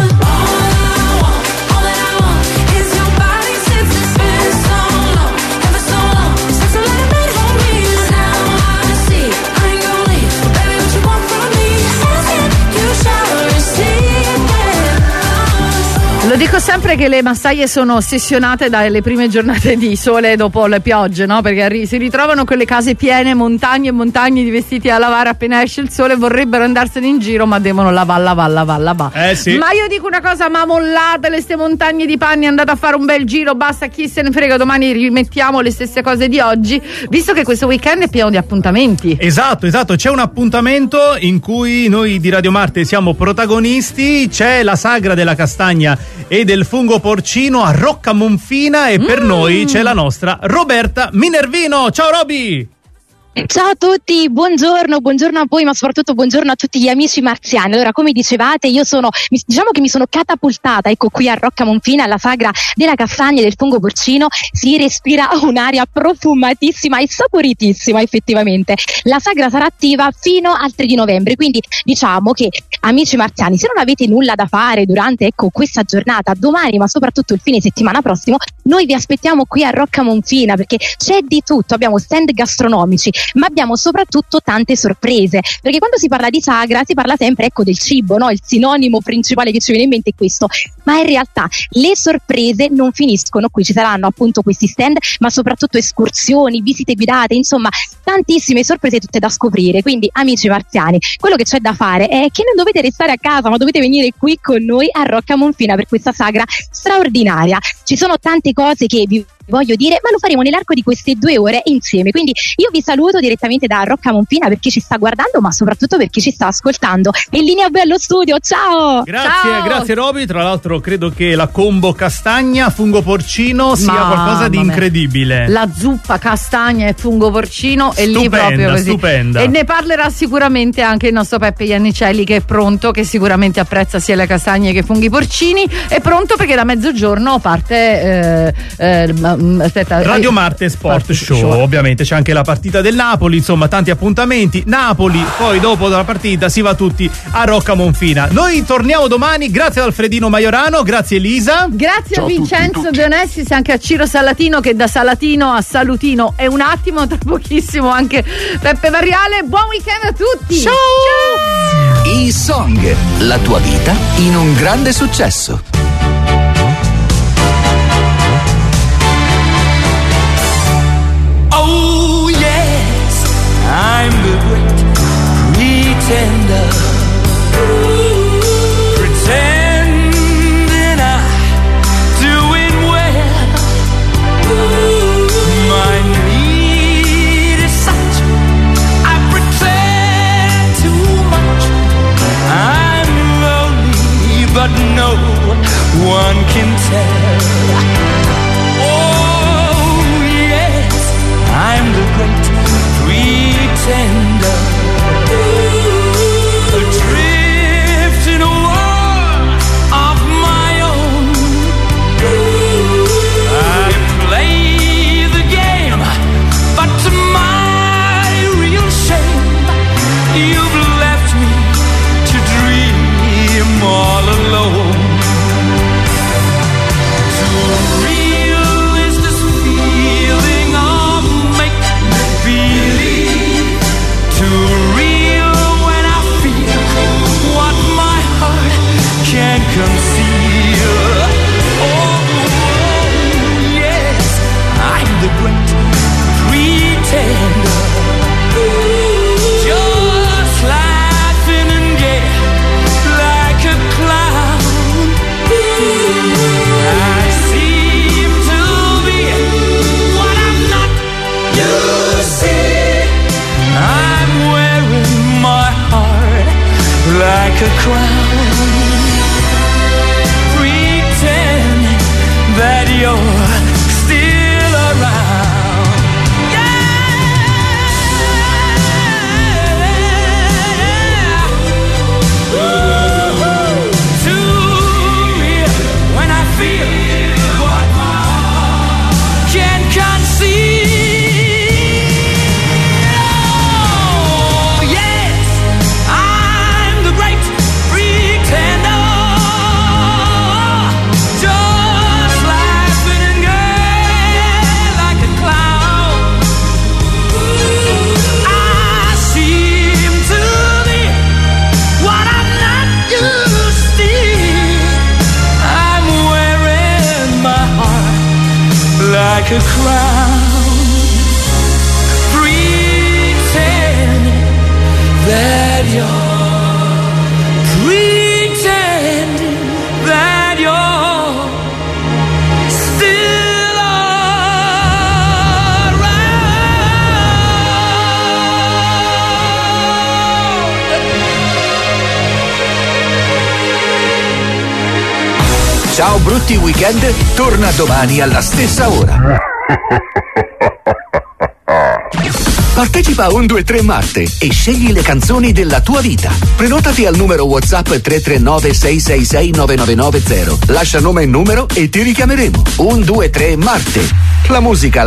All that I want is your body since it's been so long, ever so long, since I let a man hold me. And now I see I ain't gonna leave, baby, what you want from me? Ask it, you shall receive, yeah. Lo dico sempre che le massaie sono ossessionate dalle prime giornate di sole dopo le piogge, no? Perché si ritrovano con le case piene, montagne e montagne di vestiti a lavare appena esce il sole, vorrebbero andarsene in giro ma devono lavare. Sì. Ma io dico una cosa, ma mollate ste montagne di panni, andate a fare un bel giro, basta, chi se ne frega, domani rimettiamo le stesse cose di oggi, visto che questo weekend è pieno di appuntamenti. Esatto, c'è un appuntamento in cui noi di Radio Marte siamo protagonisti, c'è la sagra della castagna e del fungo porcino a Rocca Monfina e per noi c'è la nostra Roberta Minervino. Ciao Roby! Ciao a tutti, buongiorno a voi, ma soprattutto buongiorno a tutti gli amici marziani. Allora, come dicevate, diciamo che mi sono catapultata, ecco, qui a Rocca Monfina, alla sagra della castagna e del fungo porcino. Si respira un'aria profumatissima e saporitissima, effettivamente. La sagra sarà attiva fino al 3 di novembre, quindi diciamo che, amici marziani, se non avete nulla da fare durante, ecco, questa giornata, domani, ma soprattutto il fine settimana prossimo, noi vi aspettiamo qui a Rocca Monfina, perché c'è di tutto. Abbiamo stand gastronomici, ma abbiamo soprattutto tante sorprese, perché quando si parla di sagra si parla sempre, ecco, del cibo, no? Il sinonimo principale che ci viene in mente è questo, ma in realtà le sorprese non finiscono qui, ci saranno appunto questi stand, ma soprattutto escursioni, visite guidate, insomma tantissime sorprese tutte da scoprire. Quindi amici marziani, quello che c'è da fare è che non dovete restare a casa, ma dovete venire qui con noi a Rocca Monfina per questa sagra straordinaria. Ci sono tante cose che vi voglio dire, ma lo faremo nell'arco di queste 2 ore insieme. Quindi io vi saluto direttamente da Rocca Monfina per chi ci sta guardando, ma soprattutto per chi ci sta ascoltando. In linea Bello Studio, ciao! Grazie Roby. Tra l'altro credo che la combo castagna fungo porcino sia qualcosa di incredibile. La zuppa castagna e fungo porcino è lì proprio così. Stupenda. E ne parlerà sicuramente anche il nostro Peppe Iannicelli, che è pronto, che sicuramente apprezza sia le castagne che i funghi porcini. È pronto perché da mezzogiorno parte Radio Marte Sport Show. Ovviamente c'è anche la partita del Napoli, insomma tanti appuntamenti. Napoli, poi dopo la partita si va tutti a Rocca Monfina. Noi torniamo domani, grazie ad Alfredino Maiorano, grazie Elisa, grazie a Vincenzo De Onestis, anche a Ciro Salatino, che da Salatino a Salutino è un attimo, tra pochissimo anche Peppe Variale. Buon weekend a tutti. Ciao. E-Song, la tua vita in un grande successo. Oh yes, I'm the great pretender, pretending I'm doing well. My need is such, I pretend too much. I'm lonely, but no one can tell. I'm the great pretender, adrift in a world of my own. I play the game, but to my real shame, you've left me to dream all alone. Conceal. Oh, yes, I'm the great pretender, just laughing and gay like a clown. I seem to be what I'm not. You see, I'm wearing my heart like a crown. That you're still around. To me, when I feel what my heart can conceive. Oh, yes, I'm the great pretender. Like a crown, pretending that you're still around. Ciao Brutti Weekend torna domani alla stessa ora. Partecipa a 1-2-3 Marte e scegli le canzoni della tua vita. Prenotati al numero WhatsApp 339 666 9990. Lascia nome e numero e ti richiameremo. 1-2-3 Marte. La musica